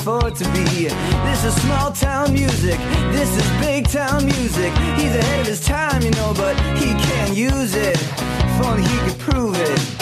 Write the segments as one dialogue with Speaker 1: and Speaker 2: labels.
Speaker 1: afford to be. This is small town music, this is big town music. He's ahead of his time, you know, but he can't use it. If only he could prove it.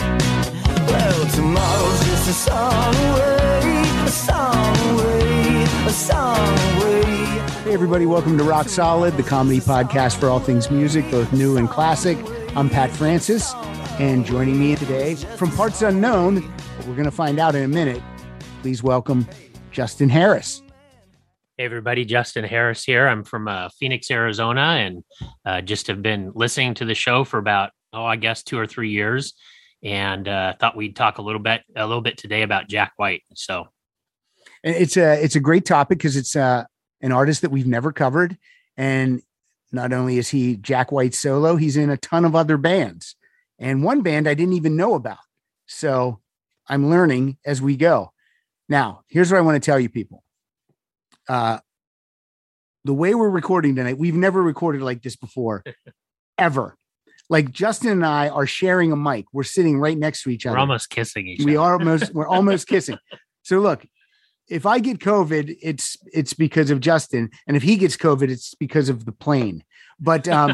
Speaker 1: Well, tomorrow's just a song away, a song away, a song away.
Speaker 2: Hey everybody, welcome to Rock Solid, the comedy podcast for all things music, both new and classic. I'm Pat Francis, and joining me today from parts unknown, but we're going to find out in a minute, please welcome Justin Harris.
Speaker 3: Hey everybody, Justin Harris here. I'm from Phoenix, Arizona, and just have been listening to the show for about, I guess 2 or 3 years, and thought we'd talk a little bit today about Jack White. So
Speaker 2: it's a great topic because it's an artist that we've never covered, and not only is he Jack White solo, he's in a ton of other bands, and one band I didn't even know about. So I'm learning as we go. Now, here's what I want to tell you people. The way we're recording tonight, we've never recorded like this before, ever. Like Justin and I are sharing a mic. We're sitting right next to each other.
Speaker 3: We're almost kissing each other.
Speaker 2: We're almost kissing. So look, if I get COVID, it's because of Justin, and if he gets COVID, it's because of the plane. But you're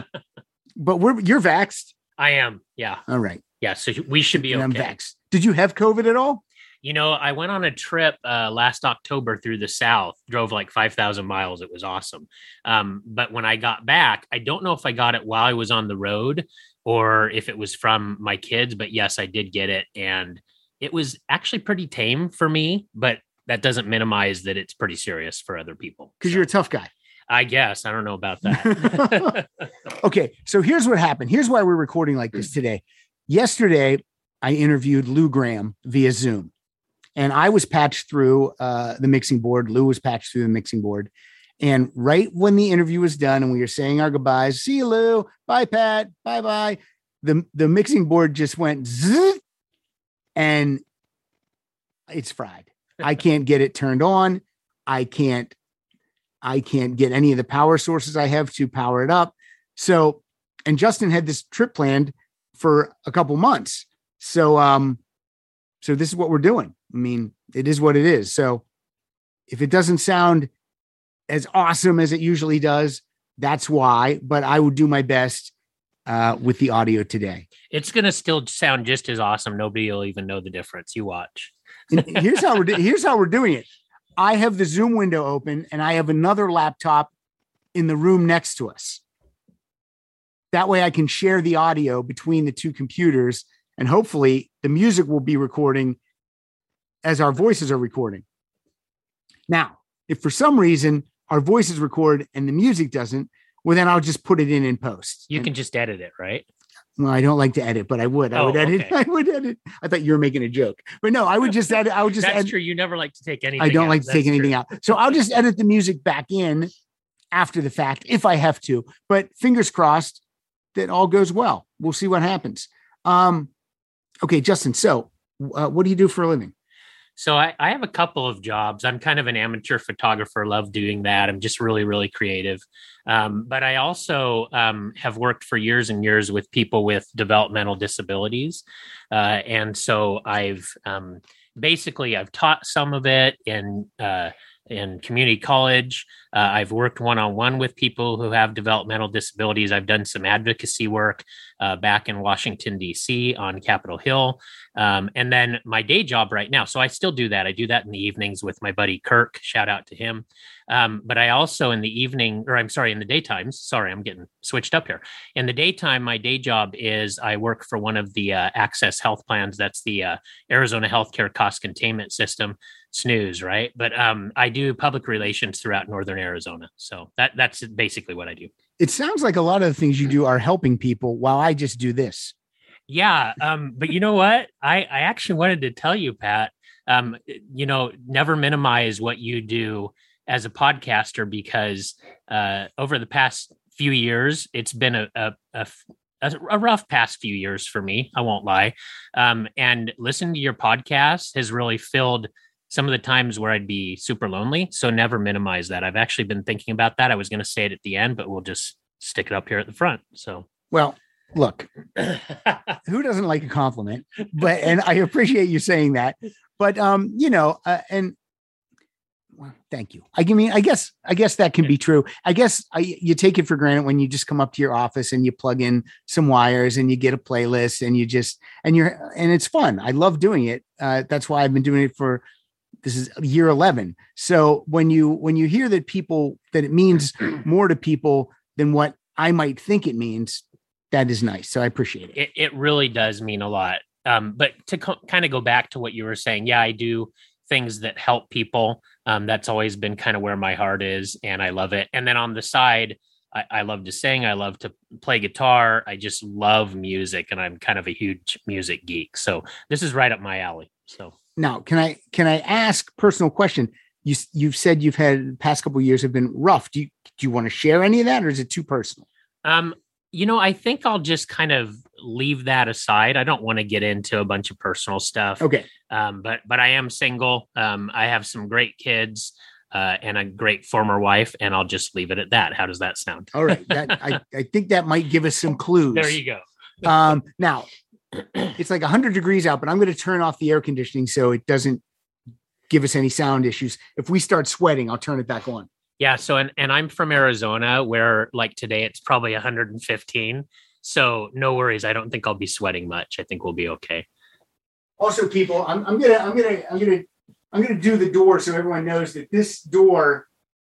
Speaker 2: vaxxed.
Speaker 3: I am. Yeah.
Speaker 2: All right.
Speaker 3: Yeah. So we should be okay.
Speaker 2: I'm vaxxed. Did you have COVID at all?
Speaker 3: You know, I went on a trip last October through the South, drove like 5,000 miles. It was awesome. But when I got back, I don't know if I got it while I was on the road or if it was from my kids, but yes, I did get it. And it was actually pretty tame for me, but that doesn't minimize that it's pretty serious for other people.
Speaker 2: Because you're a tough guy.
Speaker 3: I guess. I don't know about that.
Speaker 2: Okay. So here's what happened. Here's why we're recording like this today. Yesterday, I interviewed Lou Gramm via Zoom, and I was patched through the mixing board. Lou was patched through the mixing board. And right when the interview was done and we were saying our goodbyes, see you, Lou. Bye, Pat. Bye-bye. The mixing board just went zzz, and it's fried. I can't get it turned on. I can't get any of the power sources I have to power it up. So, and Justin had this trip planned for a couple months. So this is what we're doing. I mean, it is what it is. So if it doesn't sound as awesome as it usually does, that's why, but I would do my best with the audio today.
Speaker 3: It's going to still sound just as awesome. Nobody will even know the difference. You watch.
Speaker 2: Here's how we're doing it. I have the Zoom window open and I have another laptop in the room next to us. That way I can share the audio between the two computers, and hopefully the music will be recording as our voices are recording. Now, if for some reason our voices record and the music doesn't, well, then I'll just put it in post.
Speaker 3: You can just edit it, right?
Speaker 2: Well, I don't like to edit, but I would. I would edit. Okay. I would edit. I thought you were making a joke, but no, I would just edit. I would just.
Speaker 3: That's true. You never like to take anything.
Speaker 2: I don't
Speaker 3: out.
Speaker 2: like to take anything out, so I'll just edit the music back in after the fact if I have to. But fingers crossed that all goes well. We'll see what happens. Okay, Justin. So, what do you do for a living?
Speaker 3: So I have a couple of jobs. I'm kind of an amateur photographer, love doing that. I'm just really, really creative. But I also have worked for years and years with people with developmental disabilities. And so I've taught some of it in community college. I've worked one-on-one with people who have developmental disabilities. I've done some advocacy work back in Washington, D.C. on Capitol Hill. And then my day job right now. So I still do that. I do that in the evenings with my buddy Kirk. Shout out to him. But I also in the daytimes, sorry, I'm getting switched up here. In the daytime, my day job is I work for one of the Access Health Plans. That's the Arizona Healthcare Cost Containment System, SNOOZ, right? But I do public relations throughout Northern Arizona. So that's basically what I do.
Speaker 2: It sounds like a lot of the things you do are helping people while I just do this.
Speaker 3: Yeah. But you know what? I actually wanted to tell you, Pat, never minimize what you do as a podcaster, because over the past few years, it's been a rough past few years for me. I won't lie. And listening to your podcast has really filled some of the times where I'd be super lonely. So never minimize that. I've actually been thinking about that. I was going to say it at the end, but we'll just stick it up here at the front. So,
Speaker 2: well, look, who doesn't like a compliment? And I appreciate you saying that. But, and Well, thank you. I mean, I guess that can be true. I guess you take it for granted when you just come up to your office and you plug in some wires and you get a playlist and and it's fun. I love doing it. That's why I've been doing it this is year 11. So when you hear that it means more to people than what I might think it means, that is nice. So I appreciate it.
Speaker 3: It really does mean a lot. But to kind of go back to what you were saying, yeah, I do things that help people. That's always been kind of where my heart is, and I love it. And then on the side, I love to sing. I love to play guitar. I just love music, and I'm kind of a huge music geek. So this is right up my alley. So
Speaker 2: now, can I ask a personal question? You've said you've had the past couple of years have been rough. Do you want to share any of that, or is it too personal?
Speaker 3: I think I'll just kind of leave that aside. I don't want to get into a bunch of personal stuff.
Speaker 2: Okay.
Speaker 3: But I am single. I have some great kids and a great former wife, and I'll just leave it at that. How does that sound?
Speaker 2: All right. I think that might give us some clues.
Speaker 3: There you go.
Speaker 2: Now it's like 100 degrees out, but I'm going to turn off the air conditioning so it doesn't give us any sound issues. If we start sweating, I'll turn it back on.
Speaker 3: Yeah. So, and I'm from Arizona, where like today it's probably 115. So no worries. I don't think I'll be sweating much. I think we'll be okay.
Speaker 2: Also, people, I'm gonna do the door so everyone knows that this door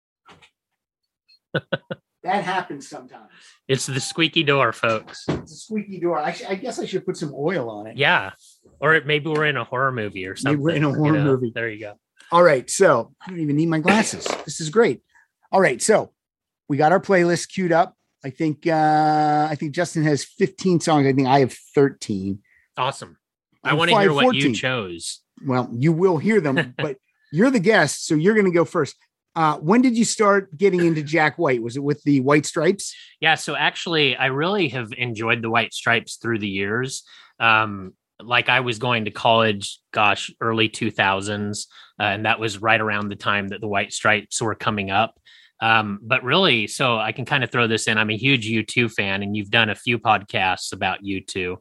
Speaker 2: that happens sometimes.
Speaker 3: It's the squeaky door, folks.
Speaker 2: It's a squeaky door. I guess I should put some oil on it.
Speaker 3: Yeah. Or maybe we're in a horror movie or something.
Speaker 2: Maybe we're in a horror movie.
Speaker 3: There you go.
Speaker 2: All right. So I don't even need my glasses. This is great. All right. So we got our playlist queued up. I think Justin has 15 songs. I think I have 13.
Speaker 3: Awesome. I want to hear what 14. You chose.
Speaker 2: Well, you will hear them, but you're the guest, so you're going to go first. When did you start getting into Jack White? Was it with the White Stripes?
Speaker 3: Yeah. So actually, I really have enjoyed the White Stripes through the years. Like I was going to college, early 2000s. And that was right around the time that the White Stripes were coming up. But really, so I can kind of throw this in. I'm a huge U2 fan, and you've done a few podcasts about U2.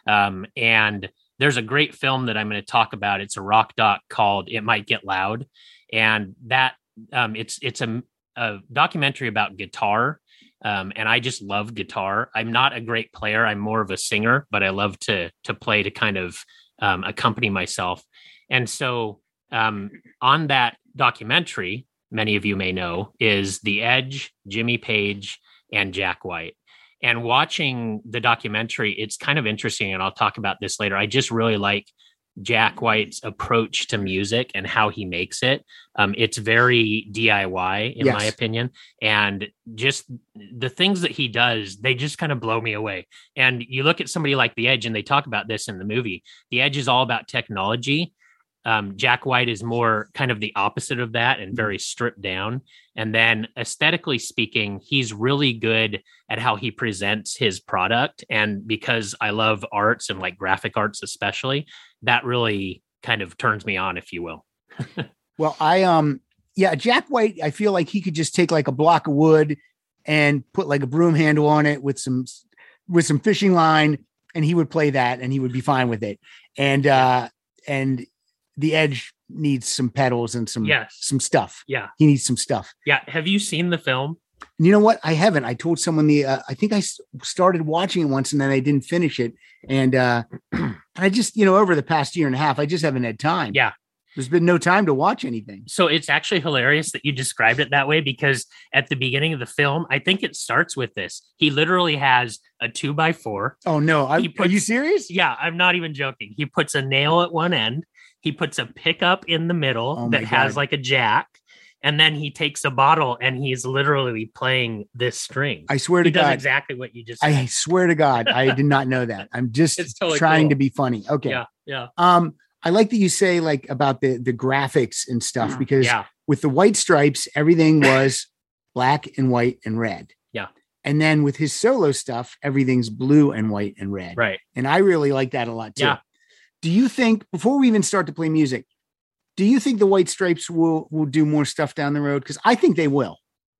Speaker 3: And there's a great film that I'm going to talk about. It's a rock doc called It Might Get Loud. And that it's a documentary about guitar. And I just love guitar. I'm not a great player. I'm more of a singer, but I love to play to kind of accompany myself. And so on that documentary, many of you may know, is The Edge, Jimmy Page, and Jack White. And watching the documentary, it's kind of interesting, and I'll talk about this later. I just really like Jack White's approach to music and how he makes it. It's very DIY, in my opinion. And just the things that he does, they just kind of blow me away. And you look at somebody like The Edge, and they talk about this in the movie. The Edge is all about technology. Jack White is more kind of the opposite of that and very stripped down. And then aesthetically speaking, he's really good at how he presents his product. And because I love arts and like graphic arts, especially, that really kind of turns me on, if you will.
Speaker 2: Well, Jack White, I feel like he could just take like a block of wood and put like a broom handle on it with some fishing line, and he would play that and he would be fine with it. And The Edge needs some pedals and some stuff. Yeah. He needs some stuff.
Speaker 3: Yeah. Have you seen the film?
Speaker 2: You know what? I haven't. I told someone I think I started watching it once and then I didn't finish it. And I just, over the past year and a half, I just haven't had time.
Speaker 3: Yeah.
Speaker 2: There's been no time to watch anything.
Speaker 3: So it's actually hilarious that you described it that way, because at the beginning of the film, I think it starts with this. He literally has a 2x4.
Speaker 2: Oh no. Are you serious?
Speaker 3: Yeah. I'm not even joking. He puts a nail at one end. He puts a pickup in the middle that has like a jack. And then he takes a bottle and he's literally playing this string.
Speaker 2: I swear to God.
Speaker 3: He does exactly what you just said.
Speaker 2: I swear to God. I did not know that. I'm just totally trying to be funny. Okay.
Speaker 3: Yeah.
Speaker 2: I like that you say like about the graphics and stuff, because with the White Stripes, everything was black and white and red.
Speaker 3: Yeah.
Speaker 2: And then with his solo stuff, everything's blue and white and red.
Speaker 3: Right.
Speaker 2: And I really like that a lot too.
Speaker 3: Yeah.
Speaker 2: Do you think, before we even start to play music, do you think the White Stripes will do more stuff down the road? Because I think they will.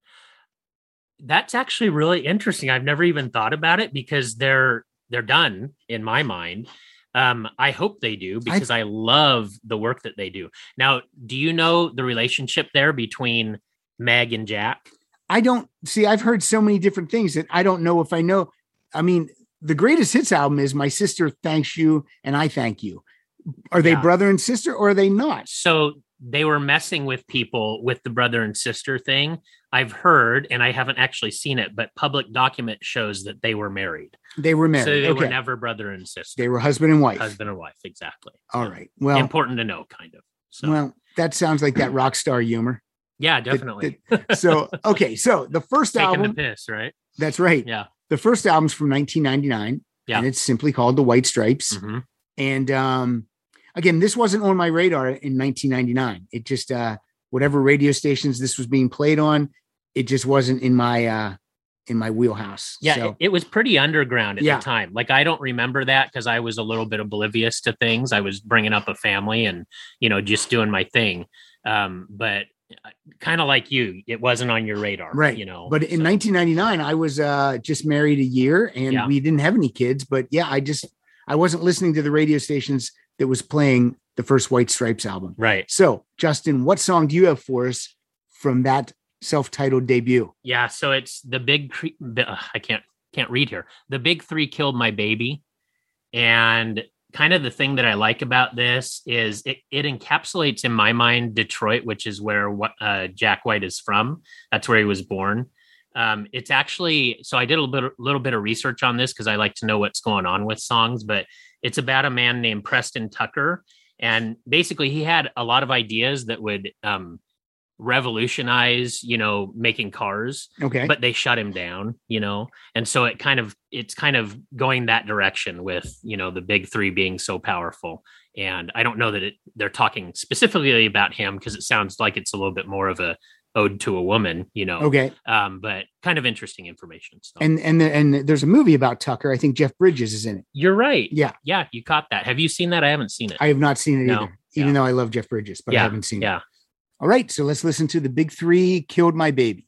Speaker 3: That's actually really interesting. I've never even thought about it, because they're done in my mind. I hope they do, because I love the work that they do. Now, do you know the relationship there between Meg and Jack?
Speaker 2: I don't see. I've heard so many different things that I don't know if I know. I mean, the greatest hits album is My Sister Thanks You and I Thank You. Are they brother and sister, or are they not?
Speaker 3: So they were messing with people with the brother and sister thing. I've heard, and I haven't actually seen it, but public document shows that they were married.
Speaker 2: They were married.
Speaker 3: So they were never brother and sister.
Speaker 2: They were husband and wife.
Speaker 3: Husband and wife, exactly.
Speaker 2: All right. Well,
Speaker 3: important to know, kind of. So.
Speaker 2: Well, that sounds like that rock star humor.
Speaker 3: Yeah, definitely.
Speaker 2: So the first
Speaker 3: Taking
Speaker 2: album.
Speaker 3: the piss, right?
Speaker 2: That's right.
Speaker 3: Yeah.
Speaker 2: The first album's from 1999.
Speaker 3: Yeah.
Speaker 2: And it's simply called The White Stripes.
Speaker 3: Mm-hmm.
Speaker 2: And again, this wasn't on my radar in 1999. It just, whatever radio stations this was being played on, it just wasn't in my wheelhouse.
Speaker 3: Yeah,
Speaker 2: so,
Speaker 3: it was pretty underground at the time. Like, I don't remember that because I was a little bit oblivious to things. I was bringing up a family and, just doing my thing. But kind of like you, it wasn't on your radar,
Speaker 2: right? But in 1999, I was just married a year, and we didn't have any kids. But I wasn't listening to the radio stations that was playing the first White Stripes album.
Speaker 3: Right.
Speaker 2: So, Justin, what song do you have for us from that self-titled debut?
Speaker 3: Yeah. So it's the big, I can't read here. The Big Three Killed My Baby. And kind of the thing that I like about this is it encapsulates in my mind Detroit, which is where Jack White is from. That's where he was born. It's actually, so I did a little bit of research on this because I like to know what's going on with songs, but it's about a man named Preston Tucker. And basically he had a lot of ideas that would revolutionize, making cars.
Speaker 2: Okay.
Speaker 3: But they shut him down, and so it's kind of going that direction with, the big three being so powerful. And I don't know that they're talking specifically about him because it sounds like it's a little bit more of a ode to a woman,
Speaker 2: Okay.
Speaker 3: But kind of interesting information. So.
Speaker 2: And there's a movie about Tucker. I think Jeff Bridges is in it.
Speaker 3: You're right.
Speaker 2: Yeah.
Speaker 3: Yeah. You caught that. Have you seen that? I haven't seen it.
Speaker 2: I have not seen it either, even though I love Jeff Bridges, but I haven't seen it.
Speaker 3: Yeah.
Speaker 2: All right. So let's listen to The Big Three Killed My Baby.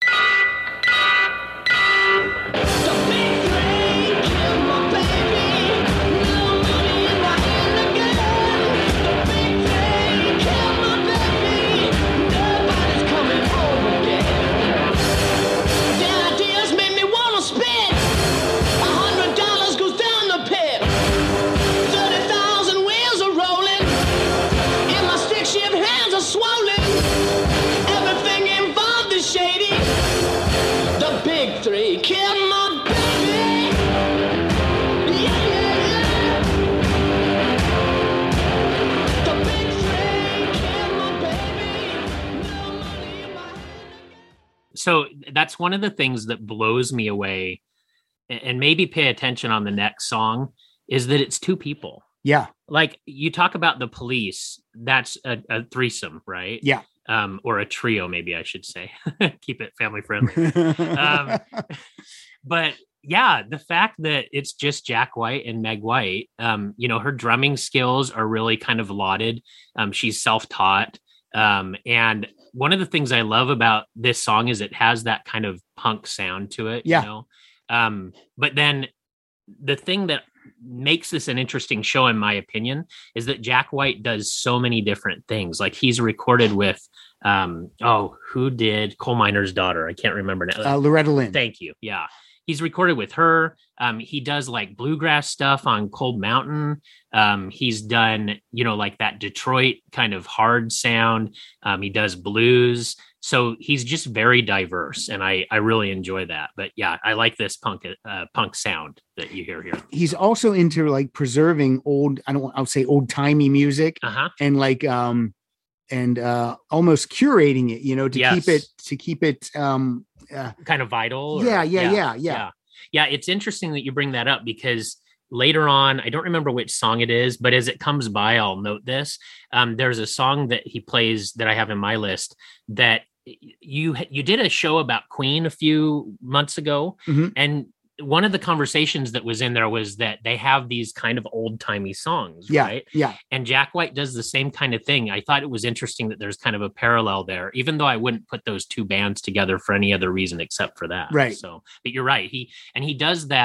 Speaker 3: So that's one of the things that blows me away, and maybe pay attention on the next song, is that it's two people.
Speaker 2: Yeah.
Speaker 3: Like you talk about The Police, that's a threesome, right?
Speaker 2: Yeah.
Speaker 3: Or a trio, maybe I should say. Keep it family friendly. But yeah, the fact that it's just Jack White and Meg White, her drumming skills are really kind of lauded. She's self-taught. And one of the things I love about this song is it has that kind of punk sound to it.
Speaker 2: Yeah.
Speaker 3: But then the thing that makes this an interesting show, in my opinion, is that Jack White does so many different things. Like he's recorded with, who did Coal Miner's Daughter? I can't remember now.
Speaker 2: Loretta Lynn.
Speaker 3: Thank you. Yeah. He's recorded with her. He does like bluegrass stuff on Cold Mountain. He's done, like that Detroit kind of hard sound. He does blues. So he's just very diverse, and I really enjoy that. But yeah, I like this punk sound that you hear here.
Speaker 2: He's also into like preserving I'll say old timey music, and like almost curating it, to keep it
Speaker 3: kind of vital.
Speaker 2: Yeah.
Speaker 3: It's interesting that you bring that up, because later on, I don't remember which song it is, but as it comes by, I'll note this. There's a song that he plays that I have in my list that you did a show about Queen a few months ago.
Speaker 2: Mm-hmm.
Speaker 3: And one of the conversations that was in there was that they have these kind of old timey songs, right?
Speaker 2: Yeah.
Speaker 3: And Jack White does the same kind of thing. I thought it was interesting that there's kind of a parallel there, even though I wouldn't put those two bands together for any other reason except for that.
Speaker 2: Right.
Speaker 3: So, but you're right. He does that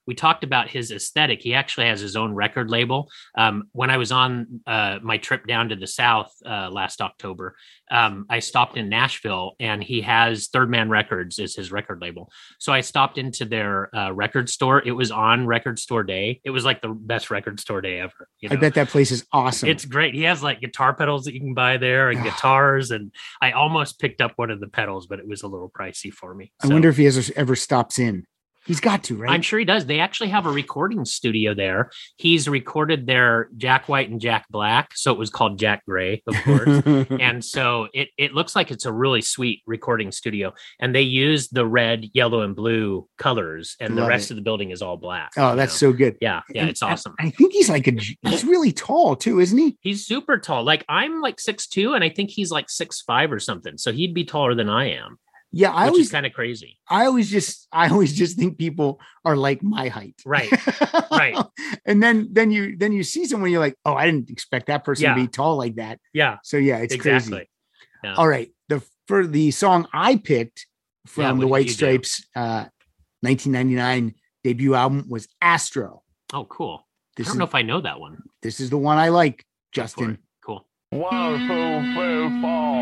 Speaker 3: we talked about his aesthetic. He actually has his own record label. When I was on my trip down to the South last October, I stopped in Nashville, and he has Third Man Records is his record label. So I stopped into their record store. It was on Record Store Day. It was like the best record store day ever.
Speaker 2: I bet that place is awesome.
Speaker 3: It's great. He has like guitar pedals that you can buy there and guitars. And I almost picked up one of the pedals, but it was a little pricey for me.
Speaker 2: I wonder if he ever stops in. He's got to, right?
Speaker 3: I'm sure he does. They actually have a recording studio there. He's recorded their Jack White and Jack Black. So it was called Jack Gray, of course. And so it looks like it's a really sweet recording studio. And they use the red, yellow, and blue colors. And the rest of the building is all black.
Speaker 2: Oh, that's so good.
Speaker 3: Yeah. Yeah. It's awesome.
Speaker 2: I think he's he's really tall too, isn't he?
Speaker 3: He's super tall. Like I'm like 6'2", and I think he's like 6'5" or something. So he'd be taller than I am.
Speaker 2: Yeah,
Speaker 3: which is kind of crazy.
Speaker 2: I always just think people are like my height.
Speaker 3: Right. Right.
Speaker 2: And then you see someone, you're like, oh, I didn't expect that person to be tall like that.
Speaker 3: Yeah.
Speaker 2: So yeah, it's
Speaker 3: exactly.
Speaker 2: crazy.
Speaker 3: Yeah.
Speaker 2: All right. For the song I picked from the White Stripes 1999 debut album was Astro.
Speaker 3: Oh, cool. I don't know if I know that one.
Speaker 2: This is the one I like, Justin.
Speaker 3: Cool.
Speaker 4: 1, 2, 3, 4.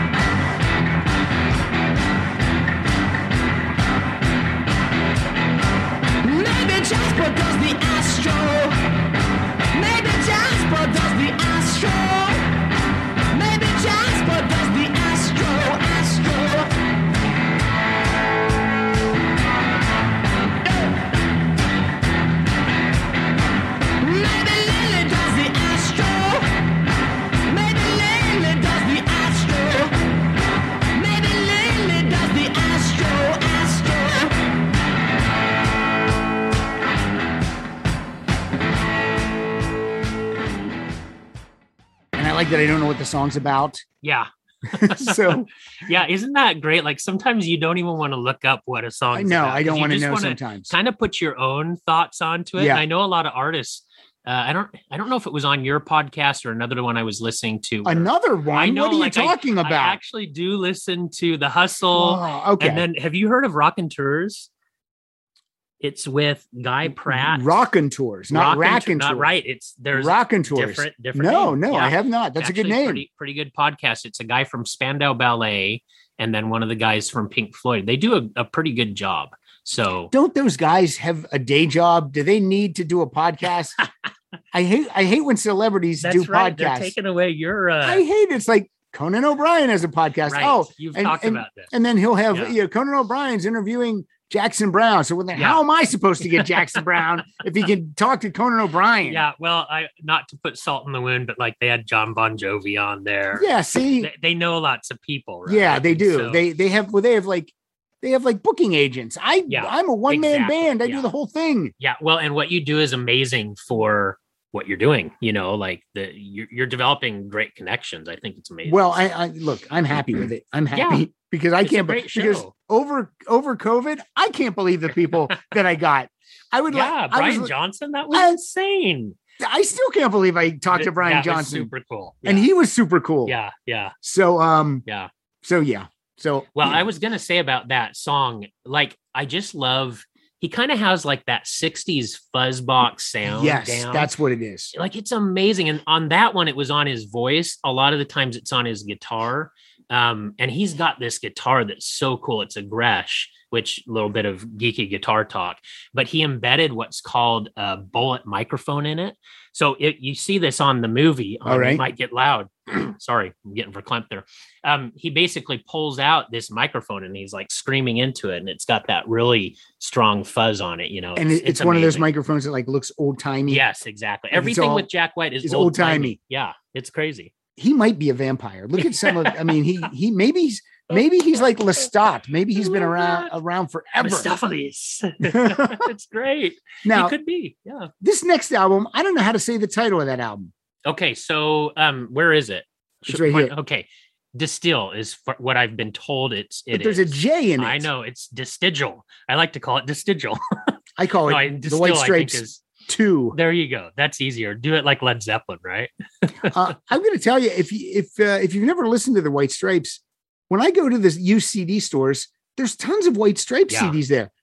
Speaker 5: Jasper does the Astro. Maybe Jasper does the Astro. Maybe Jasper does the Astro. Maybe Lily does the Astro. Maybe Lily does the Astro. Maybe Lily does the Astro.
Speaker 2: I like that I don't know what the song's about.
Speaker 3: Yeah.
Speaker 2: So
Speaker 3: yeah, isn't that great? Like sometimes you don't even want to look up what a song is about.
Speaker 2: I don't want to know sometimes.
Speaker 3: Kind of put your own thoughts onto it.
Speaker 2: Yeah.
Speaker 3: And I know a lot of artists. I don't know if it was on your podcast or another one I was listening to.
Speaker 2: Another one?
Speaker 3: I know,
Speaker 2: what are you talking about?
Speaker 3: I actually do listen to The Hustle.
Speaker 2: Oh, okay.
Speaker 3: And then have you heard of Rockin' Tours? It's with Guy Pratt.
Speaker 2: Rockin' Tours, not Rackin' Tours.
Speaker 3: Not right. There's
Speaker 2: Rockin' Tours.
Speaker 3: Different.
Speaker 2: No,
Speaker 3: name.
Speaker 2: I have not. That's
Speaker 3: actually
Speaker 2: a good name.
Speaker 3: Pretty good podcast. It's a guy from Spandau Ballet and then one of the guys from Pink Floyd. They do a pretty good job. So
Speaker 2: don't those guys have a day job? Do they need to do a podcast? I hate when celebrities do podcasts.
Speaker 3: They're taking away your.
Speaker 2: I hate it. It's like Conan O'Brien has a podcast.
Speaker 3: Right.
Speaker 2: Oh,
Speaker 3: you've talked about this,
Speaker 2: and then he'll have Conan O'Brien's interviewing Jackson Brown. So how am I supposed to get Jackson Brown if he can talk to Conan O'Brien?
Speaker 3: Yeah, well, not to put salt in the wound, but like they had John Bon Jovi on there.
Speaker 2: Yeah, see,
Speaker 3: they know lots of people. Right?
Speaker 2: Yeah, they do.
Speaker 3: So,
Speaker 2: they have like booking agents. I'm a one-man band. I do the whole thing.
Speaker 3: Yeah, well, and what you do is amazing for what you're doing. You know, like you're developing great connections. I think it's amazing.
Speaker 2: Well, I look, I'm happy with it. I'm happy because over COVID, I can't believe the people that I got.
Speaker 3: Brian Johnson, that was insane.
Speaker 2: I still can't believe I talked to Brian Johnson.
Speaker 3: Super cool.
Speaker 2: And he was super cool.
Speaker 3: Yeah.
Speaker 2: So
Speaker 3: I was gonna say about that song, like I just love. He kind of has like that 60s fuzzbox sound.
Speaker 2: Yes,
Speaker 3: down.
Speaker 2: That's what it is.
Speaker 3: Like it's amazing. And on that one, it was on his voice. A lot of the times it's on his guitar. And he's got this guitar that's so cool. It's a Gretsch, which a little bit of geeky guitar talk, but he embedded what's called a bullet microphone in it. So you see this on the movie.
Speaker 2: All right.
Speaker 3: It might get loud. Sorry, I'm getting verklempt there. He basically pulls out this microphone and he's like screaming into it. And it's got that really strong fuzz on it, you know.
Speaker 2: And it's one of those microphones that like looks old timey.
Speaker 3: Yes, exactly. Everything with Jack White is
Speaker 2: old timey.
Speaker 3: Yeah, it's crazy.
Speaker 2: He might be a vampire. Look at some of. I mean, he maybe he's like Lestat. Maybe he's been around forever.
Speaker 3: Mephistopheles. It's great.
Speaker 2: Now,
Speaker 3: he could be. Yeah.
Speaker 2: This next album, I don't know how to say the title of that album.
Speaker 3: Okay, so where is it?
Speaker 2: It's right here.
Speaker 3: Okay, Distill is what I've been told.
Speaker 2: There's a J in it.
Speaker 3: I know it's Distigal. I like to call it Distigal.
Speaker 2: I call it the White Stripes 2.
Speaker 3: There you go. That's easier. Do it like Led Zeppelin, right?
Speaker 2: I'm going to tell you, if you've never listened to the White Stripes, when I go to the UCD stores, there's tons of White Stripes CDs there.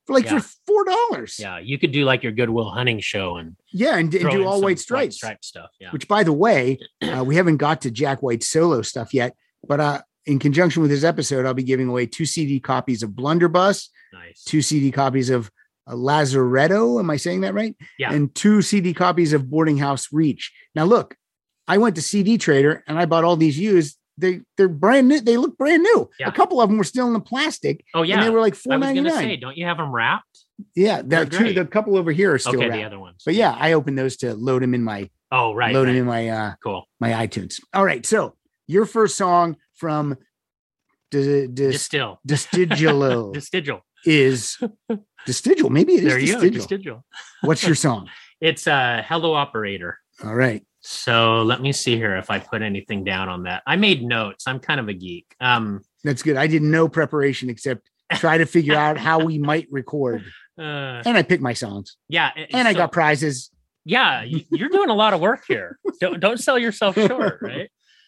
Speaker 2: for like
Speaker 3: Yeah.
Speaker 2: for $4.
Speaker 3: Yeah, you could do like your Goodwill Hunting show and
Speaker 2: Yeah, and
Speaker 3: throw
Speaker 2: do
Speaker 3: in
Speaker 2: all
Speaker 3: some
Speaker 2: white stripes.
Speaker 3: stripe stuff. Yeah.
Speaker 2: Which, by the way, we haven't got to Jack White's solo stuff yet, but in conjunction with this episode, I'll be giving away 2 CD copies of Blunderbuss,
Speaker 3: Nice.
Speaker 2: 2 CD copies of Lazaretto. Am I saying that right?
Speaker 3: Yeah.
Speaker 2: And 2 CD copies of Boarding House Reach. Now, look, I went to CD Trader and I bought all these used. They're brand new. They look brand new.
Speaker 3: Yeah.
Speaker 2: A couple of them were still in the plastic.
Speaker 3: Oh yeah.
Speaker 2: And they were like
Speaker 3: I was going to
Speaker 2: $4.99.
Speaker 3: say, don't you have them wrapped?
Speaker 2: Yeah,
Speaker 3: They're great.
Speaker 2: the couple over here are still
Speaker 3: Okay,
Speaker 2: wrapped.
Speaker 3: the other ones.
Speaker 2: But yeah, I opened those to load them in my
Speaker 3: Oh, right.
Speaker 2: load
Speaker 3: right.
Speaker 2: them in my
Speaker 3: Cool.
Speaker 2: my iTunes. All right, so your first song from
Speaker 3: Distill.
Speaker 2: Destigilo
Speaker 3: Distill.
Speaker 2: is Destigil. Maybe it is
Speaker 3: There you go.
Speaker 2: Destigil.
Speaker 3: Distill.
Speaker 2: What's your song?
Speaker 3: It's a Hello Operator.
Speaker 2: All right.
Speaker 3: So let me see here if I put anything down on that. I made notes. I'm kind of a geek.
Speaker 2: That's good. I did no preparation except try to figure out how we might record. And I picked my songs.
Speaker 3: Yeah.
Speaker 2: And I
Speaker 3: so-
Speaker 2: got prizes.
Speaker 3: Yeah, you're doing a lot of work here. Don't sell yourself short, right?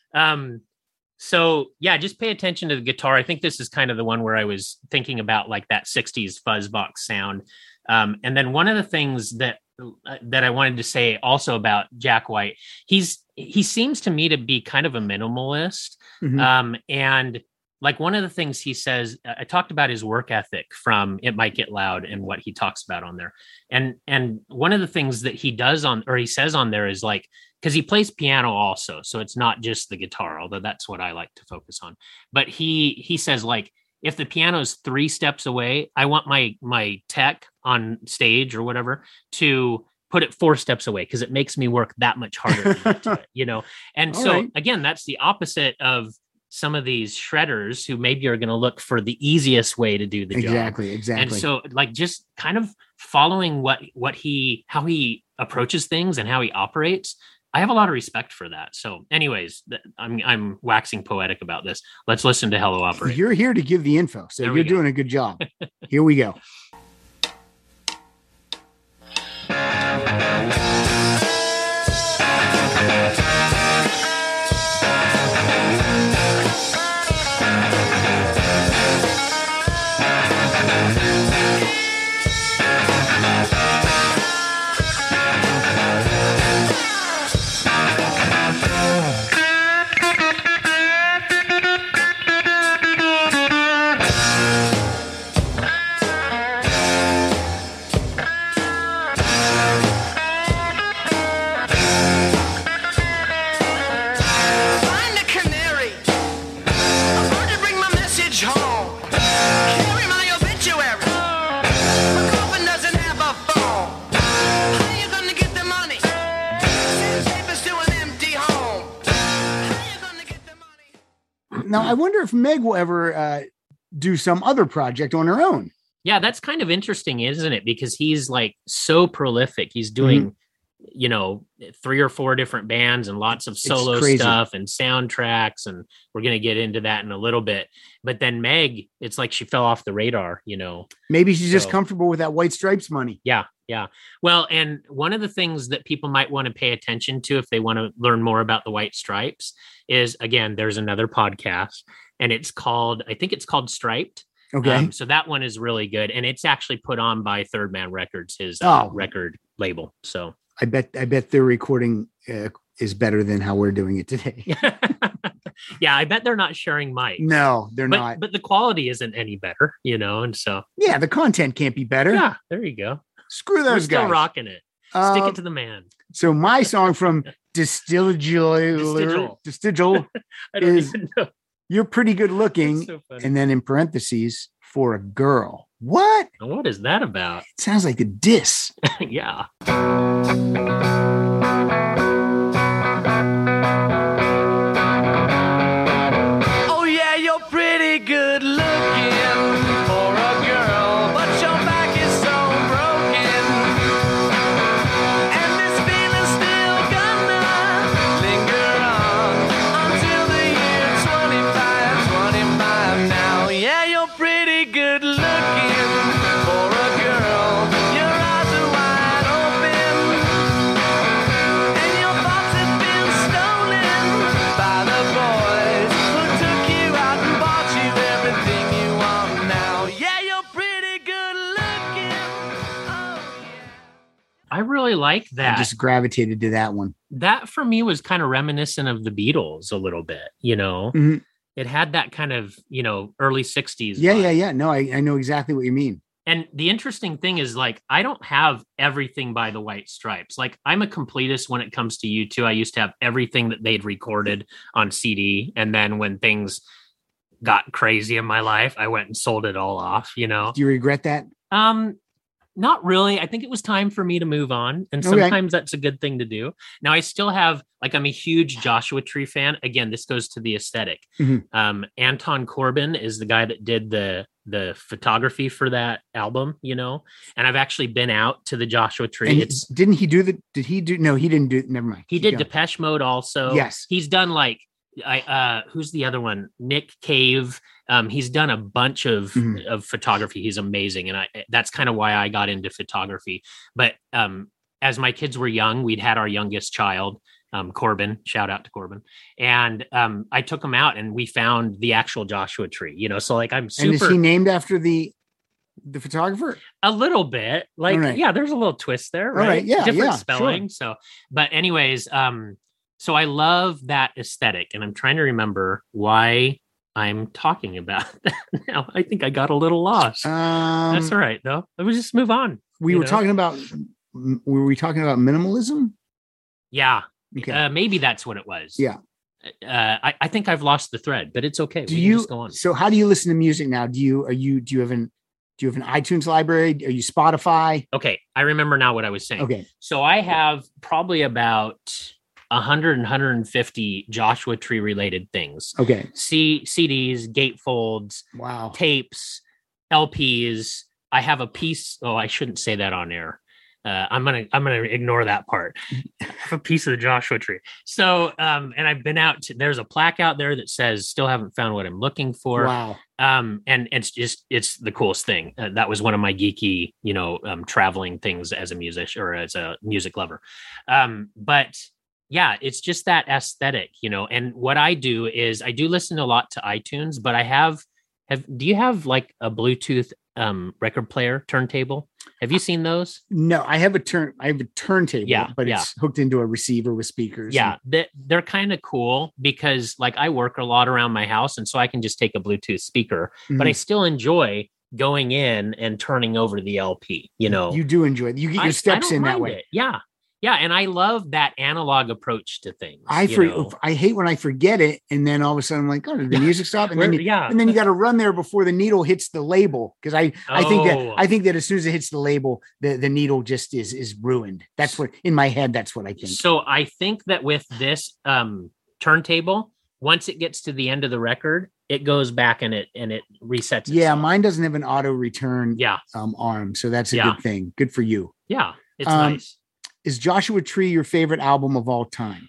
Speaker 3: So yeah, just pay attention to the guitar. I think this is kind of the one where I was thinking about like that 60s fuzzbox sound. And then one of the things that I wanted to say also about Jack White, he seems to me to be kind of a minimalist.
Speaker 2: Mhm.
Speaker 3: And like one of the things he says, I talked about his work ethic from It Might Get Loud and what he talks about on there. And one of the things that he does he says on there is like, because he plays piano also. So it's not just the guitar, although that's what I like to focus on. But he says like, if the piano's 3 steps away, I want my tech on stage or whatever to put it 4 steps away because it makes me work that much harder to get to it, you know? And
Speaker 2: All
Speaker 3: so
Speaker 2: right.
Speaker 3: again, that's the opposite of some of these shredders who maybe are going to look for the easiest way to do the job.
Speaker 2: Exactly.
Speaker 3: And so like just kind of following how he approaches things and how he operates. I have a lot of respect for that. So anyways, I'm waxing poetic about this. Let's listen to Hello Operator.
Speaker 2: You're here to give the info. So
Speaker 3: There we
Speaker 2: you're
Speaker 3: go.
Speaker 2: doing a good job. Here we go.
Speaker 5: Find a canary, a bird to bring my message home. Carry my obituary. My coffin doesn't have a phone. How you gonna get the money? Send papers to an empty home. How you gonna get the money?
Speaker 2: Now, I wonder if Meg will ever do some other project on her own.
Speaker 3: Yeah, that's kind of interesting, isn't it? Because he's like so prolific. He's doing, 3 or 4 different bands and lots of solo
Speaker 2: crazy.
Speaker 3: stuff and soundtracks. And we're going to get into that in a little bit. But then Meg, it's like she fell off the radar,
Speaker 2: Maybe she's just
Speaker 3: So-
Speaker 2: comfortable with that White Stripes money.
Speaker 3: Yeah. Yeah. Well, and one of the things that people might want to pay attention to if they want to learn more about the White Stripes is, again, there's another podcast and I think it's called Striped.
Speaker 2: Okay.
Speaker 3: So that one is really good. And it's actually put on by Third Man Records, his
Speaker 2: Oh.
Speaker 3: record label. So
Speaker 2: I bet their recording is better than how we're doing it today.
Speaker 3: yeah, I bet they're not sharing mics.
Speaker 2: No, they're not.
Speaker 3: But the quality isn't any better, and so
Speaker 2: Yeah, the content can't be better.
Speaker 3: yeah, there you go.
Speaker 2: Screw
Speaker 3: We're
Speaker 2: those
Speaker 3: still
Speaker 2: guys.
Speaker 3: rocking it. Stick
Speaker 2: Uh,
Speaker 3: it to the man.
Speaker 2: So my song from Destigil
Speaker 3: I don't
Speaker 2: is-
Speaker 3: even know.
Speaker 2: you're pretty good looking.
Speaker 3: That's so funny.
Speaker 2: And then in parentheses, for a girl. What?
Speaker 3: What is that about?
Speaker 2: It sounds like a diss.
Speaker 3: Yeah.
Speaker 5: Oh yeah, you're pretty good looking for a girl, but your back is so broken. And this feeling's still gonna linger on until the year 25 now. Yeah, you're pretty good looking for a girl. Your eyes are wide open.
Speaker 3: I really like
Speaker 2: I
Speaker 3: that.
Speaker 2: just gravitated to that one.
Speaker 3: That for me was kind of reminiscent of the Beatles a little bit,
Speaker 2: Mhm.
Speaker 3: It had that kind of, early 60s.
Speaker 2: Yeah,
Speaker 3: vibe.
Speaker 2: yeah, yeah. No, I know exactly what you mean.
Speaker 3: And the interesting thing is, like, I don't have everything by the White Stripes. Like, I'm a completist when it comes to U2. I used to have everything that they'd recorded on CD. And then when things got crazy in my life, I went and sold it all off,
Speaker 2: Do you regret that?
Speaker 3: Not really. I think it was time for me to move on. And
Speaker 2: Okay.
Speaker 3: sometimes that's a good thing to do. Now, I still have, like, I'm a huge Joshua Tree fan. Again, this goes to the aesthetic.
Speaker 2: Mhm.
Speaker 3: Anton Corbin is the guy that did the photography for that album, and I've actually been out to the Joshua Tree.
Speaker 2: And didn't he do did he do? No, he didn't do. Never mind.
Speaker 3: He
Speaker 2: Keep
Speaker 3: did
Speaker 2: going.
Speaker 3: Depeche Mode also.
Speaker 2: Yes.
Speaker 3: He's done like, who's the other one? Nick Cave. He's done a bunch of
Speaker 2: Mhm.
Speaker 3: of photography. He's amazing. And that's kind of why I got into photography. But as my kids were young, we'd had our youngest child, Corbin, shout out to Corbin. And I took him out and we found the actual Joshua Tree, so like I'm
Speaker 2: And
Speaker 3: super
Speaker 2: is he named after the photographer?
Speaker 3: a little bit like,
Speaker 2: All right.
Speaker 3: yeah, there's a little twist there,
Speaker 2: All right, yeah,
Speaker 3: different
Speaker 2: yeah,
Speaker 3: spelling. So, but anyways, so I love that aesthetic and I'm trying to remember why I'm talking about that now. I think I got a little lost. That's all right though. Let's just move on.
Speaker 2: We were talking about. Were we talking about minimalism?
Speaker 3: Yeah.
Speaker 2: Okay.
Speaker 3: Maybe that's what it was.
Speaker 2: Yeah.
Speaker 3: I think I've lost the thread, but it's okay.
Speaker 2: Do
Speaker 3: We can
Speaker 2: you?
Speaker 3: just go on?
Speaker 2: So how do you listen to music now? Do you have an iTunes library? Are you Spotify?
Speaker 3: Okay. I remember now what I was saying.
Speaker 2: Okay.
Speaker 3: So I have probably about 150 Joshua Tree related things.
Speaker 2: Okay.
Speaker 3: CDs, gatefolds,
Speaker 2: Wow.
Speaker 3: tapes, LPs. I have a piece. Oh, I shouldn't say that on air. I'm gonna ignore that part. I have a piece of the Joshua Tree. So, and I've been out. There's a plaque out there that says "Still haven't found what I'm looking for."
Speaker 2: Wow.
Speaker 3: And it's the coolest thing. That was one of my geeky, traveling things as a musician or as a music lover. But yeah, it's just that aesthetic, and what I do is I do listen a lot to iTunes, but I do you have like a Bluetooth record player turntable? Have you seen those?
Speaker 2: No, I have a turntable,
Speaker 3: Yeah,
Speaker 2: but
Speaker 3: yeah.
Speaker 2: it's hooked into a receiver with speakers.
Speaker 3: Yeah, they're kind of cool because like I work a lot around my house, and so I can just take a Bluetooth speaker, but I still enjoy going in and turning over the LP.
Speaker 2: You do enjoy it. You get your steps in that way.
Speaker 3: It. Yeah. Yeah. And I love that analog approach to things.
Speaker 2: I hate when I forget it, and then all of a sudden I'm like, oh, did the music stop? And then you got to run there before the needle hits the label, because I think that as soon as it hits the label, the needle just is ruined. That's what in my head. That's what I think.
Speaker 3: So I think that with this turntable, once it gets to the end of the record, it goes back and it resets.
Speaker 2: Yeah,
Speaker 3: itself.
Speaker 2: mine doesn't have an auto return.
Speaker 3: Yeah.
Speaker 2: Arm, so that's a good thing. Good for you.
Speaker 3: Yeah, it's nice.
Speaker 2: Is Joshua Tree your favorite album of all time?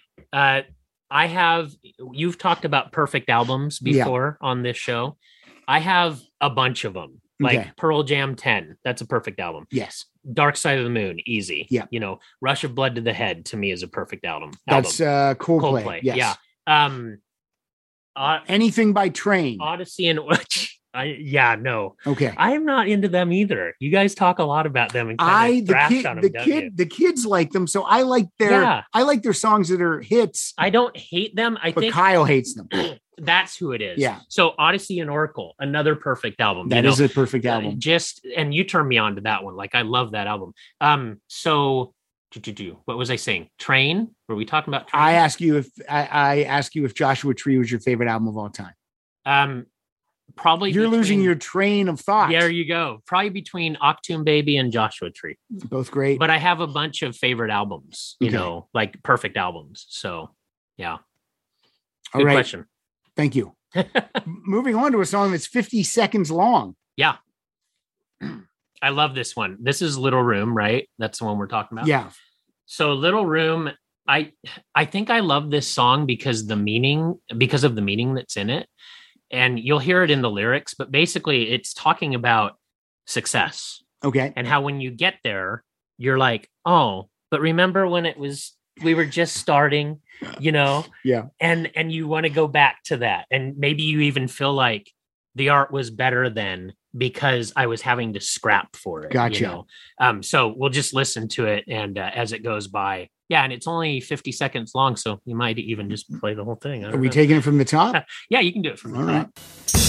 Speaker 3: You've talked about perfect albums before on this show. I have a bunch of them, like Pearl Jam 10. That's a perfect album.
Speaker 2: Yes.
Speaker 3: Dark Side of the Moon, easy.
Speaker 2: Yeah.
Speaker 3: Rush of Blood to the Head to me is a perfect album.
Speaker 2: That's Coldplay. Yes.
Speaker 3: Yeah.
Speaker 2: Anything by Train.
Speaker 3: Odyssey and no.
Speaker 2: Okay.
Speaker 3: I am not into them either. You guys talk a lot about them and
Speaker 2: the kids like them, so I like their songs that are hits.
Speaker 3: I don't hate them. I think
Speaker 2: Kyle hates them.
Speaker 3: That's who it is.
Speaker 2: Yeah.
Speaker 3: So Odyssey and Oracle, another perfect album.
Speaker 2: That is a perfect album.
Speaker 3: And you turned me on to that one. Like I love that album. So what was I saying? Train? Were we talking about Train?
Speaker 2: I ask you if Joshua Tree was your favorite album of all time.
Speaker 3: Probably
Speaker 2: you're losing your train of thought.
Speaker 3: There you go. Probably between Octoon Baby and Joshua Tree.
Speaker 2: Both great.
Speaker 3: But I have a bunch of favorite albums, like perfect albums. So yeah. Good question.
Speaker 2: Thank you. Moving on to a song that's 50 seconds long.
Speaker 3: Yeah. I love this one. This is Little Room, right? That's the one we're talking about.
Speaker 2: Yeah.
Speaker 3: So Little Room, I think I love this song because of the meaning that's in it. And you'll hear it in the lyrics, but basically it's talking about success.
Speaker 2: Okay.
Speaker 3: And how when you get there, you're like, oh, but remember when we were just starting,
Speaker 2: Yeah.
Speaker 3: And you want to go back to that. And maybe you even feel like the art was better then, because I was having to scrap for it.
Speaker 2: Gotcha.
Speaker 3: So we'll just listen to it, and as it goes by. Yeah, and it's only 50 seconds long, so you might even just play the whole thing.
Speaker 2: Are we taking it from the top?
Speaker 3: Yeah, you can do it from the
Speaker 2: All
Speaker 3: top.
Speaker 2: right.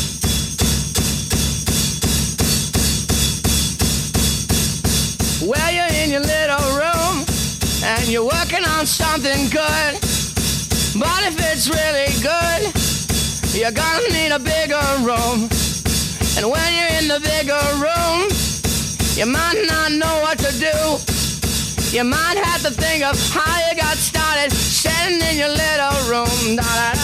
Speaker 5: Well, you're in your little room and you're working on something good. But if it's really good, you're gonna need a bigger room. And when you're in the bigger room, you might not know what to do. You might have to think of how you got started sitting in your little room.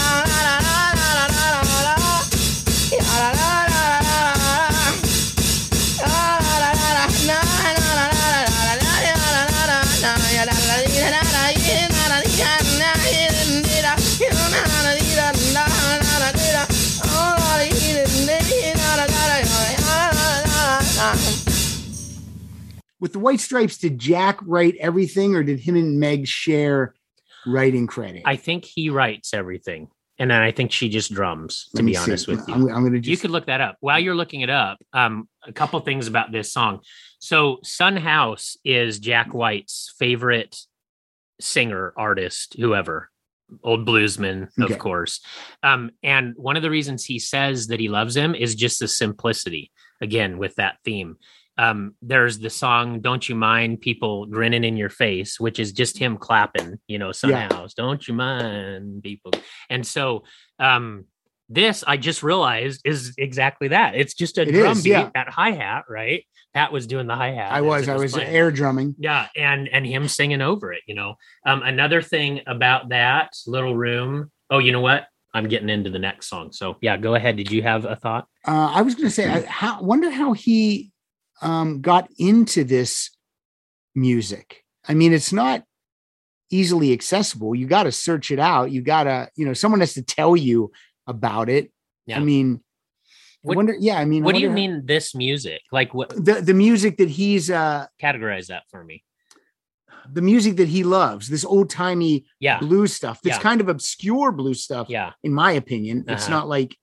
Speaker 2: With the White Stripes, did Jack write everything, or did him and Meg share writing credit?
Speaker 3: I think he writes everything, and then I think she just drums. To be honest with you,
Speaker 2: I'm going to just.
Speaker 3: You could look that up. While you're looking it up, a couple things about this song. So, Son House is Jack White's favorite singer, artist, whoever, old bluesman,
Speaker 2: Okay.
Speaker 3: of course. And one of the reasons he says that he loves him is just the simplicity. Again, with that theme. There's the song "Don't You Mind People Grinning in Your Face," which is just him clapping, Son
Speaker 2: Yeah.
Speaker 3: House, don't you mind people. And so this, I just realized, is exactly that. It's just a
Speaker 2: It
Speaker 3: drum
Speaker 2: is,
Speaker 3: beat,
Speaker 2: yeah.
Speaker 3: that hi-hat, right? Pat was doing the hi-hat.
Speaker 2: I
Speaker 3: as
Speaker 2: was
Speaker 3: it playing.
Speaker 2: air drumming.
Speaker 3: Yeah, and him singing over it, Another thing about that little room. Oh, you know what? I'm getting into the next song. So yeah, go ahead. Did you have a thought?
Speaker 2: I was going to say, wonder how he got into this music. I mean, it's not easily accessible. You got to search it out. You got to, someone has to tell you about it.
Speaker 3: Yeah.
Speaker 2: I mean,
Speaker 3: What-
Speaker 2: I wonder. Yeah, I mean,
Speaker 3: What
Speaker 2: I
Speaker 3: do you
Speaker 2: wonder
Speaker 3: mean this music? Like what?
Speaker 2: the music that he's
Speaker 3: Categorize that for me.
Speaker 2: the music that he loves, this old timey
Speaker 3: Yeah.
Speaker 2: blues stuff. That's
Speaker 3: Yeah.
Speaker 2: kind of obscure blues stuff.
Speaker 3: Yeah.
Speaker 2: In my opinion, it's
Speaker 3: Uh-huh.
Speaker 2: not like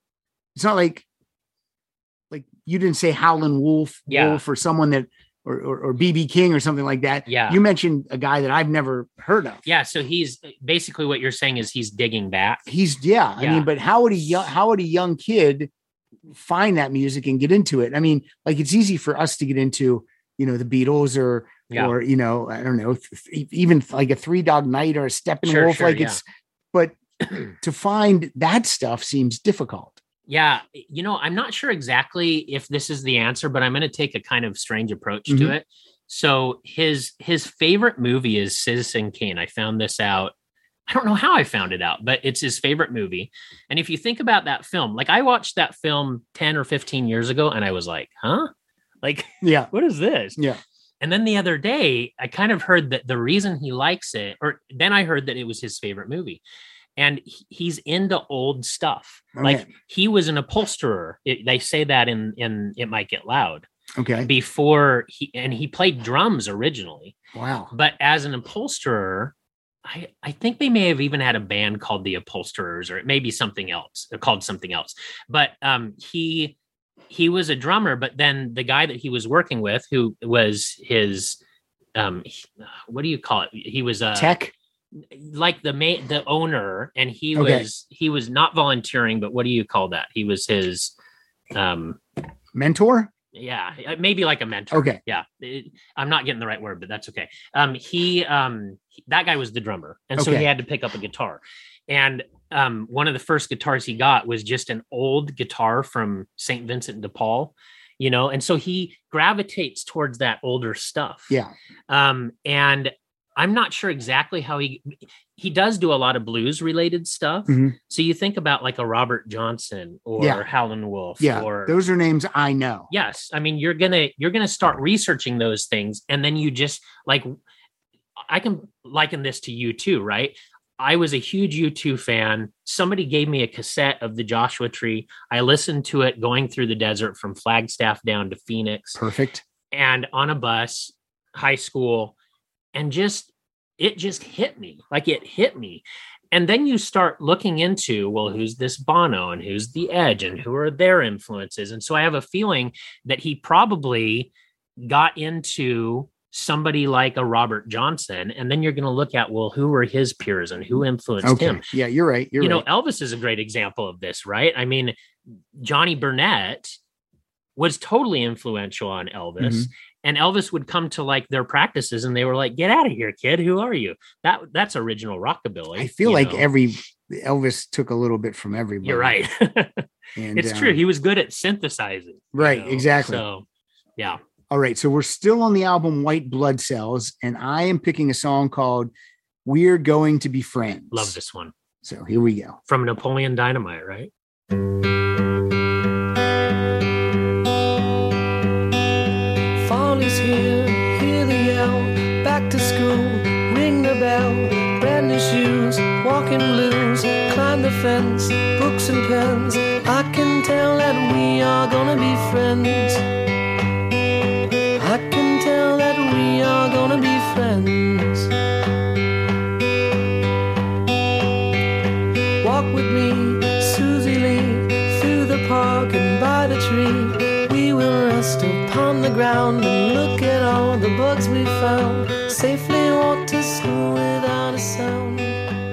Speaker 2: you didn't say Howlin' Wolf,
Speaker 3: Yeah.
Speaker 2: or someone that, or BB King or something like that.
Speaker 3: Yeah.
Speaker 2: You mentioned a guy that I've never heard of.
Speaker 3: Yeah. So he's basically, what you're saying is he's digging back.
Speaker 2: I
Speaker 3: Yeah.
Speaker 2: mean, but how would a young kid find that music and get into it? I mean, like, it's easy for us to get into, the Beatles or
Speaker 3: Yeah.
Speaker 2: I don't know, even like a Three Dog Night or a Steppenwolf.
Speaker 3: Sure, yeah.
Speaker 2: But to find that stuff seems difficult.
Speaker 3: Yeah. I'm not sure exactly if this is the answer, but I'm going to take a kind of strange approach to
Speaker 2: Mhm.
Speaker 3: it. So his favorite movie is Citizen Kane. I found this out. I don't know how I found it out, but it's his favorite movie. And if you think about that film, like I watched that film 10 or 15 years ago and I was like, huh? Like,
Speaker 2: Yeah.
Speaker 3: what is this?
Speaker 2: Yeah.
Speaker 3: And then the other day, I kind of heard that the reason he likes it, or then I heard that it was his favorite movie. And he's into old stuff. Like
Speaker 2: Okay.
Speaker 3: he was an upholsterer. They say that in It Might Get Loud
Speaker 2: Okay.
Speaker 3: before he played drums originally.
Speaker 2: Wow.
Speaker 3: But as an upholsterer, I think they may have even had a band called the Upholsterers, or it may be something else, called something else. But he was a drummer, but then the guy that he was working with, who was his, what do you call it? He was a
Speaker 2: Tech.
Speaker 3: like the owner, and he
Speaker 2: Okay.
Speaker 3: was not volunteering, but what do you call that? He was his,
Speaker 2: Mentor.
Speaker 3: yeah, maybe like a mentor.
Speaker 2: Okay.
Speaker 3: Yeah. I'm not getting the right word, but that's okay. That guy was the drummer. And so
Speaker 2: Okay.
Speaker 3: he had to pick up a guitar. And one of the first guitars he got was just an old guitar from St. Vincent de Paul, and so he gravitates towards that older stuff.
Speaker 2: Yeah.
Speaker 3: And I'm not sure exactly how he does do a lot of blues related stuff.
Speaker 2: Mhm.
Speaker 3: So you think about like a Robert Johnson or
Speaker 2: Yeah.
Speaker 3: Howlin' Wolf,
Speaker 2: Yeah.
Speaker 3: or
Speaker 2: Those are names I know.
Speaker 3: yes. I mean, you're gonna start researching those things, and then you just like, I can liken this to U2, right? I was a huge U2 fan. Somebody gave me a cassette of the Joshua Tree. I listened to it going through the desert from Flagstaff down to Phoenix,
Speaker 2: Perfect.
Speaker 3: and on a bus, high school, and it just hit me. Like it hit me. And then you start looking into, well, who's this Bono and who's the Edge and who are their influences? And so I have a feeling that he probably got into somebody like a Robert Johnson. And then you're going to look at, well, who were his peers and who influenced him?
Speaker 2: Yeah, you're right. You're right.
Speaker 3: Elvis is a great example of this, right? I mean, Johnny Burnett was totally influential on Elvis. And Elvis would come to like their practices and they were like, get out of here, kid. Who are you? That's original rockabilly.
Speaker 2: I feel like Elvis took a little bit from everybody.
Speaker 3: You're right.
Speaker 2: And
Speaker 3: it's true. He was good at synthesizing.
Speaker 2: Right. Exactly.
Speaker 3: So, yeah.
Speaker 2: All right. So we're still on the album White Blood Cells, and I am picking a song called We're Going to Be Friends.
Speaker 3: Love this one.
Speaker 2: So here we go.
Speaker 3: From Napoleon Dynamite, right?
Speaker 6: Fall is here, hear the yell, back to school, ring the bell, brand new shoes, walking blues, climb the fence, books and pens, I can tell that we are gonna be friends. I can tell that we are gonna be friends. Walk with me, Susie Lee, through the park and by the tree. We will rest upon the ground and look at all the bugs we found. Safely walk to school without a sound.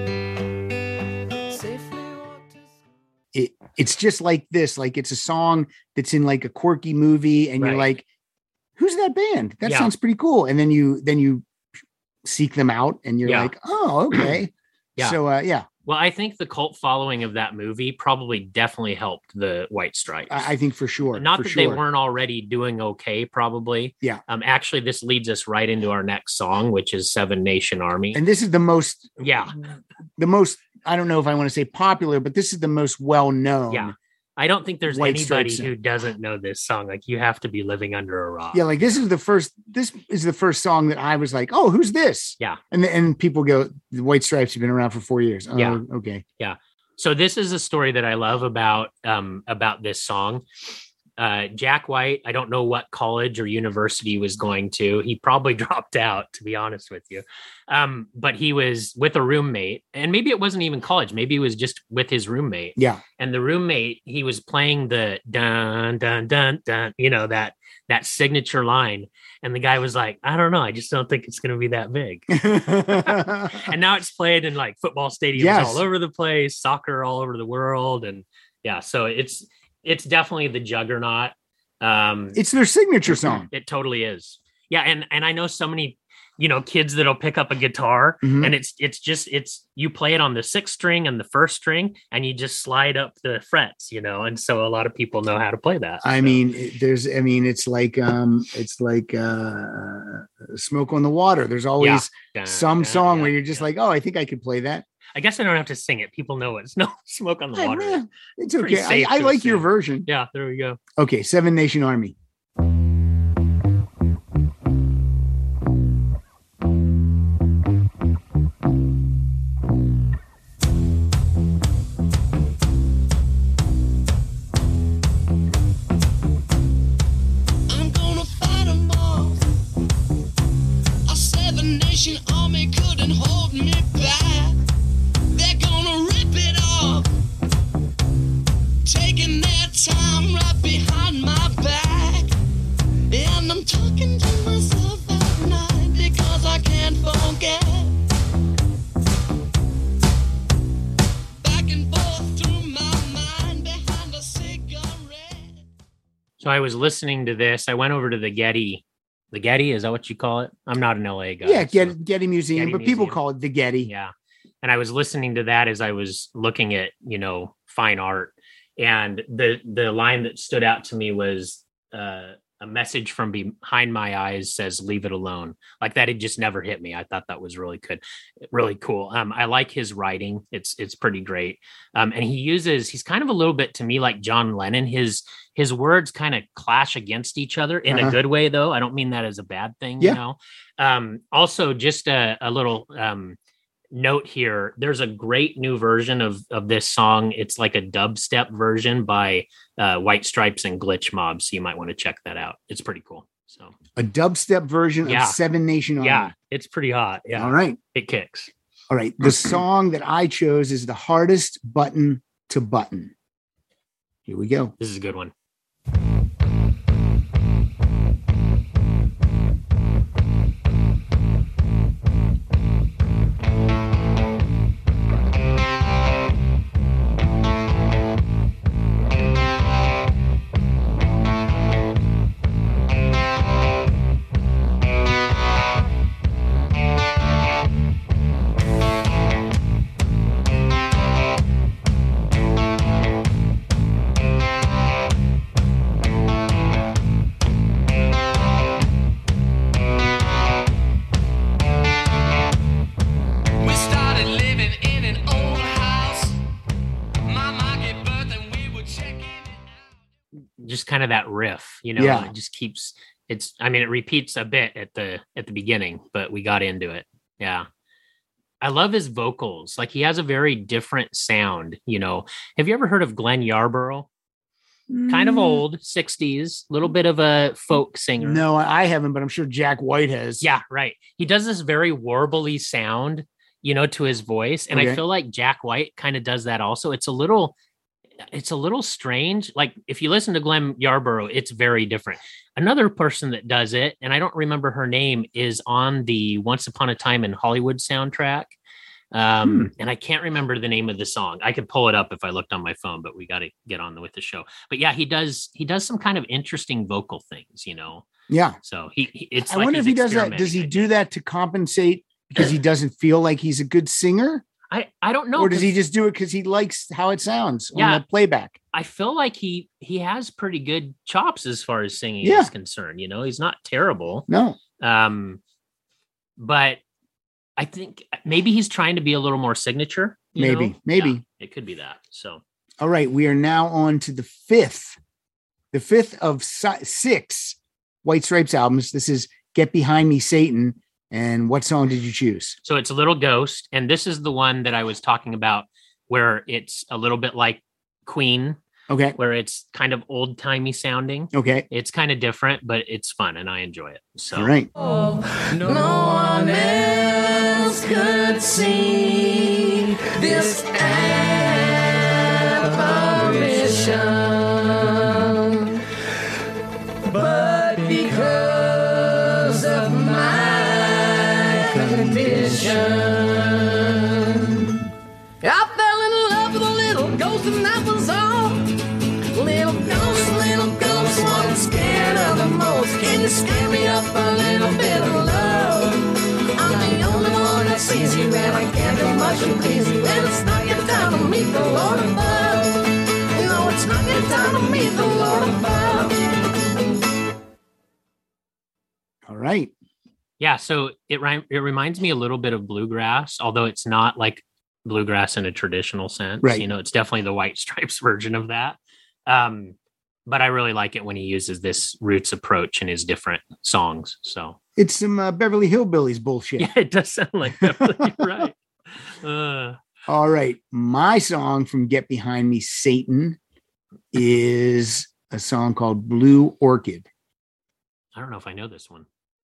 Speaker 6: Safely walk to school.
Speaker 2: It's just like this. Like it's a song that's in like a quirky movie, and you're like, who's that band? That sounds pretty cool. And then you seek them out and you're like, oh, okay. So,
Speaker 3: Well, I think the cult following of that movie probably definitely helped the White Stripes.
Speaker 2: I think for sure.
Speaker 3: Not that they weren't already doing okay, probably.
Speaker 2: Yeah.
Speaker 3: Actually, this leads us right into our next song, which is Seven Nation Army.
Speaker 2: And this is the most, I don't know if I want to say popular, but this is the most well-known.
Speaker 3: Yeah. I don't think there's
Speaker 2: White
Speaker 3: anybody
Speaker 2: Stripes
Speaker 3: who doesn't know this song. Like you have to be living under a rock.
Speaker 2: Yeah. Like this is the first song that I was like, oh, who's this?
Speaker 3: Yeah.
Speaker 2: And people go, the White Stripes have been around for 4 years. Oh,
Speaker 3: yeah.
Speaker 2: Okay.
Speaker 3: Yeah. So this is a story that I love about this song. Jack White, I don't know what college or university he was going to. He probably dropped out, to be honest with you. But he was with a roommate, and maybe it wasn't even college. Maybe he was just with his roommate.
Speaker 2: Yeah.
Speaker 3: And the roommate, he was playing the dun, dun, dun, dun, that signature line. And the guy was like, I don't know. I just don't think it's going to be that big. And now it's played in like football stadiums all over the place, soccer all over the world. And so it's definitely the juggernaut.
Speaker 2: It's their signature song.
Speaker 3: It totally is. Yeah. And I know so many, kids that'll pick up a guitar and it's you play it on the 6th string and the 1st string and you just slide up the frets, and so a lot of people know how to play that.
Speaker 2: It's like Smoke on the Water. There's always some song where you're just like, oh, I think I could play that.
Speaker 3: I guess I don't have to sing it. People know it's no Smoke on the Water.
Speaker 2: It's okay. I like your version.
Speaker 3: Yeah, there we go.
Speaker 2: Okay, Seven Nation Army.
Speaker 6: I'm gonna fight 'em all. A 7 nation army couldn't hold me back. They're gonna rip it off, taking their time right behind my back. And I'm talking to myself at night because I can't forget. Back and forth through my mind behind a cigarette.
Speaker 3: So I was listening to this. I went over to the Getty. The Getty, is that what you call it? I'm not an LA guy.
Speaker 2: Yeah, Getty Museum,
Speaker 3: Getty
Speaker 2: but people
Speaker 3: Museum.
Speaker 2: call it the Getty.
Speaker 3: Yeah. And I was listening to that as I was looking at, fine art. And the line that stood out to me was a message from behind my eyes says, leave it alone. Like that had just never hit me. I thought that was really good, really cool. I like his writing. It's pretty great. And he's kind of a little bit to me like John Lennon. His words kind of clash against each other in a good way, though. I don't mean that as a bad thing, Also, just a little note here. There's a great new version of this song. It's like a dubstep version by White Stripes and Glitch Mob. So you might want to check that out. It's pretty cool. So
Speaker 2: a dubstep version of Seven Nation Army.
Speaker 3: Yeah, it's pretty hot. Yeah.
Speaker 2: All right.
Speaker 3: It kicks.
Speaker 2: All right. The song that I chose is The Hardest Button to Button. Here we go.
Speaker 3: This is a good one.
Speaker 5: We started living in an old house. Mama gave birth and we were checking it out.
Speaker 3: Just kind of that riff, you know,
Speaker 2: Yeah.
Speaker 3: it just keeps it repeats a bit at the beginning, but we got into it. Yeah. I love his vocals. Like he has a very different sound, you know. Have you ever heard of Glenn Yarborough? Kind of old, 60s, little bit of a folk singer.
Speaker 2: No, I haven't, but I'm sure Jack White has.
Speaker 3: Yeah, right. He does this very warbly sound, you know, to his voice. And
Speaker 2: Okay.
Speaker 3: I feel like Jack White kind of does that also. It's a little strange. Like if you listen to Glenn Yarborough, it's very different. Another person that does it, and I don't remember her name, is on the Once Upon a Time in Hollywood soundtrack. And I can't remember the name of the song. I could pull it up if I looked on my phone, but we got to get on with the show. But yeah, he does some kind of interesting vocal things, you know.
Speaker 2: Yeah.
Speaker 3: So it's.
Speaker 2: I
Speaker 3: like
Speaker 2: wonder if
Speaker 3: he's
Speaker 2: he does that. Does he
Speaker 3: experimenting, I
Speaker 2: do
Speaker 3: think.
Speaker 2: that to compensate because he doesn't feel like he's a good singer?
Speaker 3: I don't know.
Speaker 2: Or does
Speaker 3: 'cause
Speaker 2: he just do it because he likes how it sounds
Speaker 3: Yeah.
Speaker 2: on the playback?
Speaker 3: I feel like he has pretty good chops as far as singing
Speaker 2: Yeah.
Speaker 3: is concerned. You know, he's not terrible.
Speaker 2: No.
Speaker 3: But I think maybe he's trying to be a little more signature. you know?
Speaker 2: Maybe.
Speaker 3: Yeah, it could be that. So
Speaker 2: All right. We are now on to the fifth of 6 White Stripes albums. This is Get Behind Me, Satan. And what song did you choose?
Speaker 3: So it's a Little Ghost. And this is the one that I was talking about where it's a little bit like Queen,
Speaker 2: Okay.
Speaker 3: where it's kind of old timey sounding.
Speaker 2: Okay.
Speaker 3: It's kind of different, but it's fun and I enjoy it. So
Speaker 2: All right.
Speaker 6: No one else could see this apparition, but because of my condition, I fell in love with a little ghost and that was all. Little ghost, what I'm scared of the most. Can you scare me up a little bit of love? I'm the only one that sees you, and I can't do much to please you. And it's not your time to meet the Lord above. No, it's not your time to meet the Lord above.
Speaker 2: All right.
Speaker 3: yeah, so it reminds me a little bit of bluegrass, although it's not like bluegrass in a traditional sense.
Speaker 2: Right.
Speaker 3: You know, it's definitely the White Stripes version of that. But I really like it when he uses this roots approach in his different songs. So
Speaker 2: It's some Beverly Hillbillies bullshit.
Speaker 3: yeah, it does sound like that. You're right.
Speaker 2: All right. My song from Get Behind Me, Satan, is a song called Blue Orchid.
Speaker 3: I don't know if I know this one.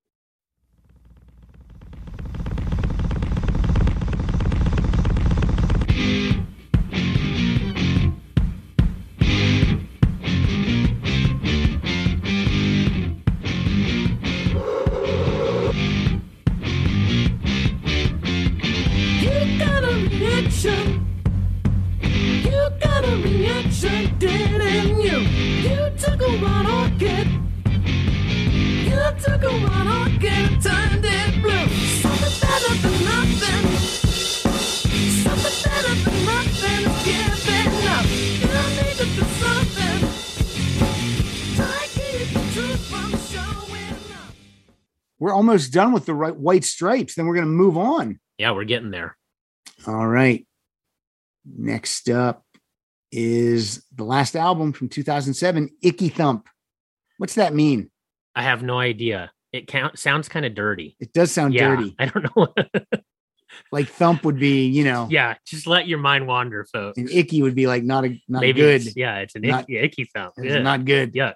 Speaker 6: You got a reaction. You got a reaction, didn't you? You took a wild orchid. You took a wild orchid and turned it blue. Something better than nothing. Something better than nothing is giving up. You need to do something. Try to keep the truth from showing up.
Speaker 2: We're almost done with the White Stripes. Then we're going to move on.
Speaker 3: Yeah, we're getting there.
Speaker 2: All right. Next up is the last album from 2007, Icky Thump. What's that mean?
Speaker 3: I have no idea. It sounds kind of dirty.
Speaker 2: It does sound
Speaker 3: Yeah,
Speaker 2: dirty.
Speaker 3: I don't know.
Speaker 2: Like thump would be, you know,
Speaker 3: Yeah, just let your mind wander, folks.
Speaker 2: and icky would be like not
Speaker 3: Maybe
Speaker 2: good.
Speaker 3: it's an
Speaker 2: Not-
Speaker 3: icky thump.
Speaker 2: It's
Speaker 3: Yeah.
Speaker 2: not good.
Speaker 3: Yuck.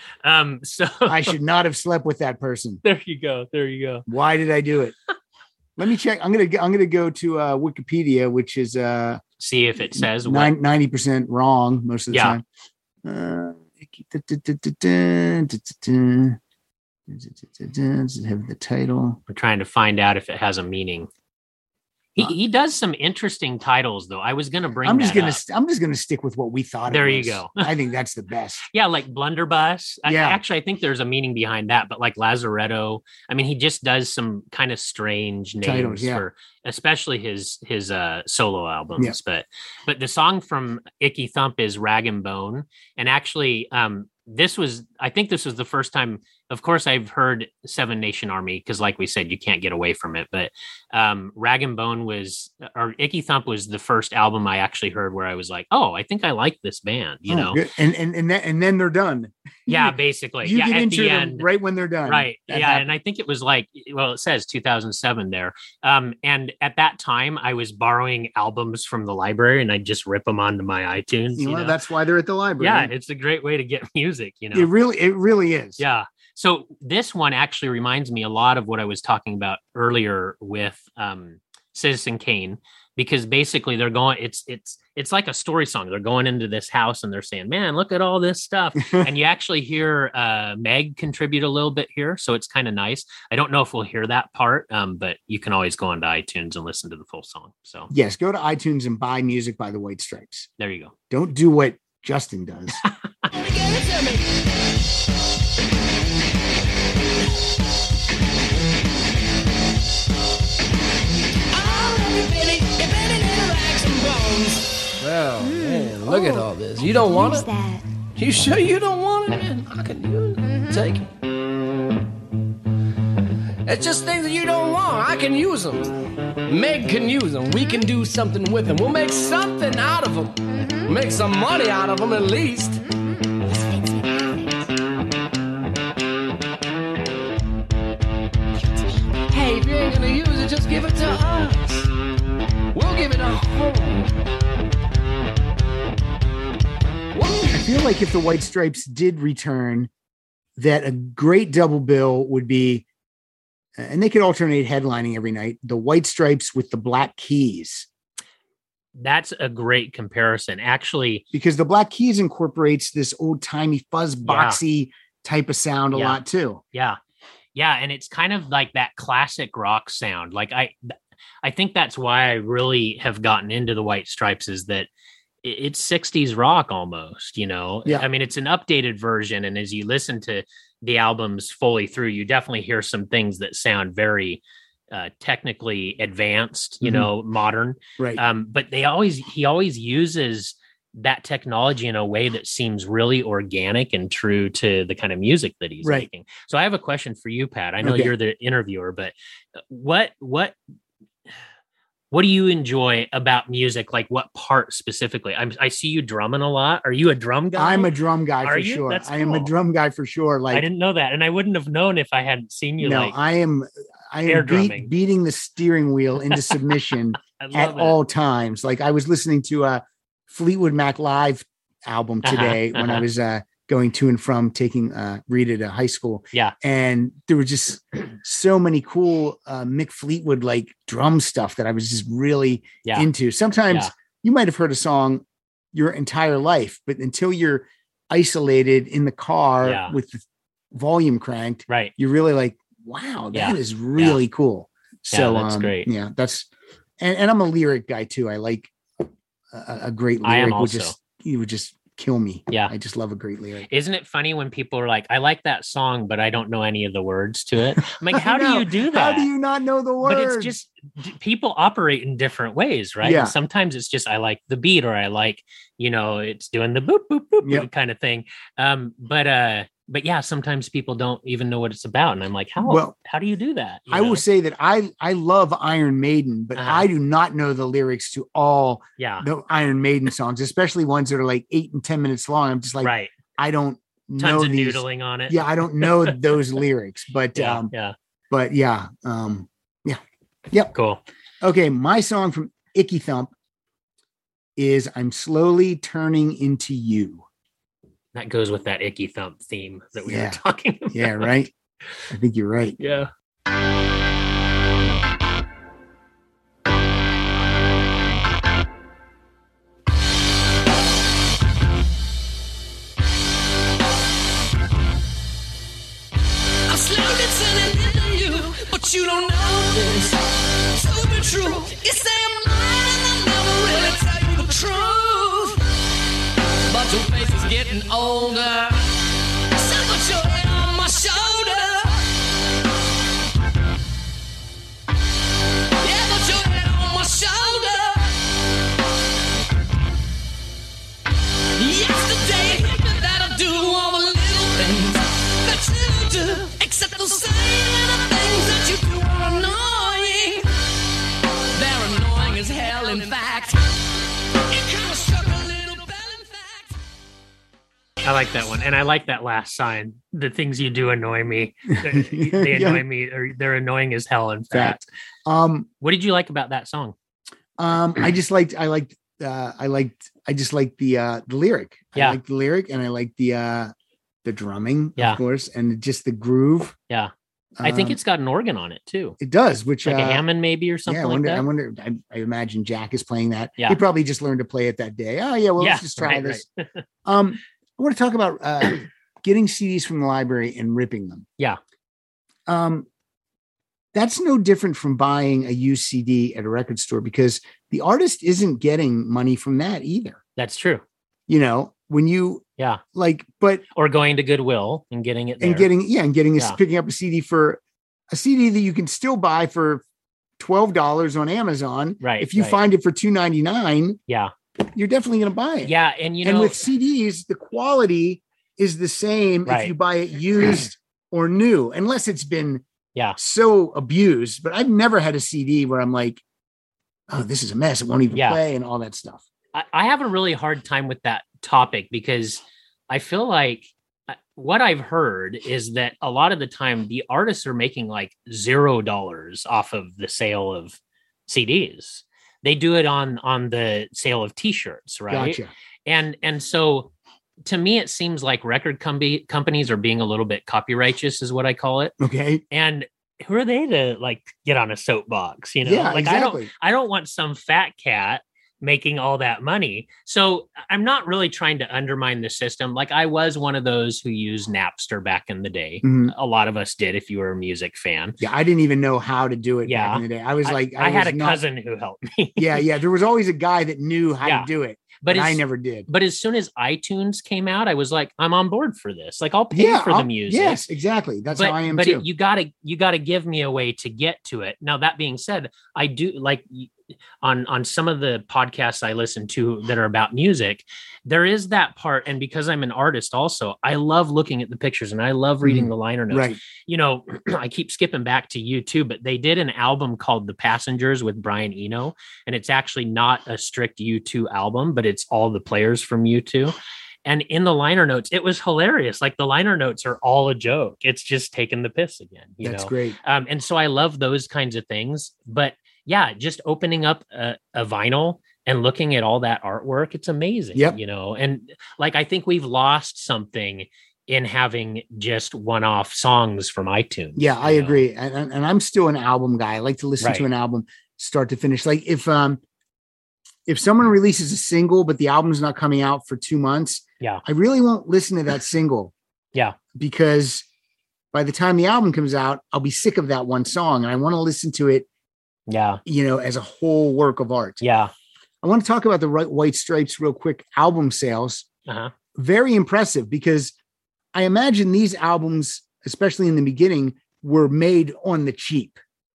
Speaker 3: So
Speaker 2: I should not have slept with that person.
Speaker 3: There you go. There you go.
Speaker 2: Why did I do it? Let me check. I'm gonna go to Wikipedia, which is
Speaker 3: See if it says
Speaker 2: 90% wrong most of the time. Does it have the title?
Speaker 3: We're trying to find out if it has a meaning. He does some interesting titles, though. I was going to bring.
Speaker 2: I'm just gonna stick with what we thought.
Speaker 3: There
Speaker 2: it
Speaker 3: you
Speaker 2: was.
Speaker 3: go.
Speaker 2: I think that's the best.
Speaker 3: Yeah, like Blunderbuss.
Speaker 2: Yeah.
Speaker 3: Actually, I think there's a meaning behind that. But like Lazaretto, I mean, he just does some kind of strange names
Speaker 2: Titles, yeah.
Speaker 3: for, especially his solo albums. But the song from Icky Thump is Rag and Bone, and actually, I think this was the first time. Of course, I've heard Seven Nation Army because, like we said, you can't get away from it. But Rag and Bone or Icky Thump was the first album I actually heard where I was like, "Oh, I think I like this band," you know.
Speaker 2: Good. And then they're done.
Speaker 3: Yeah, basically.
Speaker 2: You get
Speaker 3: at
Speaker 2: into
Speaker 3: the
Speaker 2: them
Speaker 3: end,
Speaker 2: right when they're done.
Speaker 3: right?
Speaker 2: That
Speaker 3: Yeah,
Speaker 2: happens.
Speaker 3: and I think it was like, well, it says 2007 there. And at that time, I was borrowing albums from the library, and I'd just rip them onto my iTunes.
Speaker 2: You know,
Speaker 3: You know?
Speaker 2: that's why they're at the library.
Speaker 3: Yeah, it's a great way to get music. You know,
Speaker 2: It really is.
Speaker 3: yeah. So this one actually reminds me a lot of what I was talking about earlier with Citizen Kane, because basically they're going, it's like a story song. They're going into this house and they're saying, "Man, look at all this stuff." And you actually hear Meg contribute a little bit here. So it's kind of nice. I don't know if we'll hear that part, but you can always go onto iTunes and listen to the full song. So
Speaker 2: Yes, go to iTunes and buy music by the White Stripes.
Speaker 3: there you go.
Speaker 2: Don't do what Justin does.
Speaker 6: Well, man, look at all this. You don't want it?
Speaker 7: that?
Speaker 6: You sure you don't want it? Man, I can use it. Take it. It's just things that you don't want. I can use them. Meg can use them. We can do something with them. We'll make something out of them. Make some money out of them at least. Hey, if you ain't gonna use it, just give it to us. We'll give it a home.
Speaker 2: I feel like if the White Stripes did return, that a great double bill would be, and they could alternate headlining every night, the White Stripes with the Black Keys.
Speaker 3: That's a great comparison. Actually,
Speaker 2: Because the Black Keys incorporates this old timey fuzz boxy type of sound a
Speaker 3: Yeah.
Speaker 2: lot too.
Speaker 3: yeah. Yeah. And it's kind of like that classic rock sound. Like I think that's why I really have gotten into the White Stripes, is that it's 60s rock almost, you know?
Speaker 2: Yeah.
Speaker 3: I mean, it's an updated version. And as you listen to the albums fully through, you definitely hear some things that sound very technically advanced, you
Speaker 2: Mhm.
Speaker 3: know, modern.
Speaker 2: Right.
Speaker 3: But he always uses that technology in a way that seems really organic and true to the kind of music that he's
Speaker 2: Right.
Speaker 3: making. So I have a question for you, Pat. I know
Speaker 2: Okay.
Speaker 3: you're the interviewer, but what do you enjoy about music? Like what part specifically? I see you drumming a lot. Are you a drum guy?
Speaker 2: I'm a drum guy
Speaker 3: Are
Speaker 2: for
Speaker 3: you?
Speaker 2: sure.
Speaker 3: That's
Speaker 2: I am a
Speaker 3: cool.
Speaker 2: drum guy for sure. Like,
Speaker 3: I didn't know that, and I wouldn't have known if I hadn't seen you.
Speaker 2: no,
Speaker 3: Like
Speaker 2: I am
Speaker 3: air drumming.
Speaker 2: beating the steering wheel into submission
Speaker 3: I love
Speaker 2: at
Speaker 3: it.
Speaker 2: all times. Like I was listening to a Fleetwood Mac live album today when I was going to and from taking Rita to high school.
Speaker 3: Yeah.
Speaker 2: And there were just so many cool Mick Fleetwood like drum stuff that I was just really
Speaker 3: Yeah.
Speaker 2: into. Sometimes
Speaker 3: Yeah.
Speaker 2: you might have heard a song your entire life, but until you're isolated in the car
Speaker 3: Yeah.
Speaker 2: with the volume cranked,
Speaker 3: Right.
Speaker 2: you're really like, wow, that
Speaker 3: Yeah.
Speaker 2: is really cool. So
Speaker 3: that's great.
Speaker 2: Yeah, that's and I'm a lyric guy too. I like a great
Speaker 3: I am
Speaker 2: lyric
Speaker 3: also.
Speaker 2: would just kill me.
Speaker 3: Yeah.
Speaker 2: I just love a great lyric.
Speaker 3: Isn't it funny when people are like, I like that song, but I don't know any of the words to it? I'm like, how do
Speaker 2: I know.
Speaker 3: you do that?
Speaker 2: How do you not know the words?
Speaker 3: But it's just people operate in different ways, right?
Speaker 2: Yeah.
Speaker 3: And sometimes it's just I like the beat, or I like, you know, it's doing the boop boop boop
Speaker 2: Yep.
Speaker 3: boop kind of thing. But yeah, sometimes people don't even know what it's about, and I'm like, how do you do that? You
Speaker 2: I
Speaker 3: know?
Speaker 2: will say that I love Iron Maiden, but
Speaker 3: Uh-huh.
Speaker 2: I do not know the lyrics to all
Speaker 3: yeah,
Speaker 2: the Iron Maiden songs, especially ones that are like 8 and 10 minutes long. I'm just like,
Speaker 3: right.
Speaker 2: I don't know
Speaker 3: Tons of
Speaker 2: these.
Speaker 3: noodling on it.
Speaker 2: Yeah, I don't know those lyrics, but
Speaker 3: yeah,
Speaker 2: yeah.
Speaker 3: cool.
Speaker 2: Okay, my song from Icky Thump is "I'm Slowly Turning Into You."
Speaker 3: That goes with that Icky Thump theme that we
Speaker 2: Yeah.
Speaker 3: were talking about.
Speaker 2: Yeah, right. I think you're right.
Speaker 3: Yeah.
Speaker 6: know this to be true. You say I'm lying and I never really tell you the truth. But your face is getting older. So put your head on my shoulder. Yeah, put your head on my shoulder. Yesterday it hit me that I do all the little things that you do, except those same little things that you do are annoying. They're annoying as hell, in fact. It kind of struck a little bell, in fact.
Speaker 3: I like that one. And I like that last sign. The things you do annoy me. They annoy me, or they're annoying as hell, in fact. What did you like about that song?
Speaker 2: I just liked the lyric.
Speaker 3: Yeah.
Speaker 2: I liked the lyric, and I liked the drumming,
Speaker 3: Yeah.
Speaker 2: of course, and just the groove.
Speaker 3: Yeah. I think it's got an organ on it too.
Speaker 2: It does, which
Speaker 3: Like a Hammond maybe or something like that.
Speaker 2: I wonder. I imagine Jack is playing that.
Speaker 3: Yeah.
Speaker 2: He probably just learned to play it that day. Oh yeah, well let's just try
Speaker 3: right,
Speaker 2: this.
Speaker 3: right.
Speaker 2: I want to talk about getting CDs from the library and ripping them.
Speaker 3: Yeah.
Speaker 2: That's no different from buying a used CD at a record store, because the artist isn't getting money from that either.
Speaker 3: That's true.
Speaker 2: You know, when you
Speaker 3: Yeah.
Speaker 2: but
Speaker 3: Or going to Goodwill and getting it there.
Speaker 2: and getting
Speaker 3: Yeah.
Speaker 2: picking up a CD that you can still buy for $12 on Amazon.
Speaker 3: Right,
Speaker 2: If you
Speaker 3: right.
Speaker 2: find it for $2.99,
Speaker 3: Yeah.
Speaker 2: you're definitely going to buy it.
Speaker 3: Yeah. And you know,
Speaker 2: and with CDs, the quality is the same
Speaker 3: Right.
Speaker 2: if you buy it used or new, unless it's been
Speaker 3: yeah.
Speaker 2: so abused. But I've never had a CD where I'm like, oh, this is a mess. It won't even
Speaker 3: Yeah.
Speaker 2: play and all that stuff.
Speaker 3: I have a really hard time with that topic, because I feel like what I've heard is that a lot of the time the artists are making like $0 off of the sale of CDs. They do it on the sale of t-shirts, right?
Speaker 2: Gotcha.
Speaker 3: And so to me, it seems like record companies are being a little bit copyrighteous, is what I call it.
Speaker 2: Okay.
Speaker 3: And who are they to like get on a soapbox? You know,
Speaker 2: Yeah,
Speaker 3: like
Speaker 2: exactly.
Speaker 3: I don't want some fat cat making all that money. So I'm not really trying to undermine the system. Like I was one of those who used Napster back in the day.
Speaker 2: Mhm.
Speaker 3: A lot of us did, if you were a music fan.
Speaker 2: Yeah, I didn't even know how to do it
Speaker 3: Yeah.
Speaker 2: back in the day. I was like,
Speaker 3: I had
Speaker 2: was
Speaker 3: a
Speaker 2: not-
Speaker 3: cousin who helped me.
Speaker 2: Yeah. There was always a guy that knew how
Speaker 3: Yeah.
Speaker 2: to do it,
Speaker 3: but
Speaker 2: but I
Speaker 3: as-
Speaker 2: never did.
Speaker 3: But as soon as iTunes came out, I was like, I'm on board for this. Like I'll pay for the music.
Speaker 2: Yes, exactly. That's how I am
Speaker 3: but
Speaker 2: too.
Speaker 3: you gotta give me a way to get to it. Now that being said, I do like on some of the podcasts I listen to that are about music, there is that part. And because I'm an artist also, I love looking at the pictures and I love reading the liner notes.
Speaker 2: Right.
Speaker 3: You know, I keep skipping back to U2, but they did an album called The Passengers with Brian Eno. And it's actually not a strict U2 album, but it's all the players from U2. And in the liner notes, it was hilarious. Like the liner notes are all a joke. It's just taking the piss again.
Speaker 2: That's
Speaker 3: know?
Speaker 2: great.
Speaker 3: And so I love those kinds of things. But yeah, just opening up a vinyl and looking at all that artwork, it's amazing.
Speaker 2: Yep.
Speaker 3: You know, and like I think we've lost something in having just one-off songs from iTunes.
Speaker 2: Yeah, I
Speaker 3: you know?
Speaker 2: agree. And I'm still an album guy. I like to listen to
Speaker 3: Right.
Speaker 2: an album start to finish. Like if someone releases a single, but the album's not coming out for 2 months,
Speaker 3: Yeah.
Speaker 2: I really won't listen to that single.
Speaker 3: Yeah.
Speaker 2: Because by the time the album comes out, I'll be sick of that one song. And I want to listen to it,
Speaker 3: Yeah.
Speaker 2: you know, as a whole work of art.
Speaker 3: Yeah.
Speaker 2: I want to talk about the White Stripes real quick. Album sales,
Speaker 3: Uh-huh.
Speaker 2: very impressive, because I imagine these albums, especially in the beginning, were made on the cheap,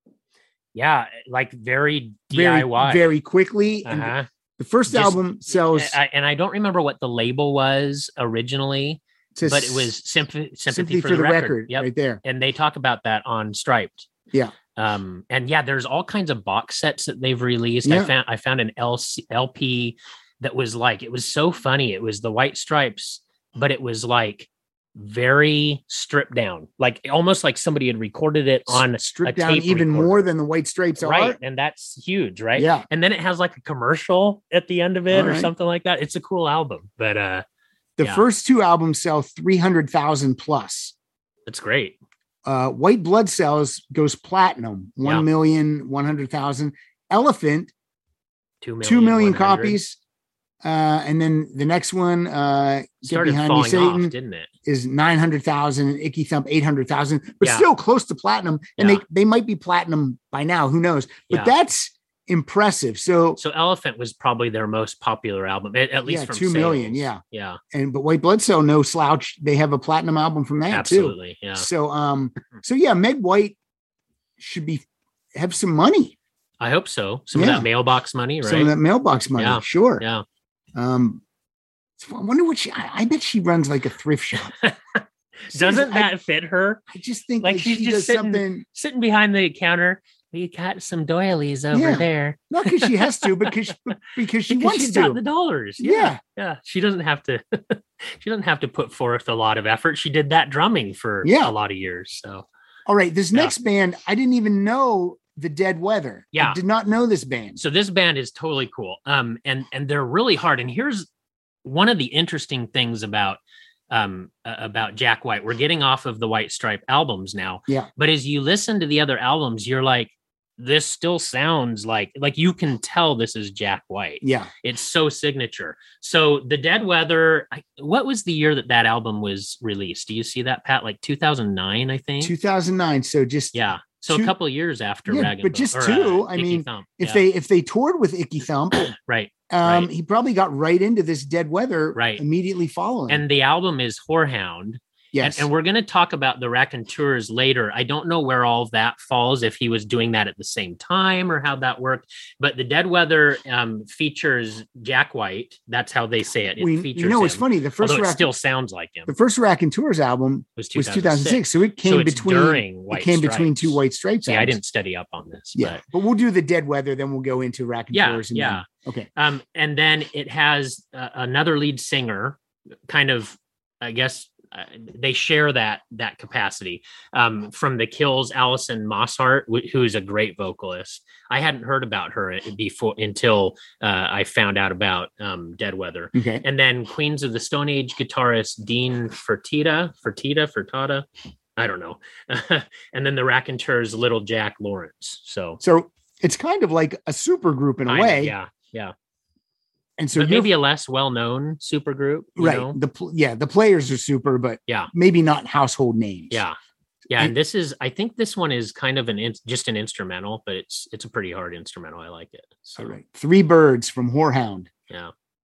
Speaker 3: Yeah. Like very
Speaker 2: very,
Speaker 3: DIY.
Speaker 2: very quickly. And
Speaker 3: Uh-huh.
Speaker 2: the first
Speaker 3: Just-
Speaker 2: album sells,
Speaker 3: And I don't remember what the label was originally,
Speaker 2: to
Speaker 3: but it was Sympathy
Speaker 2: Sympathy
Speaker 3: for the Record. Yep.
Speaker 2: right there.
Speaker 3: And they talk about that on Striped.
Speaker 2: Yeah.
Speaker 3: And yeah, there's all kinds of box sets that they've released.
Speaker 2: Yeah.
Speaker 3: I found an LP that was like, it was so funny. It was the White Stripes, but it was like very stripped down, like almost like somebody had recorded it on
Speaker 2: Stripped
Speaker 3: a
Speaker 2: down
Speaker 3: tape
Speaker 2: even
Speaker 3: recorder.
Speaker 2: more than the White Stripes are.
Speaker 3: Right. And that's huge, right?
Speaker 2: Yeah.
Speaker 3: And then it has like a commercial at the end of it
Speaker 2: All
Speaker 3: or
Speaker 2: right.
Speaker 3: something like that. It's a cool album, but
Speaker 2: The
Speaker 3: yeah.
Speaker 2: first two albums sell 300,000 plus.
Speaker 3: it's great.
Speaker 2: White Blood Cells goes platinum,
Speaker 3: Yeah.
Speaker 2: 1,100,000. Elephant,
Speaker 3: 2 million,
Speaker 2: 2 million
Speaker 3: 100.
Speaker 2: copies. And then the next one, Get
Speaker 3: Started
Speaker 2: Behind Me,
Speaker 3: falling
Speaker 2: Satan,
Speaker 3: off, didn't it?
Speaker 2: is 900,000, and Icky Thump 800,000, but
Speaker 3: Yeah.
Speaker 2: still close to platinum. And
Speaker 3: Yeah.
Speaker 2: they might be platinum by now. Who knows? But
Speaker 3: Yeah.
Speaker 2: that's impressive. So
Speaker 3: So Elephant was probably their most popular album, at least
Speaker 2: Yeah,
Speaker 3: from
Speaker 2: 2 million,
Speaker 3: sales.
Speaker 2: yeah.
Speaker 3: Yeah,
Speaker 2: but White Blood Cell, no slouch. They have a platinum album from that
Speaker 3: absolutely.
Speaker 2: too.
Speaker 3: Yeah.
Speaker 2: So yeah, Meg White should have some money,
Speaker 3: I hope so. Some
Speaker 2: Yeah.
Speaker 3: of that mailbox money, right?
Speaker 2: some of that mailbox money.
Speaker 3: Yeah.
Speaker 2: Sure.
Speaker 3: Yeah.
Speaker 2: So I wonder what I bet she runs like a thrift shop.
Speaker 3: Doesn't
Speaker 2: I-
Speaker 3: that fit her?
Speaker 2: I just think
Speaker 3: Like
Speaker 2: like
Speaker 3: she's
Speaker 2: she
Speaker 3: just
Speaker 2: does
Speaker 3: sitting-
Speaker 2: something.
Speaker 3: Sitting behind the counter, we got some doilies over
Speaker 2: Yeah.
Speaker 3: there.
Speaker 2: Not because she has to, because she
Speaker 3: Because
Speaker 2: wants
Speaker 3: she's
Speaker 2: to.
Speaker 3: got the dollars.
Speaker 2: Yeah.
Speaker 3: Yeah. She doesn't have to she doesn't have to put forth a lot of effort. She did that drumming for
Speaker 2: Yeah.
Speaker 3: a lot of years. So
Speaker 2: All right, this
Speaker 3: Yeah.
Speaker 2: next band, I didn't even know the Dead Weather. I
Speaker 3: Yeah.
Speaker 2: did not know this band.
Speaker 3: so this band is totally cool. And they're really hard. And here's one of the interesting things about Jack White. We're getting off of the White Stripe albums now.
Speaker 2: Yeah.
Speaker 3: But as you listen to the other albums, you're like, this still sounds like you can tell this is Jack White.
Speaker 2: Yeah.
Speaker 3: It's so signature. So the Dead Weather, what was the year that album was released? Do you see that, Pat? Like 2009, I think.
Speaker 2: 2009. So just
Speaker 3: Yeah. So
Speaker 2: two-
Speaker 3: a couple of years after
Speaker 2: Yeah,
Speaker 3: Rag and
Speaker 2: but
Speaker 3: Bone-
Speaker 2: just
Speaker 3: or,
Speaker 2: two. I
Speaker 3: Icky
Speaker 2: mean,
Speaker 3: Thump.
Speaker 2: if
Speaker 3: Yeah.
Speaker 2: they toured with Icky Thump,
Speaker 3: right. Right.
Speaker 2: he probably got right into this Dead Weather
Speaker 3: Right.
Speaker 2: immediately following.
Speaker 3: And the album is Whorehound.
Speaker 2: yes.
Speaker 3: And we're going to talk about the Raconteurs later. I don't know where all of that falls, if he was doing that at the same time or how that worked. But the Dead Weather features Jack White. That's how they say it. It features
Speaker 2: it's
Speaker 3: him.
Speaker 2: funny. The first
Speaker 3: Although it
Speaker 2: Rack-
Speaker 3: still sounds like him.
Speaker 2: the first Raconteurs album
Speaker 3: was
Speaker 2: was 2006. So it came
Speaker 3: So it's
Speaker 2: between
Speaker 3: during White
Speaker 2: it came between
Speaker 3: Stripes.
Speaker 2: two White Stripes.
Speaker 3: Yeah, I
Speaker 2: albums.
Speaker 3: didn't study up on this.
Speaker 2: Yeah, but we'll do the Dead Weather, then we'll go into Raconteurs.
Speaker 3: But yeah.
Speaker 2: Okay.
Speaker 3: And then it has another lead singer, kind of, I guess, they share that capacity from the Kills, Alison Mosshart, who is a great vocalist. I hadn't heard about her before until I found out about Dead Weather.
Speaker 2: Okay.
Speaker 3: And then Queens of the Stone Age guitarist Dean Furtada. I don't know. And then the Raconteurs, Little Jack Lawrence. So
Speaker 2: it's kind of like a super group in a
Speaker 3: kind of,
Speaker 2: way.
Speaker 3: yeah.
Speaker 2: And so
Speaker 3: But
Speaker 2: you're
Speaker 3: maybe a less well-known super group, you
Speaker 2: right.
Speaker 3: know?
Speaker 2: The players are super, but
Speaker 3: Yeah.
Speaker 2: maybe not household names.
Speaker 3: Yeah. And this is, I think this one is kind of just an instrumental, but it's a pretty hard instrumental. I like it. So,
Speaker 2: All right. Three Birds from Whorehound.
Speaker 3: yeah.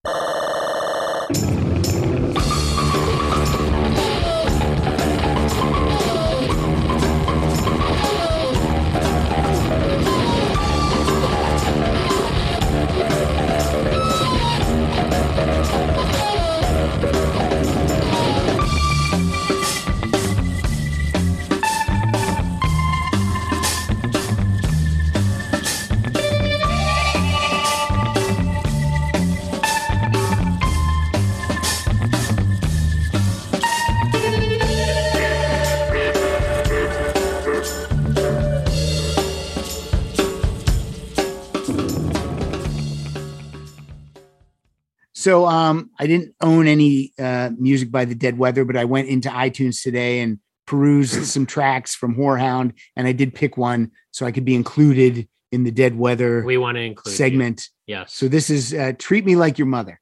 Speaker 2: So I didn't own any music by the Dead Weather, but I went into iTunes today and perused some tracks from Whorehound, and I did pick one so I could be included in the Dead Weather
Speaker 3: We want to include you.
Speaker 2: segment.
Speaker 3: Yes.
Speaker 2: So this is Treat Me Like Your Mother.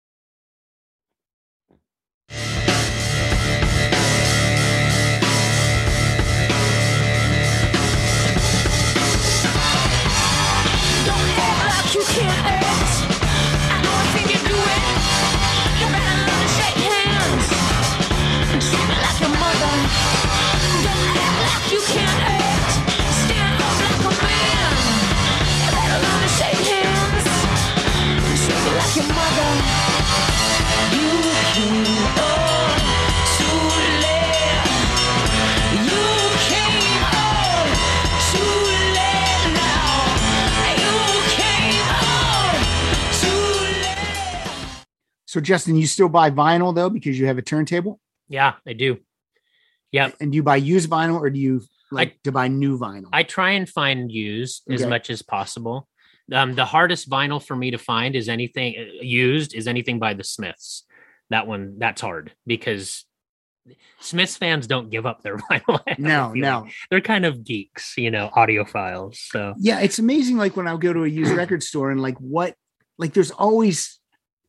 Speaker 7: You can't act. I know I think you do it. You better learn to shake hands. Treat me like your mother. Don't act like you can't act. Stand up like a man. You better learn to shake hands. Treat me like your mother. You came on too late. You came on too late now. You came on too late.
Speaker 2: So Justin, you still buy vinyl though because you have a turntable,
Speaker 3: Yeah, I do. Yep.
Speaker 2: and do you buy used vinyl or do you like to buy new vinyl?
Speaker 3: I try and find used as
Speaker 2: Okay.
Speaker 3: much as possible. The hardest vinyl for me to find is anything by the Smiths. That's hard because Smiths fans don't give up their vinyl. I
Speaker 2: No.
Speaker 3: feel like. They're kind of geeks, audiophiles. So
Speaker 2: Yeah, it's amazing. Like when I go to a used record store and there's always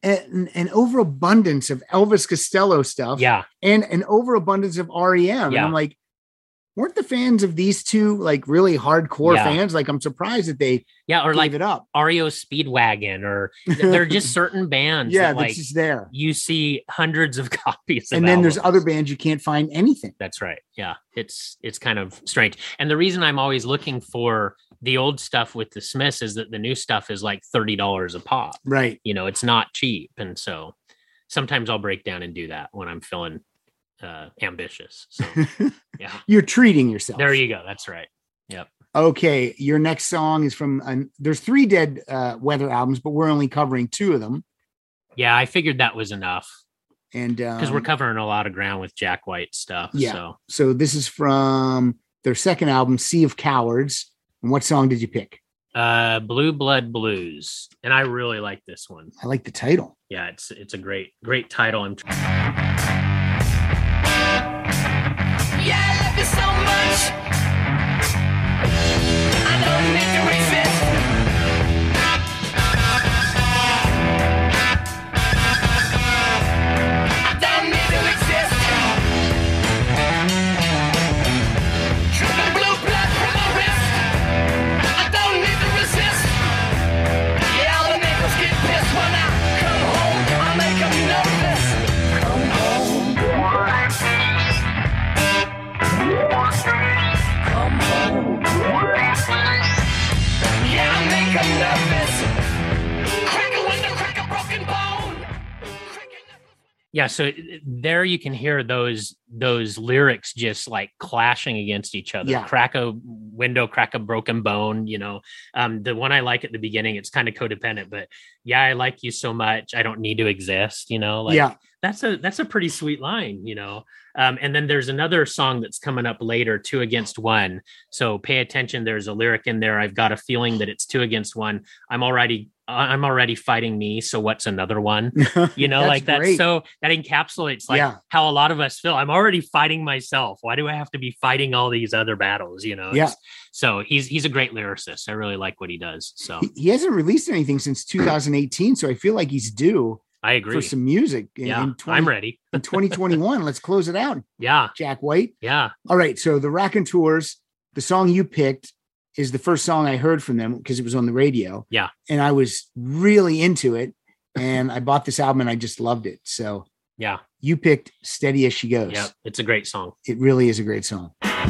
Speaker 2: an overabundance of Elvis Costello stuff.
Speaker 3: Yeah.
Speaker 2: And an overabundance of REM. And
Speaker 3: Yeah.
Speaker 2: I'm like, weren't the fans of these two like really hardcore
Speaker 3: Yeah.
Speaker 2: fans? Like, I'm surprised that they
Speaker 3: Yeah. Or
Speaker 2: gave
Speaker 3: like
Speaker 2: it up.
Speaker 3: REO Speedwagon, or they're just certain bands.
Speaker 2: Yeah,
Speaker 3: that, like
Speaker 2: that's just there.
Speaker 3: you see hundreds of copies of
Speaker 2: And then there's
Speaker 3: albums.
Speaker 2: other bands you can't find anything.
Speaker 3: That's right. Yeah. It's kind of strange. And the reason I'm always looking for the old stuff with the Smiths is that the new stuff is like $30 a pop.
Speaker 2: Right.
Speaker 3: You know, it's not cheap. And so sometimes I'll break down and do that when I'm feeling ambitious. So yeah,
Speaker 2: You're treating yourself.
Speaker 3: there you go. That's right. Yep.
Speaker 2: Okay. Your next song is from, there's 3 Dead Weather albums, but we're only covering 2 of them.
Speaker 3: Yeah. I figured that was enough
Speaker 2: And
Speaker 3: because we're covering a lot of ground with Jack White stuff.
Speaker 2: yeah.
Speaker 3: So
Speaker 2: So this is from their second album, Sea of Cowards. And what song did you pick?
Speaker 3: Blue Blood Blues. And I really like this one.
Speaker 2: I like the title.
Speaker 3: Yeah, it's a great title.
Speaker 5: Yeah, I love you so much. I don't need to resist. I don't need to exist. Dripping blue blood from my wrist. I don't need to resist. Yeah, all the niggas get pissed when I come home. I make them nervous. Come home. Come home. Yeah, I make them nervous. Crack a window, crack a broken bone.
Speaker 3: Yeah, so there you can hear those lyrics just like clashing against each other.
Speaker 2: Yeah.
Speaker 3: Crack a window, crack a broken bone. You know, the one I like at the beginning, it's kind of codependent, but yeah, I like you so much, I don't need to exist. You know, like
Speaker 2: Yeah.
Speaker 3: that's a pretty sweet line. You know, and then there's another song that's coming up later, 2 Against 1. So pay attention. There's a lyric in there. I've got a feeling that it's 2 against 1. I'm already fighting me. So what's another one? You know,
Speaker 2: That's
Speaker 3: like that.
Speaker 2: great.
Speaker 3: So that encapsulates like
Speaker 2: Yeah.
Speaker 3: how a lot of us feel. I'm already fighting myself. Why do I have to be fighting all these other battles? You know?
Speaker 2: Yeah.
Speaker 3: So he's a great lyricist. I really like what he does. So
Speaker 2: He hasn't released anything since 2018. So I feel like he's due
Speaker 3: I agree.
Speaker 2: for some music
Speaker 3: Yeah,
Speaker 2: in
Speaker 3: I'm ready.
Speaker 2: in 2021. Let's close it out,
Speaker 3: Yeah.
Speaker 2: Jack White.
Speaker 3: Yeah.
Speaker 2: All right. So the Raconteurs, the song you picked is the first song I heard from them because it was on the radio.
Speaker 3: Yeah.
Speaker 2: And I was really into it. And I bought this album and I just loved it. So
Speaker 3: Yeah.
Speaker 2: you picked Steady As She Goes.
Speaker 3: Yeah. It's a great song.
Speaker 2: It really is a great song.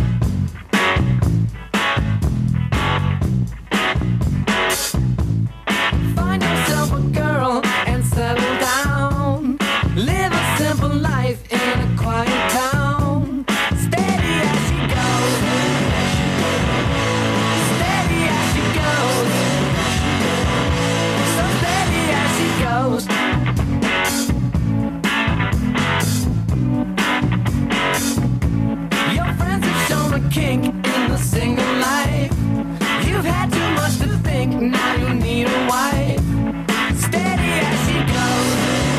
Speaker 6: Find yourself a girl and settle down. Live a simple life in a quiet town. Steady as she goes. Steady as she goes. So steady as she goes. Your friends have shown a kink in the single life. You've had too much to think, now you need a wife. Steady as she goes.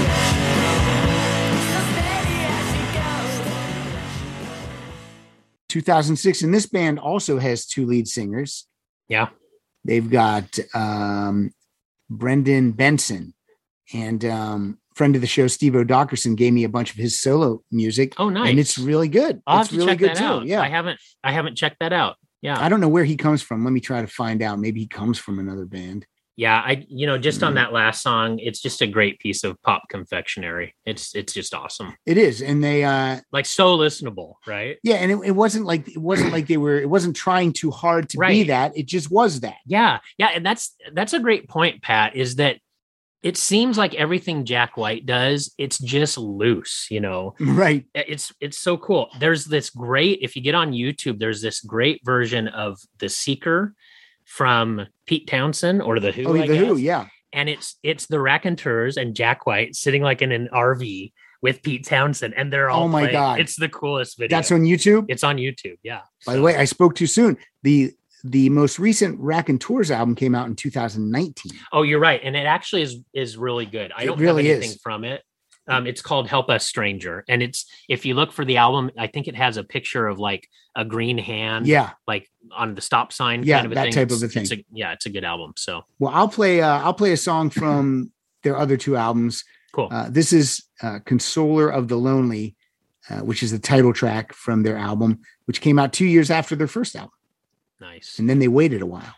Speaker 6: So steady as she goes.
Speaker 2: 2006. And this band also has 2 lead singers.
Speaker 3: Yeah.
Speaker 2: They've got Brendan Benson and friend of the show, Steve O'Dockerson, gave me a bunch of his solo music.
Speaker 3: Oh, nice.
Speaker 2: And it's really good.
Speaker 3: I'll
Speaker 2: It's
Speaker 3: have to
Speaker 2: really
Speaker 3: check
Speaker 2: good
Speaker 3: that
Speaker 2: too.
Speaker 3: out.
Speaker 2: Yeah.
Speaker 3: I haven't checked that out. Yeah.
Speaker 2: I don't know where he comes from. Let me try to find out. Maybe he comes from another band.
Speaker 3: Yeah. Just
Speaker 2: Mm-hmm.
Speaker 3: on that last song, it's just a great piece of pop confectionery. It's just awesome.
Speaker 2: It is. And they
Speaker 3: Like so listenable, right?
Speaker 2: yeah, and it wasn't like it wasn't trying too hard to be
Speaker 3: Right.
Speaker 2: that. It just was that.
Speaker 3: Yeah. Yeah. And that's a great point, Pat, is that it seems like everything Jack White does, it's just loose, you know.
Speaker 2: Right.
Speaker 3: It's so cool. There's this great, if you get on YouTube, there's this great version of The Seeker from Pete Townsend or The Who.
Speaker 2: Oh,
Speaker 3: I
Speaker 2: the Who,
Speaker 3: guess.
Speaker 2: yeah.
Speaker 3: And it's the Raconteurs and Jack White sitting like in an RV with Pete Townsend, and they're all
Speaker 2: Oh my
Speaker 3: playing.
Speaker 2: God.
Speaker 3: It's the coolest video.
Speaker 2: That's on YouTube.
Speaker 3: It's on YouTube. Yeah.
Speaker 2: By the way, I spoke too soon. The most recent Raconteurs album came out in 2019.
Speaker 3: Oh, you're right. And it actually is really good. I
Speaker 2: It
Speaker 3: don't
Speaker 2: really
Speaker 3: have anything
Speaker 2: is.
Speaker 3: from it. It's called Help Us Stranger. And it's, if you look for the album, I think it has a picture of like a green hand,
Speaker 2: Yeah.
Speaker 3: like on the stop sign
Speaker 2: Yeah,
Speaker 3: kind of a
Speaker 2: that
Speaker 3: thing.
Speaker 2: type of a thing.
Speaker 3: It's a good album. So
Speaker 2: Well, I'll play a song from their other two albums.
Speaker 3: Cool.
Speaker 2: This is Consoler of the Lonely, which is the title track from their album, which came out 2 years after their first album.
Speaker 3: Nice.
Speaker 2: And then they waited a while.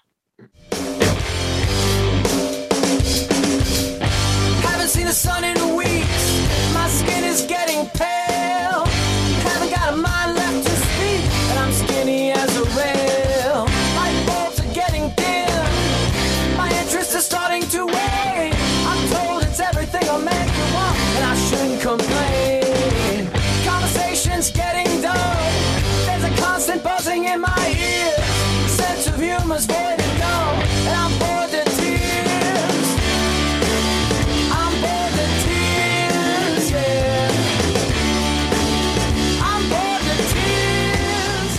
Speaker 6: Haven't seen the sun in weeks. My skin is getting pale. Haven't got a mind left to speak, and I'm skinny as a rail. Light bulbs are getting dim. My interest is starting to wane. I'm told it's everything a man can want, and I shouldn't complain. Conversation's getting dull. There's a constant buzzing in my ear. Sense of humor's void and dull, and I'm bored to tears. I'm bored to tears, yeah. I'm bored to tears,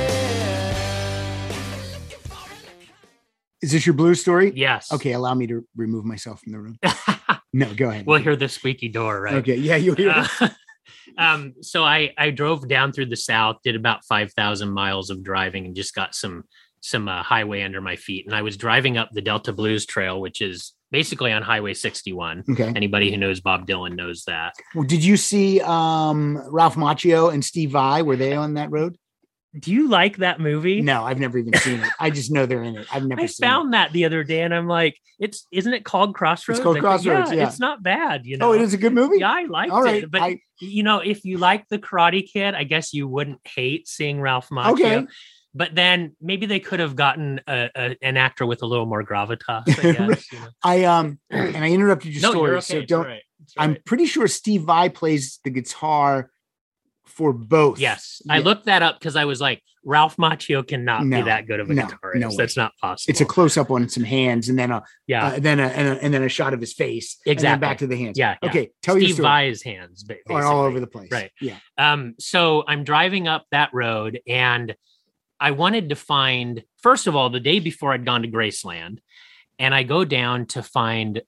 Speaker 6: yeah.
Speaker 2: Is this your blues story?
Speaker 3: Yes.
Speaker 2: Okay, allow me to remove myself from the room. No, go ahead.
Speaker 3: We'll hear the squeaky door, right?
Speaker 2: Okay, yeah, you'll hear it.
Speaker 3: So I drove down through the South, did about 5,000 miles of driving, and just got some highway under my feet. And I was driving up the Delta Blues Trail, which is basically on Highway 61.
Speaker 2: Okay.
Speaker 3: Anybody who knows Bob Dylan knows that.
Speaker 2: Well, did you see Ralph Macchio and Steve Vai? Were they on that road?
Speaker 3: Do you like that movie?
Speaker 2: No, I've never even seen it. I just know they're in it. I've never
Speaker 3: I
Speaker 2: seen
Speaker 3: found that the other day, and I'm like, isn't it called Crossroads?
Speaker 2: It's called
Speaker 3: I think,
Speaker 2: Crossroads, yeah.
Speaker 3: It's not bad, you
Speaker 2: it.
Speaker 3: know.
Speaker 2: Oh, it is a good movie?
Speaker 3: Yeah, I liked
Speaker 2: All right,
Speaker 3: it. But if you like The Karate Kid, I guess you wouldn't hate seeing Ralph Macchio.
Speaker 2: Okay.
Speaker 3: But then maybe they could have gotten an actor with a little more gravitas, I guess. You know?
Speaker 2: And I interrupted your
Speaker 3: No,
Speaker 2: story,
Speaker 3: you're okay.
Speaker 2: so
Speaker 3: It's
Speaker 2: don't.
Speaker 3: all right. It's all right.
Speaker 2: I'm pretty sure Steve Vai plays the guitar for both.
Speaker 3: Yes,
Speaker 2: Yeah.
Speaker 3: I looked that up because I was like, Ralph Macchio cannot
Speaker 2: No,
Speaker 3: be that good of a
Speaker 2: no,
Speaker 3: guitarist.
Speaker 2: no way.
Speaker 3: That's not possible.
Speaker 2: It's a close up on some hands, and then
Speaker 3: yeah,
Speaker 2: then a shot of his face. And then
Speaker 3: Exactly.
Speaker 2: back to the hands.
Speaker 3: Yeah, yeah.
Speaker 2: Okay. Tell your
Speaker 3: Steve
Speaker 2: story.
Speaker 3: Vai's hands,
Speaker 2: Are all
Speaker 3: basically.
Speaker 2: over the place.
Speaker 3: Right.
Speaker 2: Yeah.
Speaker 3: So I'm driving up that road, and I wanted to find, first of all, the day before I'd gone to Graceland, and I go down to find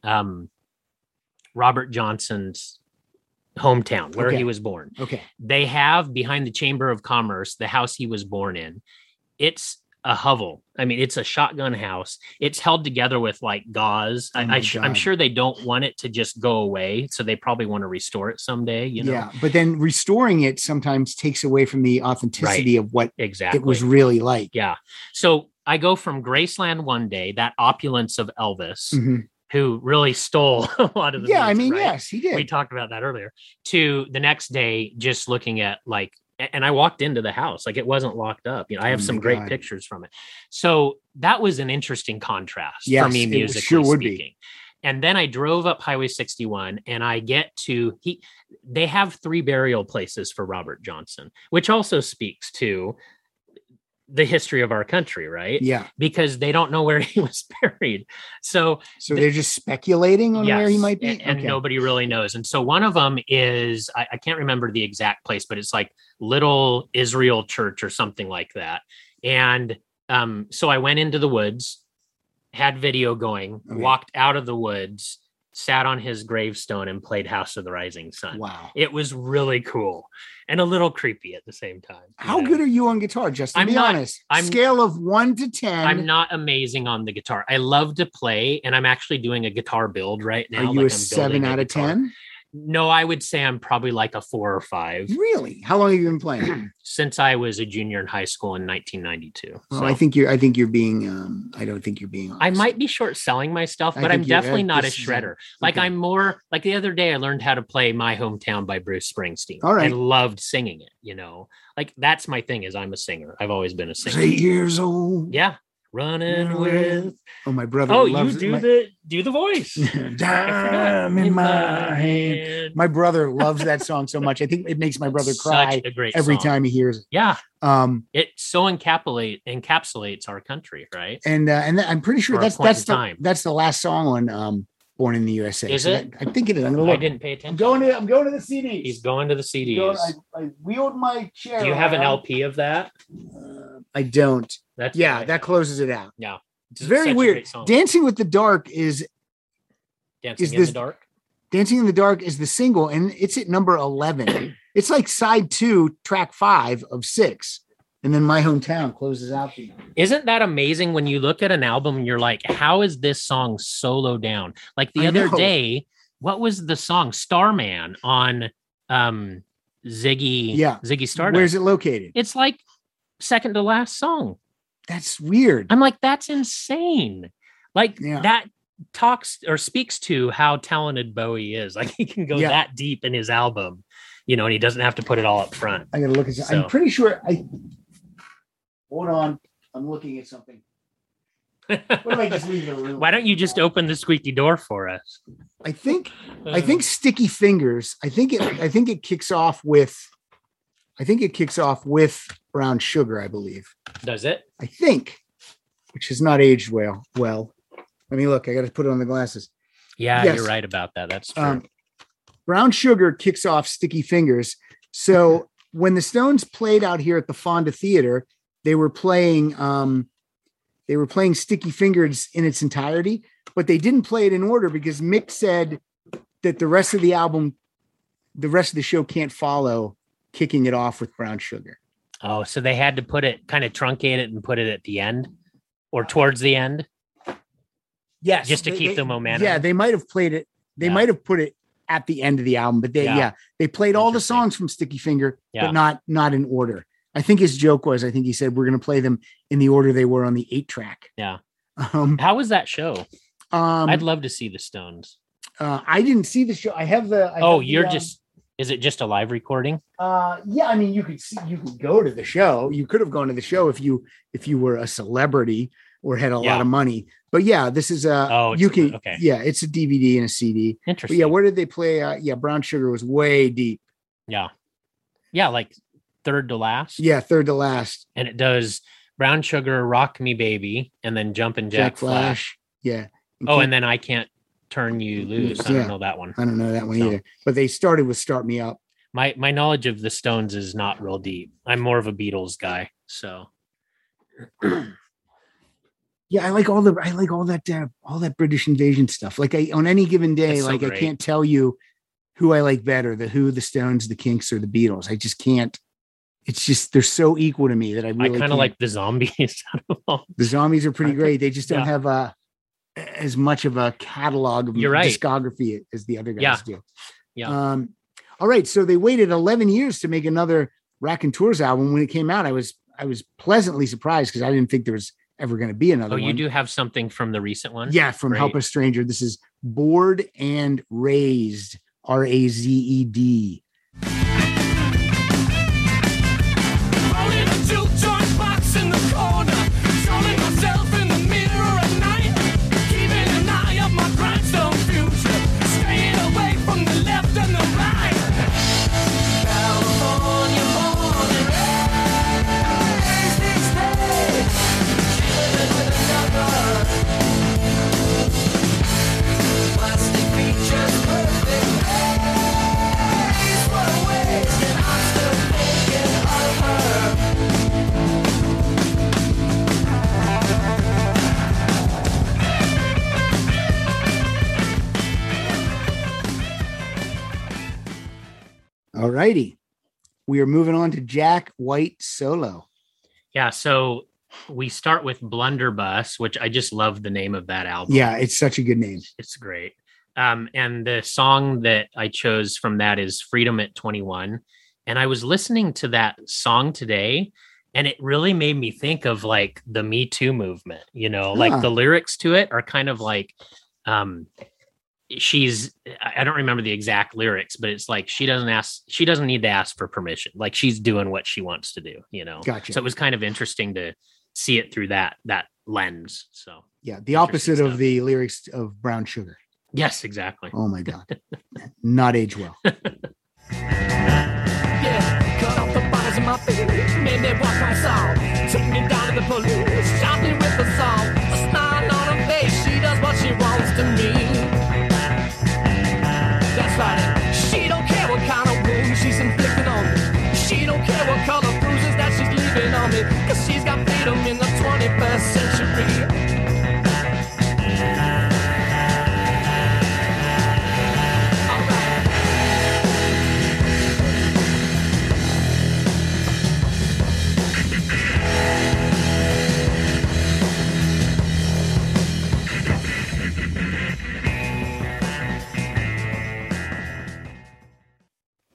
Speaker 3: Robert Johnson's hometown where
Speaker 2: Okay.
Speaker 3: he was born.
Speaker 2: Okay.
Speaker 3: They have behind the Chamber of Commerce, the house he was born in. It's a hovel. I mean, it's a shotgun house. It's held together with like gauze.
Speaker 2: Oh my
Speaker 3: I'm
Speaker 2: God.
Speaker 3: sure they don't want it to just go away. So they probably want to restore it someday, you know?
Speaker 2: Yeah. But then restoring it sometimes takes away from the authenticity of what
Speaker 3: Exactly.
Speaker 2: it was really like.
Speaker 3: Yeah. So I go from Graceland one day, that opulence of Elvis,
Speaker 2: Mhm.
Speaker 3: who really stole a lot of the
Speaker 2: Yeah. I
Speaker 3: music,
Speaker 2: mean,
Speaker 3: right?
Speaker 2: yes, he did.
Speaker 3: We talked about that earlier, to the next day, just looking at like, and I walked into the house, like it wasn't locked up. You know, I have
Speaker 2: Oh
Speaker 3: some
Speaker 2: my
Speaker 3: great
Speaker 2: God.
Speaker 3: pictures from it. So that was an interesting contrast
Speaker 2: Yes,
Speaker 3: for me,
Speaker 2: it
Speaker 3: musically
Speaker 2: sure would be.
Speaker 3: speaking. And then I drove up Highway 61 and I get to, they have 3 burial places for Robert Johnson, which also speaks to the history of our country, right?
Speaker 2: Yeah.
Speaker 3: Because they don't know where he was buried. So
Speaker 2: They're just speculating on where he
Speaker 3: Yes,
Speaker 2: might be.
Speaker 3: and
Speaker 2: Okay.
Speaker 3: nobody really knows. And so one of them is, I can't remember the exact place, but it's like Little Israel Church or something like that. And so I went into the woods, had video going,
Speaker 2: Okay.
Speaker 3: walked out of the woods, sat on his gravestone and played House of the Rising Sun.
Speaker 2: Wow.
Speaker 3: It was really cool and a little creepy at the same time. you
Speaker 2: How
Speaker 3: know?
Speaker 2: good are you on guitar, Justin?
Speaker 3: I'm
Speaker 2: Be
Speaker 3: not-
Speaker 2: honest.
Speaker 3: I'm-
Speaker 2: Scale of 1 to 10.
Speaker 3: I'm not amazing on the guitar. I love to play, and I'm actually doing a guitar build right now.
Speaker 2: Are you
Speaker 3: like
Speaker 2: a
Speaker 3: I'm
Speaker 2: 7
Speaker 3: building a
Speaker 2: out of
Speaker 3: guitar.
Speaker 2: 10?
Speaker 3: No, I would say I'm probably like a 4 or 5
Speaker 2: Really? How long have you been playing?
Speaker 3: since I was a junior in high school in 1992.
Speaker 2: Well,
Speaker 3: So
Speaker 2: I think you're being, I don't think you're being honest.
Speaker 3: I might be short selling my stuff,
Speaker 2: I
Speaker 3: but I'm
Speaker 2: think you're-
Speaker 3: definitely not a
Speaker 2: this is
Speaker 3: shredder. Like
Speaker 2: okay.
Speaker 3: I'm more like the other day I learned how to play My Hometown by Bruce Springsteen.
Speaker 2: All right.
Speaker 3: And loved singing it, you know. Like that's my thing is I'm a singer. I've always been a
Speaker 2: I was
Speaker 3: singer.
Speaker 2: 8 years old.
Speaker 3: Yeah. Running with
Speaker 2: Oh, my brother.
Speaker 3: Oh, you
Speaker 2: loves
Speaker 3: do
Speaker 2: my,
Speaker 3: the voice.
Speaker 2: Dime in my hand. My brother loves that song so much. I think it makes my brother cry
Speaker 3: Such a great
Speaker 2: every
Speaker 3: song.
Speaker 2: time he hears it.
Speaker 3: Yeah.
Speaker 2: Um,
Speaker 3: It so encapsulates our country, right?
Speaker 2: and I'm pretty sure
Speaker 3: For a point in
Speaker 2: that's the last song on Born in the USA.
Speaker 3: Is
Speaker 2: So
Speaker 3: it?
Speaker 2: I think it is. I'm gonna
Speaker 3: I
Speaker 2: look.
Speaker 3: didn't pay attention.
Speaker 2: I'm going to the CDs.
Speaker 3: He's going to the CDs.
Speaker 2: I wheeled my chair.
Speaker 3: Do you have an
Speaker 2: around.
Speaker 3: LP of that?
Speaker 2: I don't.
Speaker 3: That's
Speaker 2: Yeah,
Speaker 3: right.
Speaker 2: that closes it out.
Speaker 3: Yeah.
Speaker 2: It's very weird. Dancing with the Dark is
Speaker 3: Dancing
Speaker 2: is
Speaker 3: in
Speaker 2: this-
Speaker 3: the Dark.
Speaker 2: Dancing in the Dark is the single, and it's at number 11. It's like side 2, track 5 of 6. and then My Hometown closes out the.
Speaker 3: Isn't that amazing when you look at an album and you're like, how is this song solo down? Like the
Speaker 2: I
Speaker 3: other
Speaker 2: know.
Speaker 3: day, what was the song Starman on Ziggy Stardust?
Speaker 2: Where's it located?
Speaker 3: It's like second to last song.
Speaker 2: That's weird.
Speaker 3: I'm like, that's insane. Like
Speaker 2: Yeah.
Speaker 3: that talks or speaks to how talented Bowie is. Like he can go
Speaker 2: Yeah.
Speaker 3: that deep in his album, you know, and he doesn't have to put it all up front.
Speaker 2: I gotta look at.
Speaker 3: So-
Speaker 2: I'm pretty sure. Hold on. I'm looking at something. What if I just leave the room?
Speaker 3: Why don't you just open the squeaky door for us?
Speaker 2: I think Sticky Fingers. I think it kicks off with. I think it kicks off with Brown Sugar. I believe.
Speaker 3: Does it?
Speaker 2: I think, which has not aged well. Well, let me look. I got to put on the glasses.
Speaker 3: Yeah,
Speaker 2: Yes.
Speaker 3: you're right about that. That's true.
Speaker 2: Brown Sugar kicks off Sticky Fingers. So when the Stones played out here at the Fonda Theater, they were playing Sticky Fingers in its entirety, but they didn't play it in order because Mick said that the rest of the album, the rest of the show can't follow kicking it off with Brown Sugar.
Speaker 3: Oh, so they had to put it kind of truncate it and put it at the end or towards the end.
Speaker 2: Yes.
Speaker 3: Just to keep the momentum.
Speaker 2: Yeah, they might have played it. They
Speaker 3: Yeah.
Speaker 2: might have put it at the end of the album, but they played all the
Speaker 3: Interesting.
Speaker 2: songs from Sticky Finger,
Speaker 3: Yeah.
Speaker 2: but not in order. I think his joke was, I think he said, we're going to play them in the order they were on the 8-track.
Speaker 3: Yeah.
Speaker 2: Um,
Speaker 3: How was that show? I'd
Speaker 2: I'd
Speaker 3: love to see the Stones.
Speaker 2: I didn't see the show. I have the.
Speaker 3: Is it just a live recording?
Speaker 2: Yeah, I mean, you could go to the show. You could have gone to the show if you were a celebrity or had a
Speaker 3: Yeah.
Speaker 2: lot of money. But yeah, this is
Speaker 3: okay.
Speaker 2: Yeah, it's a DVD and a CD. But
Speaker 3: Interesting.
Speaker 2: yeah, where did they play? Brown Sugar was way deep.
Speaker 3: Yeah, like third to last.
Speaker 2: Yeah, third to last.
Speaker 3: And it does Brown Sugar, Rock Me Baby, and then Jumpin' Jack Flash.
Speaker 2: Yeah.
Speaker 3: Oh, and then I Can't Turn You Loose. I
Speaker 2: Yeah.
Speaker 3: don't know that one.
Speaker 2: I don't know that one
Speaker 3: So-
Speaker 2: either. But they started with Start Me Up.
Speaker 3: My knowledge of the Stones is not real deep. I'm more of a Beatles guy. So
Speaker 2: Yeah, I like all that British Invasion stuff. Like on any given day,
Speaker 3: It's so
Speaker 2: like I
Speaker 3: great.
Speaker 2: can't tell you who I like better, the Who, the Stones, the Kinks, or the Beatles. I just can't. It's just they're so equal to me that I really
Speaker 3: I kind
Speaker 2: can't.
Speaker 3: of like the Zombies. out of all.
Speaker 2: The Zombies are pretty
Speaker 3: I
Speaker 2: great. They just don't
Speaker 3: yeah.
Speaker 2: have as much of a catalog of
Speaker 3: You're right.
Speaker 2: discography as the other guys
Speaker 3: Yeah.
Speaker 2: do.
Speaker 3: Yeah.
Speaker 2: All right. So they waited 11 years to make another Raconteurs album. When it came out, I was pleasantly surprised because I didn't think there was ever going to be another
Speaker 3: Oh,
Speaker 2: one.
Speaker 3: you do have something from the recent one?
Speaker 2: Yeah, from Help
Speaker 3: Great.
Speaker 2: a Stranger. This is Bored and Raised, RAZED.
Speaker 6: Rolling a juke joint box in the corner, trolling myself in the mirror at night, keeping an eye on my grindstone future, staying away from the left and the right. California morning rays each day, chilling with another. Plastic features, perfect face, what a waste, and I'm still thinking of her.
Speaker 2: All righty. We are moving on to Jack White Solo.
Speaker 3: Yeah. So we start with Blunderbuss, which I just love the name of that album.
Speaker 2: Yeah, it's such a good name.
Speaker 3: It's great. And the song that I chose from that is Freedom at 21. And I was listening to that song today, and it really made me think of like the Me Too movement, you know, like
Speaker 2: Huh.
Speaker 3: the lyrics to it are kind of like, I don't remember the exact lyrics, but it's like, she doesn't need to ask for permission. Like she's doing what she wants to do, you know?
Speaker 2: Gotcha.
Speaker 3: So it was kind of interesting to see it through that lens. So
Speaker 2: Yeah, the opposite
Speaker 3: Interesting
Speaker 2: of
Speaker 3: stuff.
Speaker 2: the lyrics of Brown Sugar.
Speaker 3: yes, exactly.
Speaker 2: Oh my God. Not age well.
Speaker 6: Yeah, cut off the bottles of my feet, made me walk my soul. Took me down to the police, shot me with a saw. A smile on her face, she does what she wants to me. That's right, and she don't care what kind of wound she's inflicting on me. She don't care what color bruises that she's leaving on me. Cause she's got freedom in the 21st century. Alright.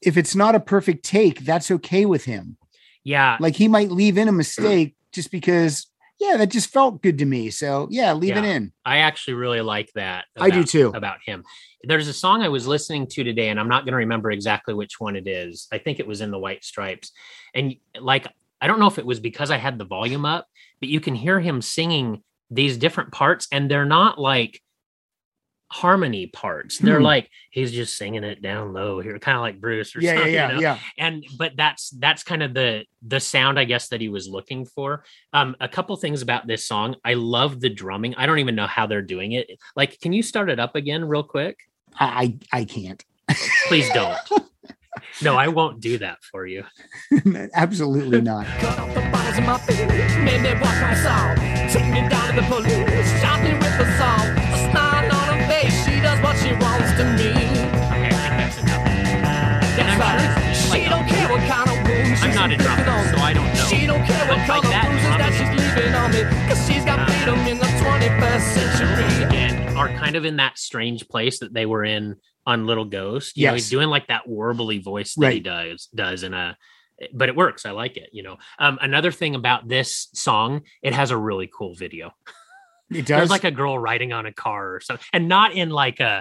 Speaker 2: if it's not a perfect take, that's okay with him.
Speaker 3: Yeah.
Speaker 2: Like he might leave in a mistake just because, yeah, that just felt good to me. So yeah, leave it in.
Speaker 3: I actually really like that.
Speaker 2: I do too.
Speaker 3: About him. There's a song I was listening to today, and I'm not going to remember exactly which one it is. I think it was in the White Stripes. And like, I don't know if it was because I had the volume up, but you can hear him singing these different parts, and they're not like harmony parts. They're like, he's just singing it down low here, kind of like Bruce or something.
Speaker 2: Yeah.
Speaker 3: But that's kind of the sound, I guess, that he was looking for. A couple things about this song. I love the drumming. I don't even know how they're doing it. Like, can you start it up again real quick?
Speaker 2: I can't.
Speaker 3: Please don't. No, I won't do that for you.
Speaker 2: Absolutely not.
Speaker 6: Cut off the bottles in my face, made me walk my soul. Take me down to the police, shot me with a saw. A smile on her face, she does what she wants to me.
Speaker 3: Okay, I think that's enough.
Speaker 6: That's right. She don't care what kind of wounds
Speaker 3: I'm
Speaker 6: she's
Speaker 3: not a drummer,
Speaker 6: inflicted on
Speaker 3: so I don't know.
Speaker 6: She don't care what
Speaker 3: But
Speaker 6: color
Speaker 3: like that
Speaker 6: bruises that she's
Speaker 3: drumming-
Speaker 6: leaving on me, cause she's got freedom in the 21st century.
Speaker 3: Again, are kind of in that strange place that they were in on Little Ghost. You know, he's doing like that warbly voice that he does in a, but it works. I like it. You know, another thing about this song, it has a really cool video.
Speaker 2: It does.
Speaker 3: There's like a girl riding on a car or something, and not in like a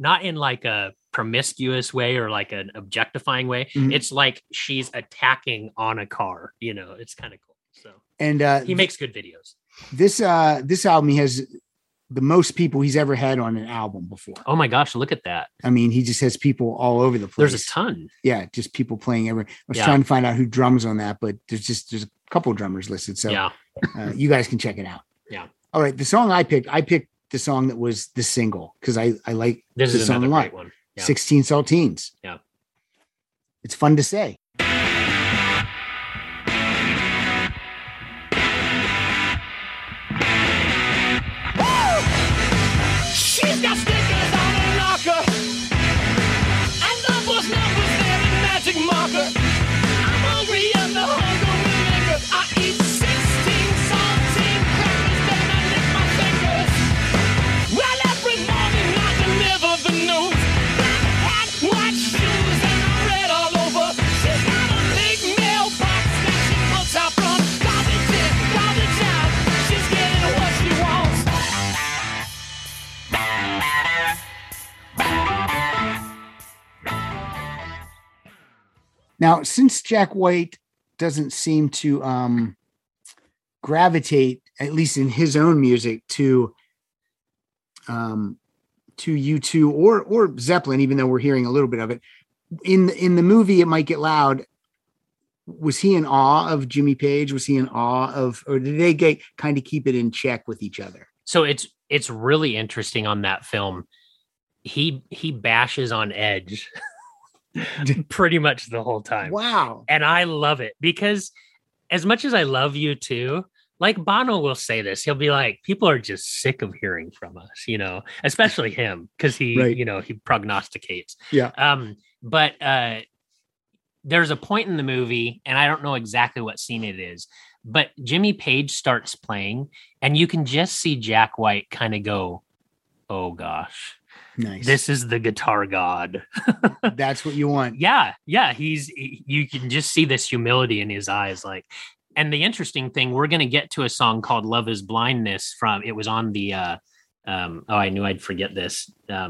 Speaker 3: promiscuous way or like an objectifying way.
Speaker 2: Mhm.
Speaker 3: It's like she's attacking on a car. You know, it's kind of cool. So
Speaker 2: And
Speaker 3: he makes good videos.
Speaker 2: this album, he has the most people he's ever had on an album before.
Speaker 3: Oh my gosh, look at that.
Speaker 2: I mean, he just has people all over the place.
Speaker 3: There's a ton.
Speaker 2: Yeah, just people playing every. I was
Speaker 3: Yeah.
Speaker 2: trying to find out who drums on that, but there's a couple of drummers listed. So
Speaker 3: Yeah.
Speaker 2: You guys can check it out.
Speaker 3: Yeah.
Speaker 2: All right. The song I picked the song that was the single because I like
Speaker 3: This
Speaker 2: the
Speaker 3: is
Speaker 2: song
Speaker 3: another
Speaker 2: a lot.
Speaker 3: great one. Yeah.
Speaker 2: 16 Saltines.
Speaker 3: Yeah.
Speaker 2: It's fun to say.
Speaker 6: She's got stickers on her locker, and numbers there in magic marker. I'm hungry and the hunger will linger. I eat 16 saltine crackers, then I lick my fingers. Well, every morning I deliver the news. Black hat, white shoes, and red all over. She's got a big mailbox that she puts out front. Garbage in, garbage out. She's getting what she wants.
Speaker 2: Now, since Jack White doesn't seem to gravitate, at least in his own music, to U2 or Zeppelin, even though we're hearing a little bit of it in the movie, It Might Get Loud. Was he in awe of Jimmy Page? Was he in awe of, or did they kind of keep it in check with each other?
Speaker 3: So it's really interesting on that film. He bashes on Edge pretty much the whole time.
Speaker 2: Wow.
Speaker 3: And I love it because as much as I love U2, like Bono will say this, he'll be like, people are just sick of hearing from us, you know, especially him because he,
Speaker 2: Right.
Speaker 3: you know, he prognosticates.
Speaker 2: Yeah.
Speaker 3: But there's a point in the movie, and I don't know exactly what scene it is, but Jimmy Page starts playing, and you can just see Jack White kind of go, "Oh gosh,
Speaker 2: Nice.
Speaker 3: this is the guitar god."
Speaker 2: That's what you want.
Speaker 3: Yeah. You can just see this humility in his eyes. Like, and the interesting thing, we're going to get to a song called Love is Blindness it was on the, I knew I'd forget this.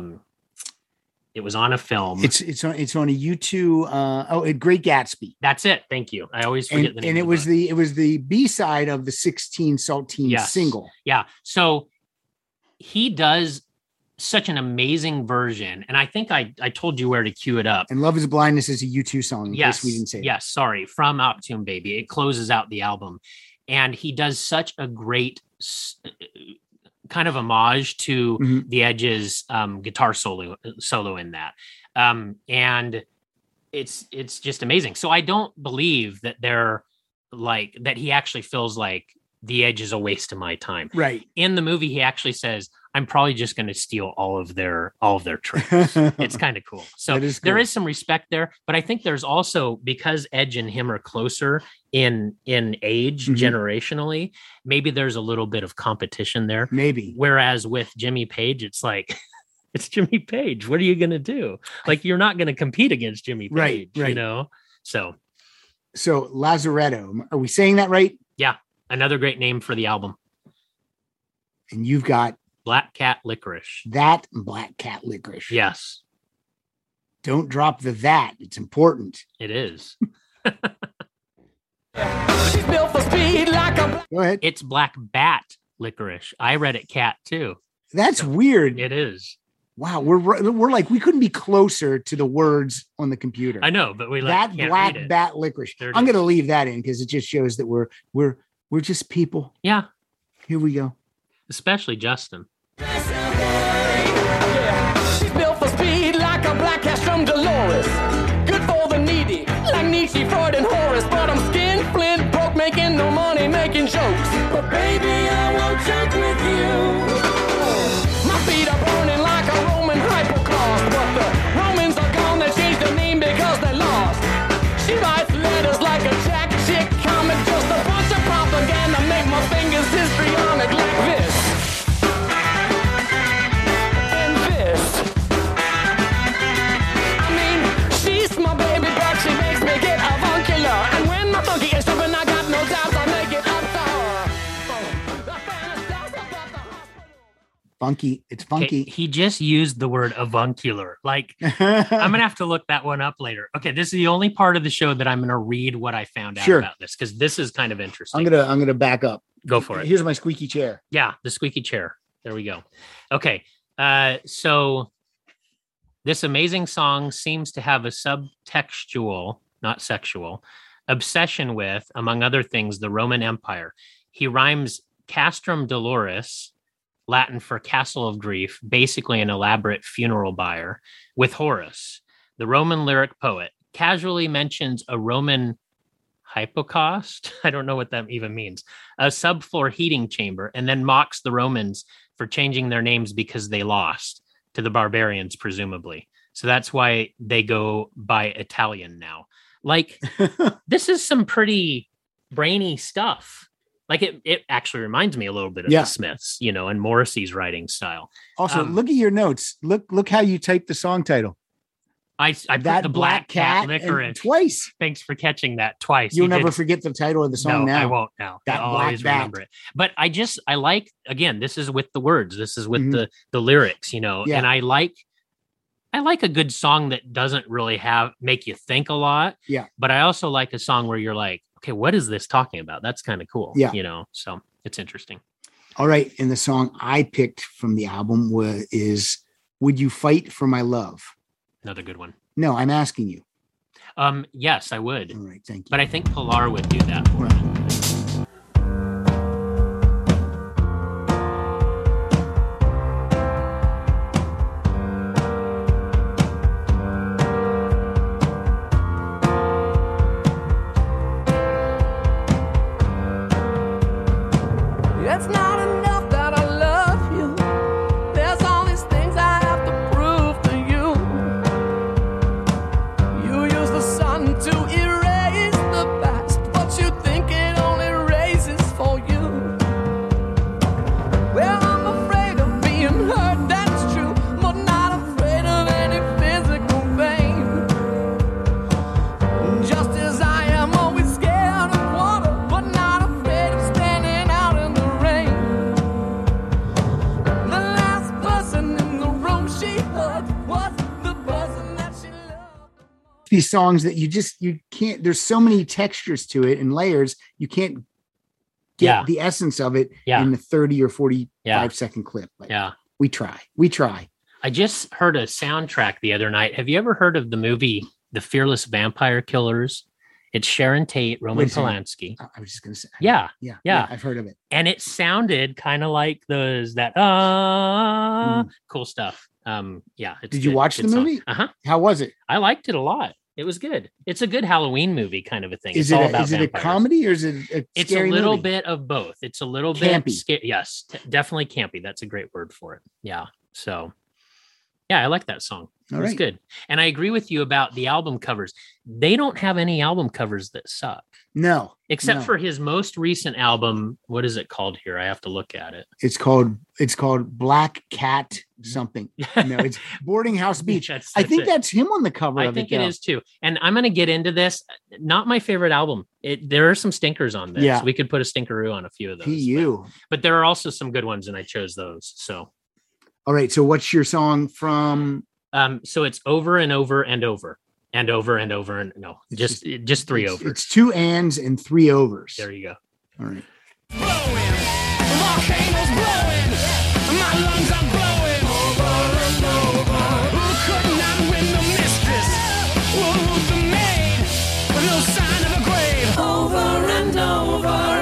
Speaker 3: It was on a film.
Speaker 2: It's on a U2 Great Gatsby.
Speaker 3: That's it. Thank you. I always forget the name.
Speaker 2: And it
Speaker 3: of
Speaker 2: was
Speaker 3: the book.
Speaker 2: it was the B-side of the 16 Saltine
Speaker 3: Yes.
Speaker 2: single.
Speaker 3: Yeah. So he does such an amazing version. And I think I told you where to cue it up.
Speaker 2: And Love is Blindness is a U2 song. In
Speaker 3: Yes.
Speaker 2: case we didn't say that.
Speaker 3: Yes. Sorry. From Optune Baby. It closes out the album. And he does such a great kind of homage to
Speaker 2: Mhm.
Speaker 3: the Edge's guitar solo in that. And it's just amazing. So I don't believe that that he actually feels like the Edge is a waste of my time.
Speaker 2: Right.
Speaker 3: In the movie, he actually says, I'm probably just going to steal all of their tricks. It's kind of cool. So
Speaker 2: That is
Speaker 3: there
Speaker 2: cool.
Speaker 3: is some respect there, but I think there's also, because Edge and him are closer in age
Speaker 2: Mhm.
Speaker 3: generationally, maybe there's a little bit of competition there.
Speaker 2: Maybe.
Speaker 3: Whereas with Jimmy Page, it's like It's Jimmy Page. What are you going to do? Like, you're not going to compete against Jimmy Page,
Speaker 2: Right.
Speaker 3: you know? So
Speaker 2: Lazaretto, are we saying that right?
Speaker 3: yeah, another great name for the album.
Speaker 2: And you've got
Speaker 3: Black Cat Licorice.
Speaker 2: that and Black Cat Licorice.
Speaker 3: Yes,
Speaker 2: Don't drop the that. It's important.
Speaker 3: it is.
Speaker 6: She's built for speed like a
Speaker 2: Go ahead.
Speaker 3: It's Black Bat Licorice. I read it cat too.
Speaker 2: That's weird.
Speaker 3: It is.
Speaker 2: Wow, we're like we couldn't be closer to the words on the computer.
Speaker 3: I know, but we
Speaker 2: that
Speaker 3: can't
Speaker 2: Black
Speaker 3: read it.
Speaker 2: Bat Licorice.
Speaker 3: There it
Speaker 2: I'm
Speaker 3: is.
Speaker 2: going to leave that in because it just shows that we're just people.
Speaker 3: Yeah,
Speaker 2: Here we go.
Speaker 3: especially Justin.
Speaker 6: She's built for speed like a black cat from Dolores. Good for the needy, like Nietzsche, Freud, and Horace. But I'm skin flint broke, making no money, making jokes. But baby, I won't joke with you. My feet are burning like a Roman hypoclaust. But the Romans are gone, they changed their name because they lost. She writes letters like a jack chick comic, just a bunch of propaganda, make my fingers histrionic like this. And this. I mean, she's my baby, but she makes me get avuncular. And when my funky is jumping, I got no doubts, I make it up to her. The fantasize about the hospital.
Speaker 2: Funky. It's
Speaker 3: Okay,
Speaker 2: funky.
Speaker 3: he just used the word avuncular. Like, I'm gonna have to look that one up later. Okay, this is the only part of the show that I'm gonna read what I found out
Speaker 2: Sure.
Speaker 3: about this because this is kind of interesting.
Speaker 2: I'm gonna back up.
Speaker 3: Go for it.
Speaker 2: Here's my squeaky chair.
Speaker 3: Yeah, the squeaky chair. There we go. Okay. So this amazing song seems to have a subtextual, not sexual, obsession with, among other things, the Roman Empire. He rhymes castrum doloris, Latin for castle of grief, basically an elaborate funeral bier, with Horace, the Roman lyric poet, casually mentions a Roman hypocaust. I don't know what that even means. A subfloor heating chamber, and then mocks the Romans for changing their names because they lost to the barbarians, presumably. So that's why they go by Italian now. Like, this is some pretty brainy stuff. Like, it actually reminds me a little bit of
Speaker 2: Yeah.
Speaker 3: the Smiths, you know, and Morrissey's writing style.
Speaker 2: Also, look at your notes. Look how you typed the song title.
Speaker 3: I put the Black Cat Licorice.
Speaker 2: twice.
Speaker 3: Thanks for catching that twice.
Speaker 2: You'll
Speaker 3: You
Speaker 2: never
Speaker 3: did-
Speaker 2: forget the title of the song
Speaker 3: No,
Speaker 2: now.
Speaker 3: I won't now.
Speaker 2: That
Speaker 3: I'll
Speaker 2: Black
Speaker 3: always
Speaker 2: Bat.
Speaker 3: remember it. But I like, again, this is with the words. This is with
Speaker 2: Mhm.
Speaker 3: the lyrics, you know,
Speaker 2: Yeah.
Speaker 3: and I like a good song that doesn't really make you think a lot.
Speaker 2: Yeah.
Speaker 3: But I also like a song where you're like, okay, what is this talking about? That's kind of cool.
Speaker 2: Yeah.
Speaker 3: You know, so it's interesting.
Speaker 2: All right. And the song I picked from the album is Would You Fight for My Love?
Speaker 3: Another good one.
Speaker 2: No, I'm asking you.
Speaker 3: Yes, I would.
Speaker 2: All right. Thank you.
Speaker 3: But I think Pilar would do that.
Speaker 2: Well,
Speaker 6: It's not enough that I love you. There's all these things I have to prove to you. You use the sun to erase the past, but you think it only erases for you. Well, I'm afraid of being hurt, that's true, but not afraid of any physical pain. Just as I am always scared of water, but not afraid of standing out in the rain. The last person in the room she hugged was the person that she loved.
Speaker 2: these songs that you can't, there's so many textures to it and layers. You can't get
Speaker 3: Yeah.
Speaker 2: the essence of it
Speaker 3: Yeah.
Speaker 2: in the 30 or 45
Speaker 3: Yeah.
Speaker 2: second clip. But
Speaker 3: Yeah.
Speaker 2: we try.
Speaker 3: I just heard a soundtrack the other night. Have you ever heard of the movie The Fearless Vampire Killers? It's Sharon Tate, Roman
Speaker 2: Wait a second.
Speaker 3: Polanski.
Speaker 2: I was just going to say.
Speaker 3: Yeah.
Speaker 2: Yeah.
Speaker 3: Yeah.
Speaker 2: I've heard of it.
Speaker 3: And it sounded kind of like that cool stuff. Yeah. It's
Speaker 2: Did you watch the movie?
Speaker 3: Uh-huh.
Speaker 2: How was it?
Speaker 3: I liked it a lot. It was good. It's a good Halloween movie kind of a thing.
Speaker 2: Is
Speaker 3: It's
Speaker 2: it
Speaker 3: all about
Speaker 2: is it a
Speaker 3: vampires.
Speaker 2: comedy or is it a
Speaker 3: It's
Speaker 2: scary
Speaker 3: a little
Speaker 2: movie?
Speaker 3: bit of both. It's a little
Speaker 2: Campy.
Speaker 3: bit scary. Yes, definitely campy. That's a great word for it. Yeah. So Yeah, I like that song.
Speaker 2: All
Speaker 3: It's
Speaker 2: right.
Speaker 3: good. And I agree with you about the album covers. They don't have any album covers that suck,
Speaker 2: No,
Speaker 3: except
Speaker 2: no.
Speaker 3: for his most recent album. What is it called here? I have to look at it.
Speaker 2: It's called Black Cat something. No, it's Boarding House Beach. I think
Speaker 3: it.
Speaker 2: that's him on the cover
Speaker 3: I
Speaker 2: of
Speaker 3: think
Speaker 2: it.
Speaker 3: it
Speaker 2: though.
Speaker 3: is too. And I'm going to get into this. Not my favorite album. There are some stinkers on this.
Speaker 2: Yeah.
Speaker 3: We could put a stinkeroo on a few of those.
Speaker 2: PU.
Speaker 3: But there are also some good ones, and I chose those. So,
Speaker 2: All right. So what's your song from?
Speaker 3: so it's over and over and over and over and over and no,
Speaker 2: It's
Speaker 3: just three
Speaker 2: it's,
Speaker 3: overs.
Speaker 2: It's 2 ands and 3 overs.
Speaker 3: There you go.
Speaker 2: All right.
Speaker 5: Blowing, volcanoes blowing, my lungs are blowing over and over. Who could not win the mistress? Who the maid? With no sign of a grave. Over and over.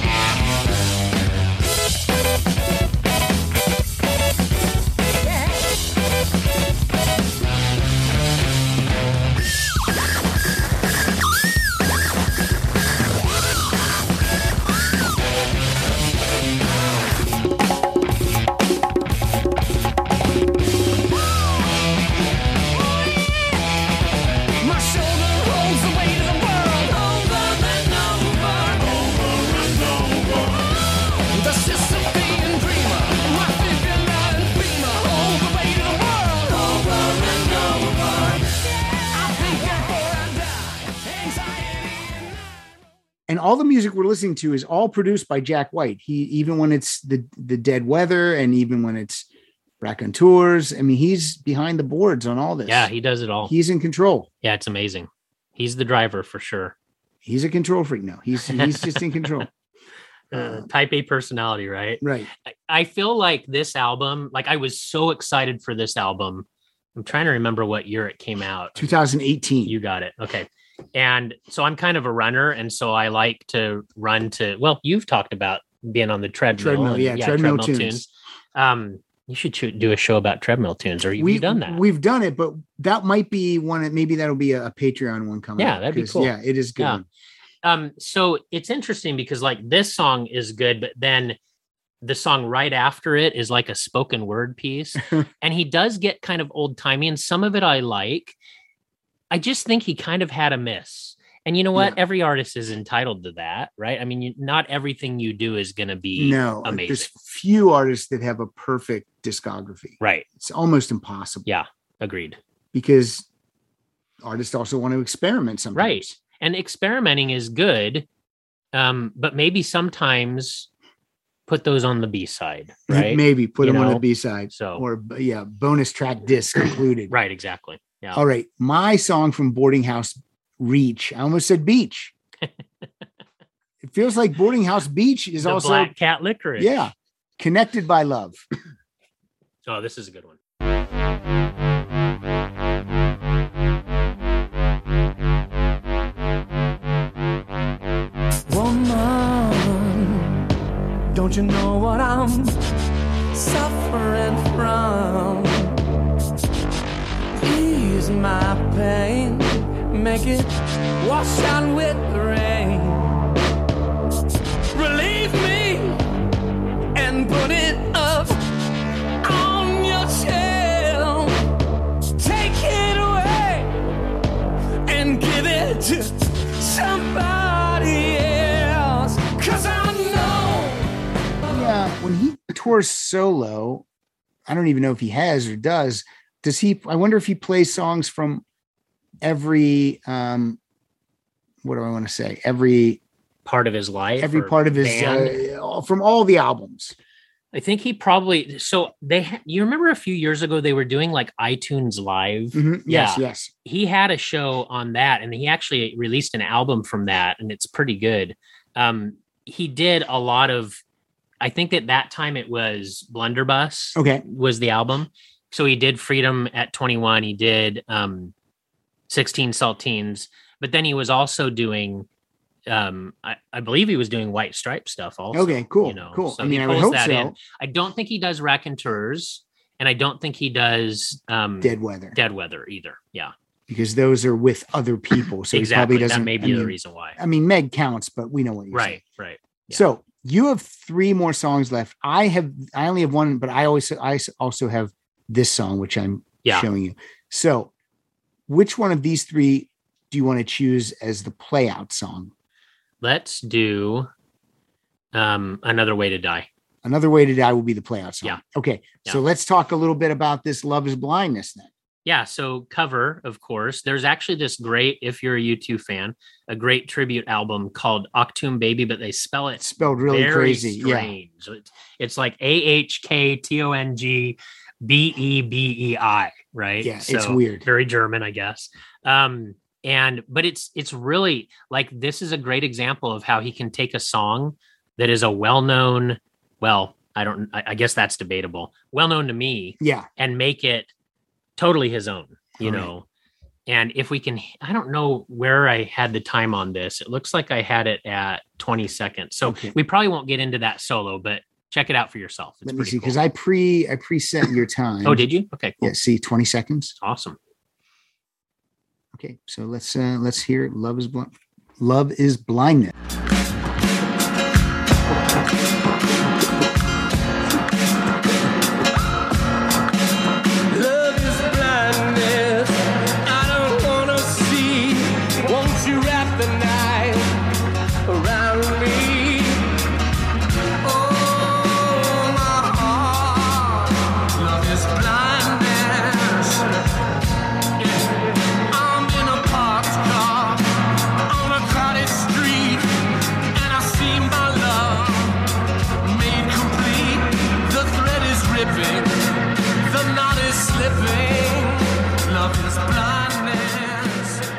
Speaker 5: My shoulder holds the weight of the world over and over, over and over. The Sisyphean dreamer, my fibula and femur hold the weight of the world over and over. I think before I die, anxiety.
Speaker 2: And all the music we're listening to is all produced by Jack White. Even when it's the Dead Weather and even when it's Raconteurs, I mean, he's behind the boards on all this.
Speaker 3: Yeah, he does it all.
Speaker 2: He's in control.
Speaker 3: Yeah, it's amazing. He's the driver for sure.
Speaker 2: He's a control freak now. He's just in control.
Speaker 3: Type A personality, right?
Speaker 2: Right.
Speaker 3: I feel like this album, like I was so excited for this album. I'm trying to remember what year it came out.
Speaker 2: 2018.
Speaker 3: You got it. Okay. And so I'm kind of a runner. And so I like to run to, well, you've talked about being on the treadmill.
Speaker 2: Treadmill tunes.
Speaker 3: You should do a show about treadmill tunes, or you've done that.
Speaker 2: We've done it, but that might be one. Maybe that'll be a Patreon one coming.
Speaker 3: Yeah,
Speaker 2: up,
Speaker 3: that'd be
Speaker 2: 'cause,
Speaker 3: cool.
Speaker 2: Yeah, it is good.
Speaker 3: Yeah. So it's interesting because like this song is good, but then the song right after it is like a spoken word piece. And he does get kind of old timey, and some of it I like. I just think he kind of had a miss. And you know what?
Speaker 2: Yeah.
Speaker 3: Every artist is entitled to that, right? I mean, not everything you do is going to be
Speaker 2: No,
Speaker 3: amazing.
Speaker 2: there's few artists that have a perfect discography.
Speaker 3: Right.
Speaker 2: It's almost impossible.
Speaker 3: Yeah. Agreed.
Speaker 2: Because artists also want to experiment sometimes.
Speaker 3: Right. And experimenting is good. But maybe sometimes put those on the B side, right?
Speaker 2: Maybe put
Speaker 3: You
Speaker 2: them on
Speaker 3: know?
Speaker 2: the B side.
Speaker 3: So-
Speaker 2: or bonus track disc included.
Speaker 3: Right. Exactly. Yeah.
Speaker 2: All right. My song from Boarding House Reach. I almost said beach. It feels like Boarding House Beach is
Speaker 3: The
Speaker 2: also
Speaker 3: Black Cat Licorice.
Speaker 2: yeah, connected by love.
Speaker 3: Oh, this is a good one.
Speaker 6: Woman, don't you know what I'm suffering from? Ease my pain, make it wash out with the rain. Relieve me and put it up on your chest. Take it away and give it to somebody else. 'Cause I know.
Speaker 2: Yeah, when he tours solo, I don't even know if he has or does. Does he? I wonder if he plays songs from every. What do I want to say? Every
Speaker 3: Part of his life.
Speaker 2: every
Speaker 3: or
Speaker 2: part of his
Speaker 3: band.
Speaker 2: from all the albums.
Speaker 3: I think he probably. So you remember a few years ago they were doing like iTunes Live.
Speaker 2: Mhm. Yes,
Speaker 3: Yeah.
Speaker 2: yes.
Speaker 3: He had a show on that, and he actually released an album from that, and it's pretty good. He did a lot of. I think at that time it was Blunderbuss.
Speaker 2: Okay.
Speaker 3: Was the album. So he did Freedom at 21. He did 16 Saltines, but then he was also doing. I believe he was doing White Stripe stuff also.
Speaker 2: Okay, cool,
Speaker 3: You know,
Speaker 2: cool.
Speaker 3: so
Speaker 2: I mean,
Speaker 3: he
Speaker 2: I would
Speaker 3: pulls
Speaker 2: hope
Speaker 3: that
Speaker 2: so.
Speaker 3: in. I don't think he does Raconteurs, and I don't think he does
Speaker 2: Dead Weather,
Speaker 3: Dead Weather either. Yeah,
Speaker 2: because those are with other people. So
Speaker 3: exactly.
Speaker 2: he probably doesn't.
Speaker 3: That may be the reason why.
Speaker 2: I mean, Meg counts, but we know what you're saying.
Speaker 3: Right. Yeah.
Speaker 2: So you have 3 more songs left. I only have one, but I also have this song, which I'm
Speaker 3: Yeah.
Speaker 2: showing you. So which one of these three do you want to choose as the play out song?
Speaker 3: Let's do Another Way to Die.
Speaker 2: Another Way to Die will be the play out song.
Speaker 3: Yeah.
Speaker 2: Okay.
Speaker 3: Yeah.
Speaker 2: So let's talk a little bit about this Love is Blindness then.
Speaker 3: Yeah, so cover, of course. There's actually this great, if you're a U2 fan, a great tribute album called Achtung Baby, but they spell it
Speaker 2: It's spelled really
Speaker 3: very
Speaker 2: crazy. Yeah.
Speaker 3: strange. So it's like AHKTONGBEBEI, right?
Speaker 2: Yeah,
Speaker 3: So
Speaker 2: it's weird.
Speaker 3: Very German, I guess. But it's really like, this is a great example of how he can take a song that is a well-known, I guess that's debatable, well-known to me,
Speaker 2: Yeah.
Speaker 3: and make it totally his own, you
Speaker 2: All right.
Speaker 3: know. And if we can, I don't know where I had the time on this. It looks like I had it at 20 seconds. So
Speaker 2: Okay.
Speaker 3: we probably won't get into that solo, but check it out for yourself. It's
Speaker 2: Let me
Speaker 3: pretty
Speaker 2: see,
Speaker 3: cool.
Speaker 2: because I preset your time.
Speaker 3: Oh, did you? Okay, cool.
Speaker 2: Yeah, see, 20 seconds.
Speaker 3: Awesome.
Speaker 2: Okay, so let's hear it. Love is Blindness.
Speaker 6: Love is blindness. I don't wanna see. Won't you wrap the night around me? Oh, my heart. Love is blindness. Yeah. I'm in a parked car on a crowded street, and I see my love made complete. The thread is ripping. The knot is slipping. Love is blindness.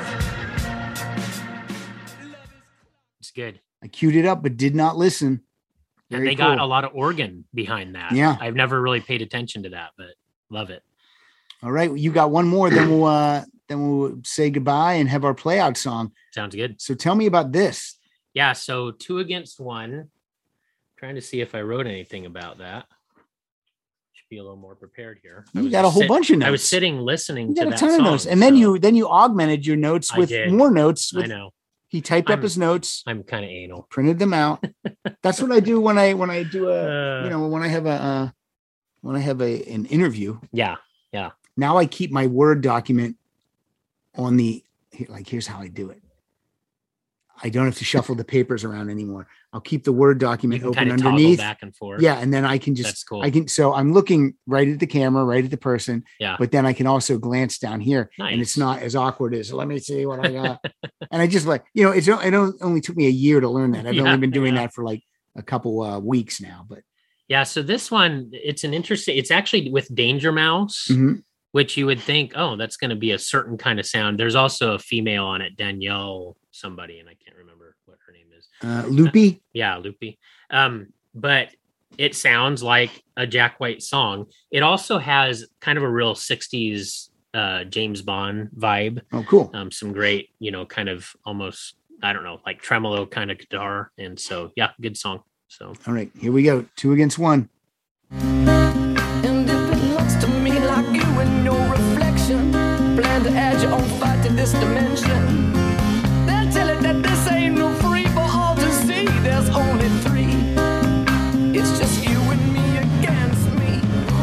Speaker 3: It's good.
Speaker 2: I queued it up, but did not listen.
Speaker 3: And
Speaker 2: Very
Speaker 3: they got
Speaker 2: cool.
Speaker 3: a lot of organ behind that.
Speaker 2: Yeah.
Speaker 3: I've never really paid attention to that, but love it.
Speaker 2: All right, you got one more, then we'll say goodbye and have our play out song.
Speaker 3: Sounds good.
Speaker 2: So tell me about this.
Speaker 3: Yeah, so 2 against 1. Trying to see if I wrote anything about that. Should be a little more prepared here. I
Speaker 2: You
Speaker 3: was
Speaker 2: got a whole bunch of notes.
Speaker 3: I was sitting listening
Speaker 2: You
Speaker 3: to
Speaker 2: got a
Speaker 3: that
Speaker 2: ton of
Speaker 3: song,
Speaker 2: notes, and then
Speaker 3: so
Speaker 2: you augmented your notes
Speaker 3: I
Speaker 2: with
Speaker 3: did.
Speaker 2: more notes.
Speaker 3: I know.
Speaker 2: He typed up
Speaker 3: I'm-
Speaker 2: his notes,
Speaker 3: I'm kind of anal.
Speaker 2: printed them out. That's what I do when I do a
Speaker 3: Uh.
Speaker 2: when I have an interview.
Speaker 3: Yeah.
Speaker 2: Now I keep my Word document on here's how I do it. I don't have to shuffle the papers around anymore. I'll keep the Word
Speaker 3: You
Speaker 2: document
Speaker 3: can
Speaker 2: open
Speaker 3: kind of toggle
Speaker 2: underneath.
Speaker 3: back and forth.
Speaker 2: Yeah, and then I can just
Speaker 3: That's cool.
Speaker 2: so I'm looking right at the camera, right at the person.
Speaker 3: Yeah.
Speaker 2: But then I can also glance down here, and it's
Speaker 3: Nice.
Speaker 2: not as awkward as let me see what I got. And I just it only took me a year to learn that. I've
Speaker 3: Yeah,
Speaker 2: only been doing
Speaker 3: yeah.
Speaker 2: that for like a couple weeks now. But
Speaker 3: Yeah. So this one, it's actually with Danger Mouse,
Speaker 2: Mhm.
Speaker 3: which you would think, oh, that's going to be a certain kind of sound. There's also a female on it, Danielle somebody, and I can't remember what her name is.
Speaker 2: Loopy,
Speaker 3: Yeah, Loopy. But it sounds like a Jack White song. It also has kind of a real 60s James Bond vibe.
Speaker 2: oh cool.
Speaker 3: Some great, kind of almost, I don't know, like tremolo kind of guitar. And so, yeah, good song. So
Speaker 2: All right, here we go. 2 against 1.
Speaker 6: And if it looks to me like you and your reflection plan to add your own fight to this dimension, then tell it that this ain't no free for all to see. There's only 3. It's just you and me against me.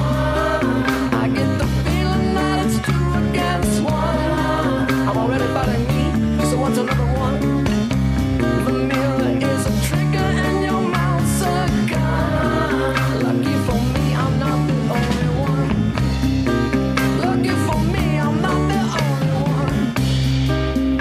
Speaker 6: I get the feeling that it's 2 against 1. I'm already fighting me, so what's another one? The mirror is a trigger and your mouth's a gun. Lucky for me, I'm not the only one. Lucky for me, I'm not the only one.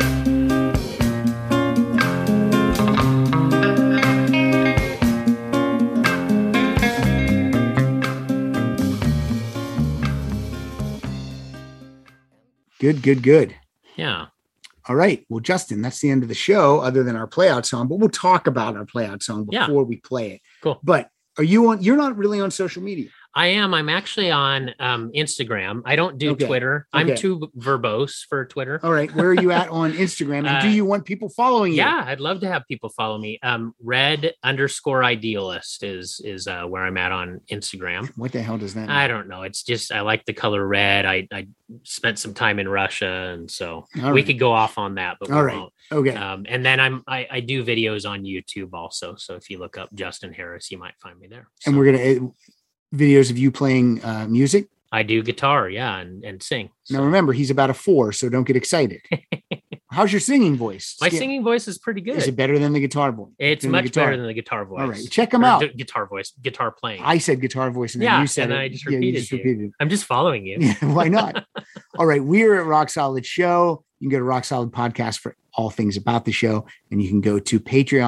Speaker 2: Good.
Speaker 3: yeah.
Speaker 2: All right. Well, Justin, that's the end of the show, other than our play out song, but we'll talk about our play out song
Speaker 3: Yeah.
Speaker 2: before we play it.
Speaker 3: Cool.
Speaker 2: But you're not really on social media.
Speaker 3: I am. I'm actually on Instagram. I don't do
Speaker 2: Okay.
Speaker 3: Twitter. I'm
Speaker 2: Okay.
Speaker 3: too verbose for Twitter.
Speaker 2: All right. Where are you at on Instagram? And do you want people following you?
Speaker 3: Yeah, I'd love to have people follow me. Red_idealist is where I'm at on Instagram.
Speaker 2: What the hell does that mean?
Speaker 3: I don't know. It's just I like the color red. I spent some time in Russia, and so
Speaker 2: All
Speaker 3: we
Speaker 2: right.
Speaker 3: could go off on that, but we
Speaker 2: All right.
Speaker 3: won't.
Speaker 2: Okay.
Speaker 3: And then I do videos on YouTube also. So if you look up Justin Harris, you might find me there.
Speaker 2: And
Speaker 3: So,
Speaker 2: we're going to videos of you playing music.
Speaker 3: I do guitar, yeah, and sing.
Speaker 2: Now remember, he's about a 4, so don't get excited. How's your singing voice?
Speaker 3: My singing voice is pretty good.
Speaker 2: Is it better than the guitar voice?
Speaker 3: It's much better than the guitar voice.
Speaker 2: All right, check him out.
Speaker 3: Guitar voice, guitar playing.
Speaker 2: I said guitar voice, and then
Speaker 3: yeah,
Speaker 2: you said
Speaker 3: and then
Speaker 2: it.
Speaker 3: I just
Speaker 2: Yeah, you
Speaker 3: repeated.
Speaker 2: just repeated.
Speaker 3: I'm just following you.
Speaker 2: Yeah, why not? All right, we're at Rock Solid Show. You can go to Rock Solid Podcast for all things about the show, and you can go to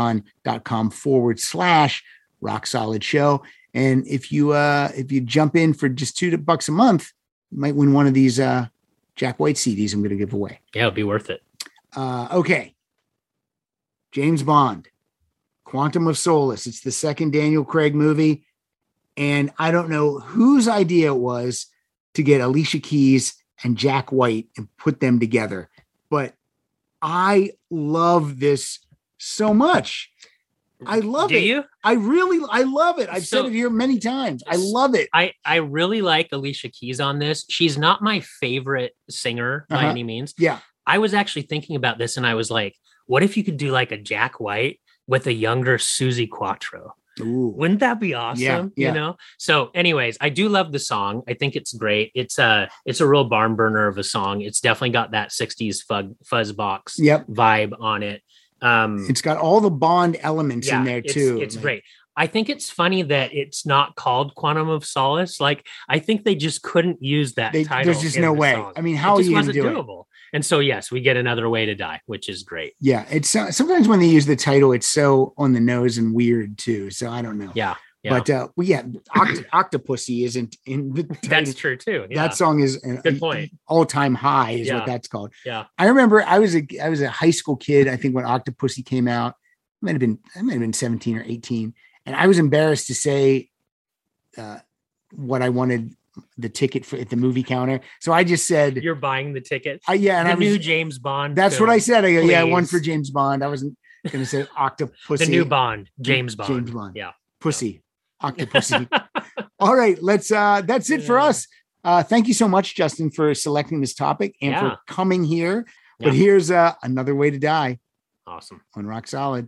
Speaker 2: patreon.com/Rock Solid Show. And if you jump in for just $2 a month, you might win one of these Jack White CDs I'm going to give away.
Speaker 3: Yeah, it'll be worth it.
Speaker 2: Okay. James Bond, Quantum of Solace. It's the second Daniel Craig movie. And I don't know whose idea it was to get Alicia Keys and Jack White and put them together. But I love this so much. I love it.
Speaker 3: Do you?
Speaker 2: I love it. I've
Speaker 3: So-
Speaker 2: said it here many times. I love it.
Speaker 3: I really like Alicia Keys on this. She's not my favorite singer by
Speaker 2: Uh-huh.
Speaker 3: any means.
Speaker 2: Yeah.
Speaker 3: I was actually thinking about this and I was like, what if you could do like a Jack White with a younger Susie Quattro?
Speaker 2: Ooh.
Speaker 3: Wouldn't that be awesome?
Speaker 2: Yeah.
Speaker 3: You know? So anyways, I do love the song. I think it's great. It's a real barn burner of a song. It's definitely got that 60s fuzz box
Speaker 2: Yep.
Speaker 3: vibe on it.
Speaker 2: It's got all the Bond elements in there too.
Speaker 3: It's great. I think it's funny that it's not called Quantum of Solace. Like, I think they just couldn't use that title.
Speaker 2: There's just
Speaker 3: in
Speaker 2: no
Speaker 3: the
Speaker 2: way.
Speaker 3: song.
Speaker 2: I mean, how
Speaker 3: it
Speaker 2: are
Speaker 3: just
Speaker 2: you going to
Speaker 3: wasn't
Speaker 2: do it?
Speaker 3: doable. And so, yes, we get Another Way to Die, which is great.
Speaker 2: Yeah, it's sometimes when they use the title, it's so on the nose and weird too. So I don't know.
Speaker 3: Yeah.
Speaker 2: But Octopussy isn't in the title.
Speaker 3: That's true too. Yeah.
Speaker 2: That song is
Speaker 3: Good point.
Speaker 2: all-time high is
Speaker 3: Yeah.
Speaker 2: what that's called.
Speaker 3: Yeah.
Speaker 2: I remember I was a high school kid, I think, when Octopussy came out. I might have been 17 or 18. And I was embarrassed to say what I wanted the ticket for at the movie counter. So I just said,
Speaker 3: You're buying the ticket.
Speaker 2: the
Speaker 3: new James Bond.
Speaker 2: That's
Speaker 3: film,
Speaker 2: what I said. I go, yeah,
Speaker 3: please.
Speaker 2: one for James Bond. I wasn't going to say Octopussy.
Speaker 3: The new Bond, James Bond.
Speaker 2: James Bond.
Speaker 3: Yeah.
Speaker 2: Pussy. Octopussy. All right, that's it for
Speaker 3: Yeah.
Speaker 2: us. Thank you so much, Justin, for selecting this topic and
Speaker 3: Yeah.
Speaker 2: for coming here. But
Speaker 3: Yeah.
Speaker 2: here's Another Way to Die
Speaker 3: Awesome.
Speaker 2: on Rock Solid.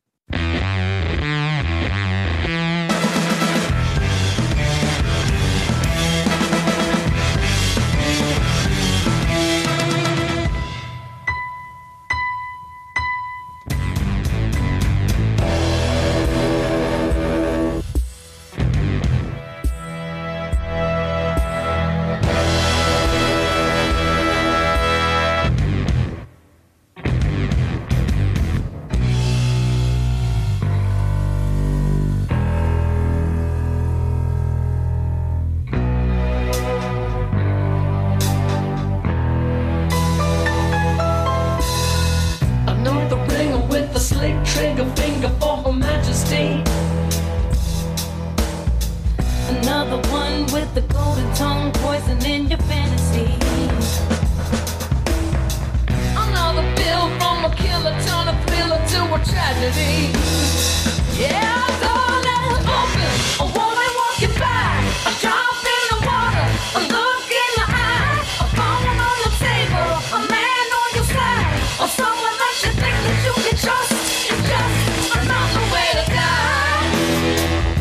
Speaker 6: Another ringer with a slick trigger finger for Her Majesty.
Speaker 7: Another one with the golden tongue poison in your fantasy.
Speaker 6: Another bill from a killer, turn a thriller to a tragedy. Yeah, door left open, a woman walking by, a drop in the water, a look in the eye, a phone on the table, a man on your side, or someone that you think that you can trust. It's just another way to die.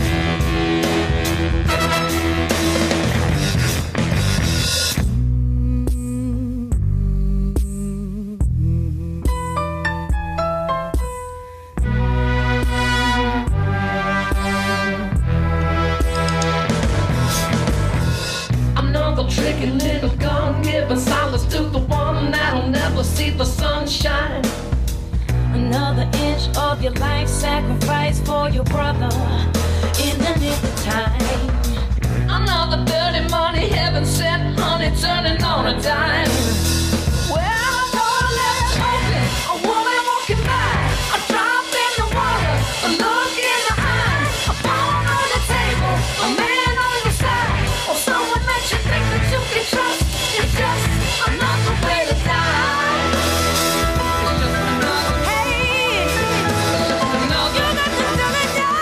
Speaker 6: Another tricky little gun giving solace to the one that'll never see the sunshine.
Speaker 7: Another inch of your life sacrifice for your brother in the nick of time.
Speaker 6: Another dirty money, heaven sent honey turning on a dime. Well, the door left open, a woman walking by, a drop in the water, a look in the eye, a phone on the table, a man on your side, or someone that you think that you can trust. It's just another way to die. It's just another, hey, it's just another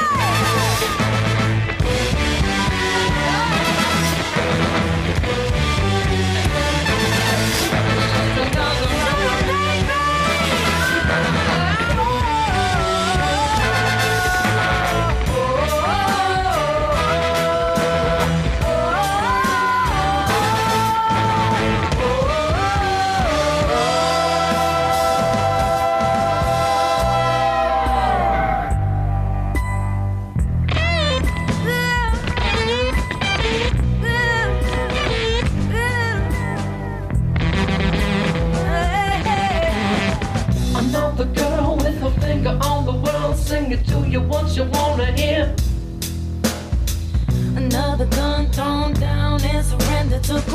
Speaker 6: die.
Speaker 7: took